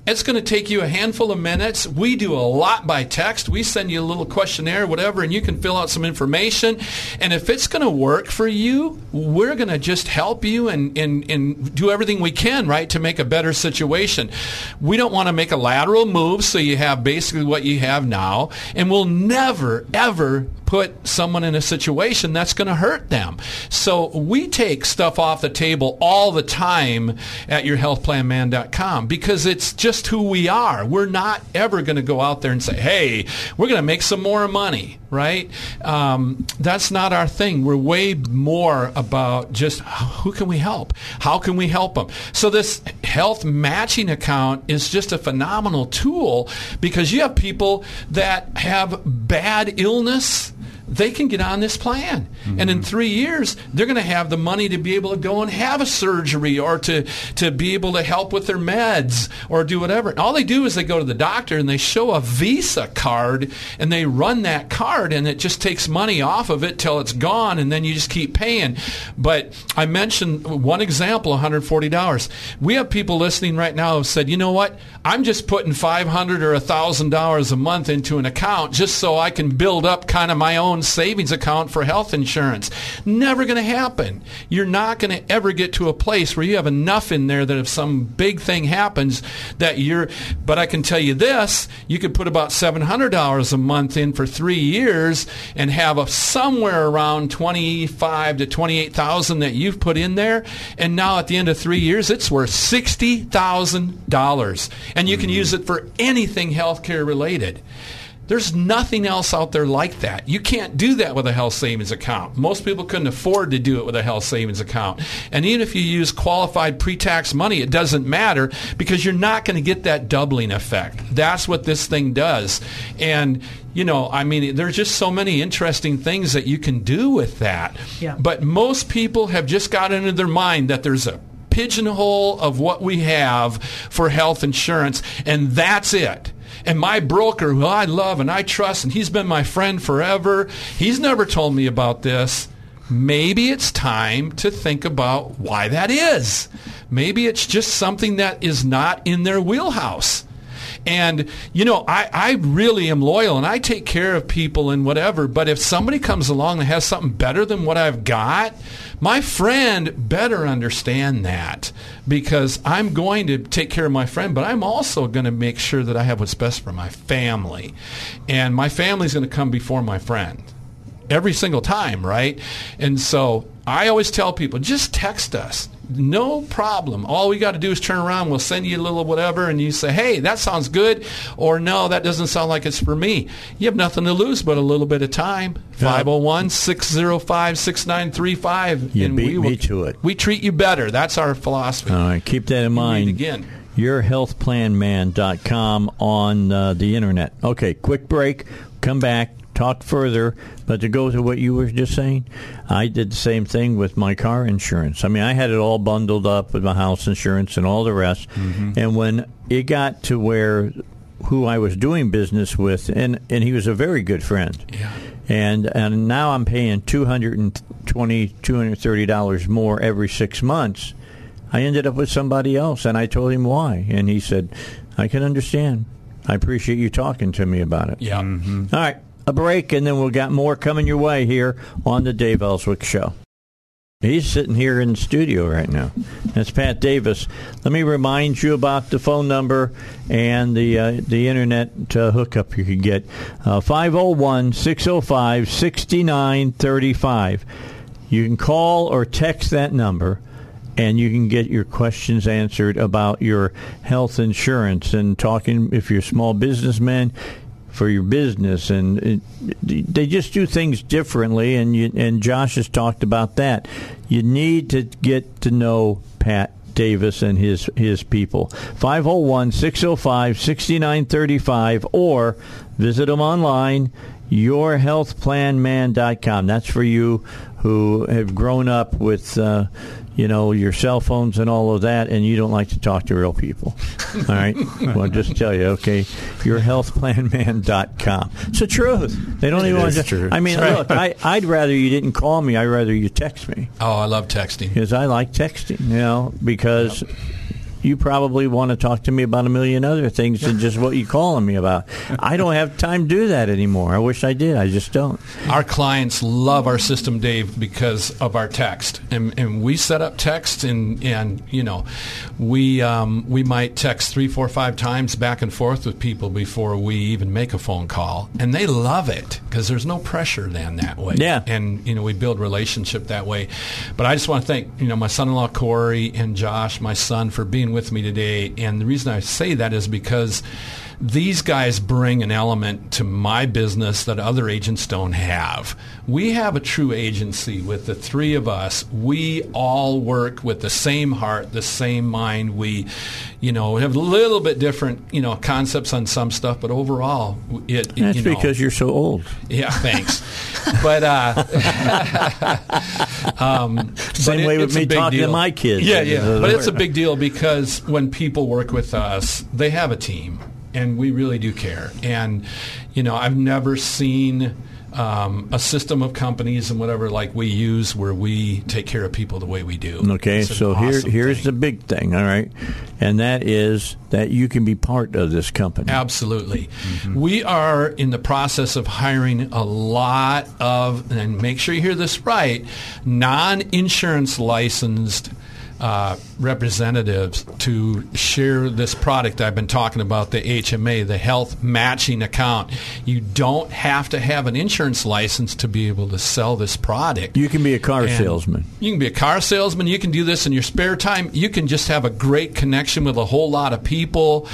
G: It's going to take you a handful of minutes. We do a lot by text. We send you a little questionnaire, whatever, and you can fill out some information. And if it's going to work for you, we're going to just help you and do everything we can, right, to make a better situation. We don't want to make a lateral move so you have basically what you have now. And we'll never, ever put someone in a situation that's going to hurt them. So we take stuff off the table all the time at yourhealthplanman.com because it's just who we are. We're not ever going to go out there and say, hey, we're going to make some more money, right? That's not our thing. We're way more about just who can we help? How can we help them? So this health matching account is just a phenomenal tool because you have people that have bad illness. They can get on this plan. Mm-hmm. And in 3 years, they're going to have the money to be able to go and have a surgery or to be able to help with their meds or do whatever. And all they do is they go to the doctor and they show a Visa card and they run that card and it just takes money off of it till it's gone and then you just keep paying. But I mentioned one example, $140. We have people listening right now who said, you know what, I'm just putting $500 or $1,000 a month into an account just so I can build up kind of my own savings account for health insurance. Never going to happen. You're not going to ever get to a place where you have enough in there that if some big thing happens that but I can tell you this, you could put about $700 a month in for 3 years and have somewhere around $25,000 to $28,000 that you've put in there, and now at the end of 3 years it's worth $60,000 and you can use it for anything healthcare related. There's nothing else out there like that. You can't do that with a health savings account. Most people couldn't afford to do it with a health savings account. And even if you use qualified pre-tax money, it doesn't matter because you're not going to get that doubling effect. That's what this thing does. And, there's just so many interesting things that you can do with that.
H: Yeah.
G: But most people have just got into their mind that there's a pigeonhole of what we have for health insurance, and that's it. And my broker, who I love and I trust, and he's been my friend forever, he's never told me about this. Maybe it's time to think about why that is. Maybe it's just something that is not in their wheelhouse. And, I really am loyal, and I take care of people and whatever, but if somebody comes along that has something better than what I've got, my friend better understand that because I'm going to take care of my friend, but I'm also going to make sure that I have what's best for my family. And my family's going to come before my friend every single time, right? And so I always tell people, just text us. No problem. All we got to do is turn around. We'll send you a little whatever, and you say, hey, that sounds good, or no, that doesn't sound like it's for me. You have nothing to lose but a little bit of time. 501-605-6935.
D: You beat me to it.
G: We treat you better. That's our philosophy.
D: All right, keep that in mind.
G: Again.
D: yourhealthplanman.com on the internet. Okay, quick break. Come back. Talk further, but to go to what you were just saying, I did the same thing with my car insurance. I mean, I had it all bundled up with my house insurance and all the rest. Mm-hmm. And when it got to where who I was doing business with, and he was a very good friend.
G: Yeah.
D: And now I'm paying $220, $230 more every 6 months. I ended up with somebody else, and I told him why. And he said, I can understand. I appreciate you talking to me about it.
G: Yeah. Mm-hmm.
D: All right. A break, and then we'll got more coming your way here on the Dave Ellswick Show. He's sitting here in the studio right now. That's Pat Davis. Let me remind you about the phone number and the internet hookup you can get. 501-605-6935. You can call or text that number, and you can get your questions answered about your health insurance and talking if you're a small businessman for your business, and they just do things differently, and Josh has talked about that. You need to get to know Pat Davis and his people. 501-605-6935, or visit them online, yourhealthplanman.com. That's for you who have grown up with your cell phones and all of that, and you don't like to talk to real people. All right? Well, I'll just tell you, okay, yourhealthplanman.com. It's the truth. They don't even want to.
E: True.
D: I mean, look, I'd rather you didn't call me. I'd rather you text me.
G: Oh, I love texting.
D: Because I like texting, because you probably want to talk to me about a million other things than just what you're calling me about. I don't have time to do that anymore. I wish I did. I just don't.
G: Our clients love our system, Dave, because of our text, and we set up text, and we might text 3, 4, 5 times back and forth with people before we even make a phone call, and they love it because there's no pressure then that way.
D: Yeah.
G: And we build relationship that way. But I just want to thank my son-in-law Corey and Josh, my son, for being with me today. And the reason I say that is because these guys bring an element to my business that other agents don't have. We have a true agency with the three of us. We all work with the same heart, the same mind. We, have a little bit different, concepts on some stuff, but overall,
D: that's because you're so old.
G: Yeah, thanks. But
D: same way with me talking to my kids.
G: Yeah. But it's a big deal because when people work with us, they have a team. And we really do care. And, I've never seen a system of companies and whatever like we use where we take care of people the way we do.
D: Okay, so here's the big thing, all right? And that is that you can be part of this company.
G: Absolutely. Mm-hmm. We are in the process of hiring a lot of, and make sure you hear this right, non-insurance licensed representatives to share this product I've been talking about, the HMA, the health matching account. You don't have to have an insurance license to be able to sell this product.
D: You can be a car salesman.
G: You can be a car salesman. You can do this in your spare time. You can just have a great connection with a whole lot of people.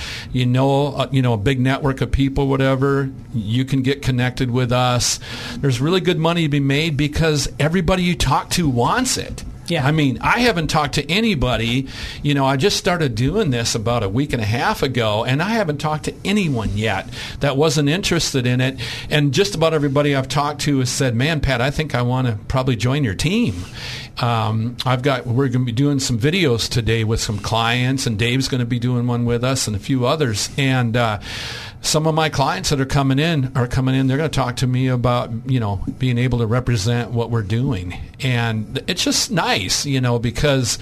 G: A big network of people, whatever. You can get connected with us. There's really good money to be made because everybody you talk to wants it.
H: Yeah.
G: I mean, I haven't talked to anybody. I just started doing this about a week and a half ago, and I haven't talked to anyone yet that wasn't interested in it. And just about everybody I've talked to has said, man, Pat, I think I want to probably join your team. We're going to be doing some videos today with some clients, and Dave's going to be doing one with us and a few others. And some of my clients that are coming in, they're going to talk to me about, being able to represent what we're doing. And it's just nice, because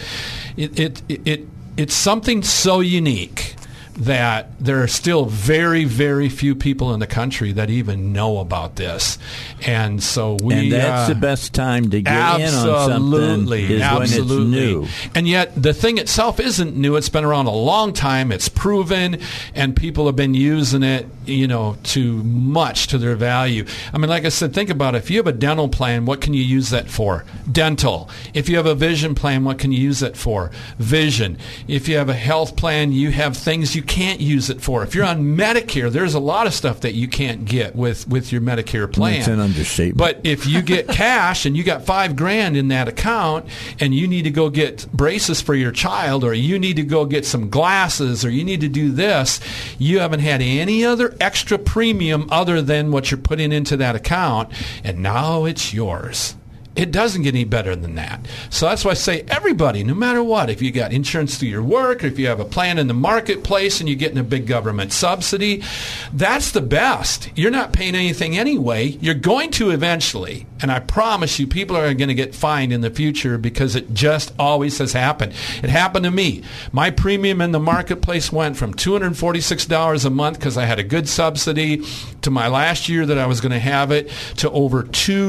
G: it's something so unique that there are still very, very few people in the country that even know about this. And so
D: and that's the best time to get in on something is when it's new.
G: And yet the thing itself isn't new. It's been around a long time. It's proven, and people have been using it, to much to their value. I mean, like I said, think about it. If you have a dental plan, what can you use that for? Dental. If you have a vision plan, what can you use it for? Vision. If you have a health plan, you have things you can't use it for. If you're on Medicare, there's a lot of stuff that you can't get with your Medicare plan.
D: It's an understatement.
G: But if you get cash and you got $5,000 in that account and you need to go get braces for your child, or you need to go get some glasses, or you need to do this, you haven't had any other extra premium other than what you're putting into that account, and now it's yours. It doesn't get any better than that. So that's why I say everybody, no matter what, if you got insurance through your work, or if you have a plan in the marketplace and you're getting a big government subsidy, that's the best. You're not paying anything anyway. You're going to eventually. And I promise you, people are going to get fined in the future because it just always has happened. It happened to me. My premium in the marketplace went from $246 a month because I had a good subsidy to my last year that I was going to have it to over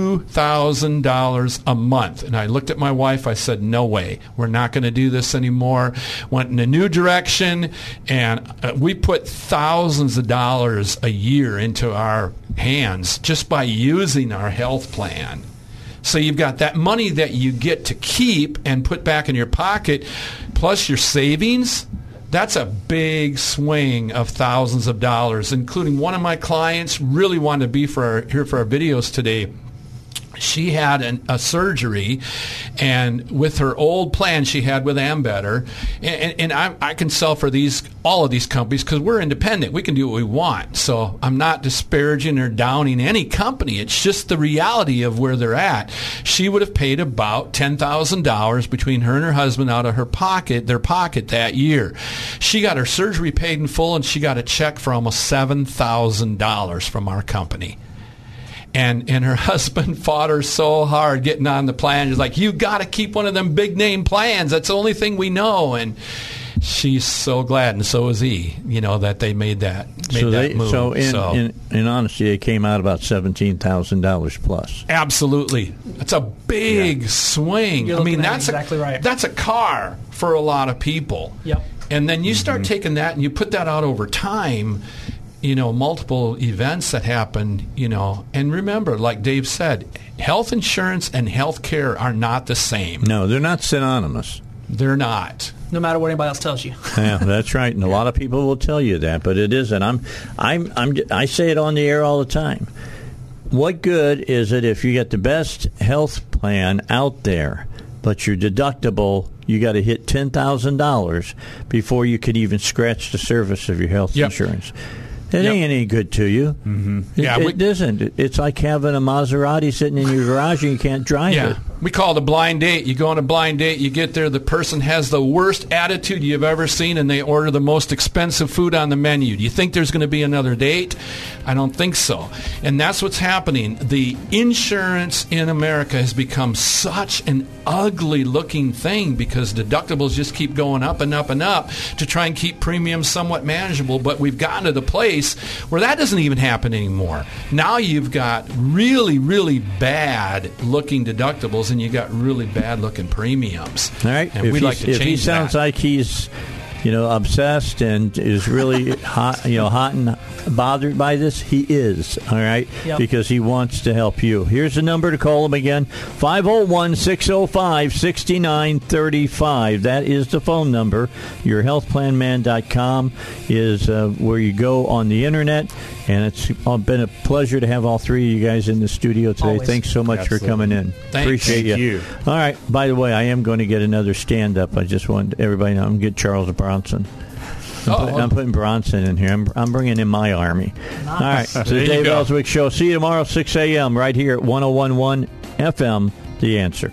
G: $2,000 a month. And I looked at my wife. I said, no way. We're not going to do this anymore. Went in a new direction, and we put thousands of dollars a year into our hands just by using our health plan. So you've got that money that you get to keep and put back in your pocket, plus your savings. That's a big swing of thousands of dollars, including one of my clients really wanted to be here for our videos today. She had a surgery, and with her old plan she had with Ambetter, and I can sell for all of these companies because we're independent. We can do what we want. So I'm not disparaging or downing any company. It's just the reality of where they're at. She would have paid about $10,000 between her and her husband out of their pocket that year. She got her surgery paid in full, and she got a check for almost $7,000 from our company. And her husband fought her so hard getting on the plan. He's like, you got to keep one of them big name plans. That's the only thing we know. And she's so glad, and so is he, that they made that move.
D: So in honesty, they came out about $17,000 plus.
G: Absolutely. It's a big swing. That's
H: exactly right.
G: That's a car for a lot of people.
H: Yep.
G: And then you start taking that and you put that out over time, multiple events that happen, and remember, like Dave said, health insurance and health care are not the same.
D: No, they're not synonymous.
G: They're not.
H: No matter what anybody else tells you.
D: Yeah, that's right, and a lot of people will tell you that, but it isn't. I say it on the air all the time. What good is it if you get the best health plan out there, but your deductible, you got to hit $10,000 before you could even scratch the surface of your health insurance? It ain't any good to you. Mm-hmm. It isn't. It's like having a Maserati sitting in your garage and you can't drive it.
G: We call it a blind date. You go on a blind date, you get there, the person has the worst attitude you've ever seen, and they order the most expensive food on the menu. Do you think there's going to be another date? I don't think so. And that's what's happening. The insurance in America has become such an ugly-looking thing because deductibles just keep going up and up and up to try and keep premiums somewhat manageable, but we've gotten to the place where that doesn't even happen anymore. Now you've got really, really bad-looking deductibles, and you got really bad-looking premiums.
D: All right.
G: And we'd like to change that.
D: If he sounds like he's, obsessed and is really hot and bothered by this, he is. All right, because he wants to help you. Here's the number to call him again: 501-605-6935. That is the phone number. YourHealthPlanMan.com is where you go on the internet. And it's been a pleasure to have all three of you guys in the studio today.
H: Always.
D: Thanks so much for coming in. Appreciate you. All right. By the way, I am going to get another stand-up. I just want everybody to know I'm going to get Charles Bronson. I'm putting Bronson in here. I'm bringing in my army. Nice. All right. So the Dave Ellswick Show. See you tomorrow, 6 a.m. right here at 101.1 FM, The Answer.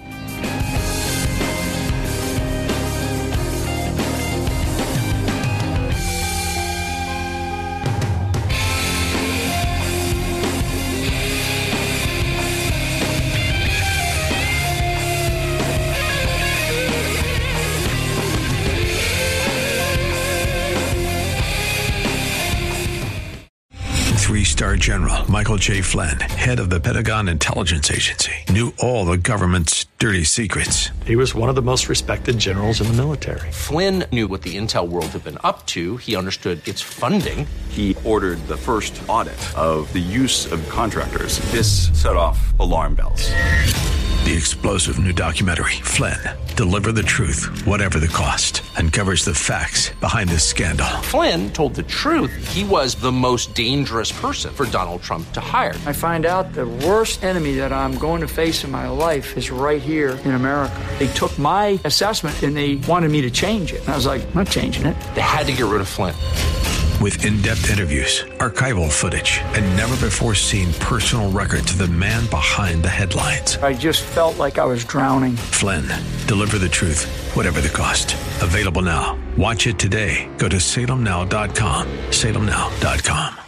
A: Three-star General Michael J. Flynn, head of the Pentagon Intelligence Agency, knew all the government's dirty secrets.
J: He was one of the most respected generals in the military.
B: Flynn knew what the intel world had been up to. He understood its funding.
C: He ordered the first audit of the use of contractors. This set off alarm bells.
A: The explosive new documentary, Flynn, Deliver the Truth, Whatever the Cost, uncovers the facts behind this scandal.
B: Flynn told the truth. He was the most dangerous person for Donald Trump to hire.
K: I find out the worst enemy that I'm going to face in my life is right here in America. They took my assessment and they wanted me to change it. And I was like, I'm not changing it.
B: They had to get rid of Flynn.
A: With in-depth interviews, archival footage, and never-before-seen personal records of the man behind the headlines.
K: I just felt like I was drowning.
A: Flynn, Deliver the Truth, Whatever the Cost. Available now. Watch it today. Go to salemnow.com. salemnow.com.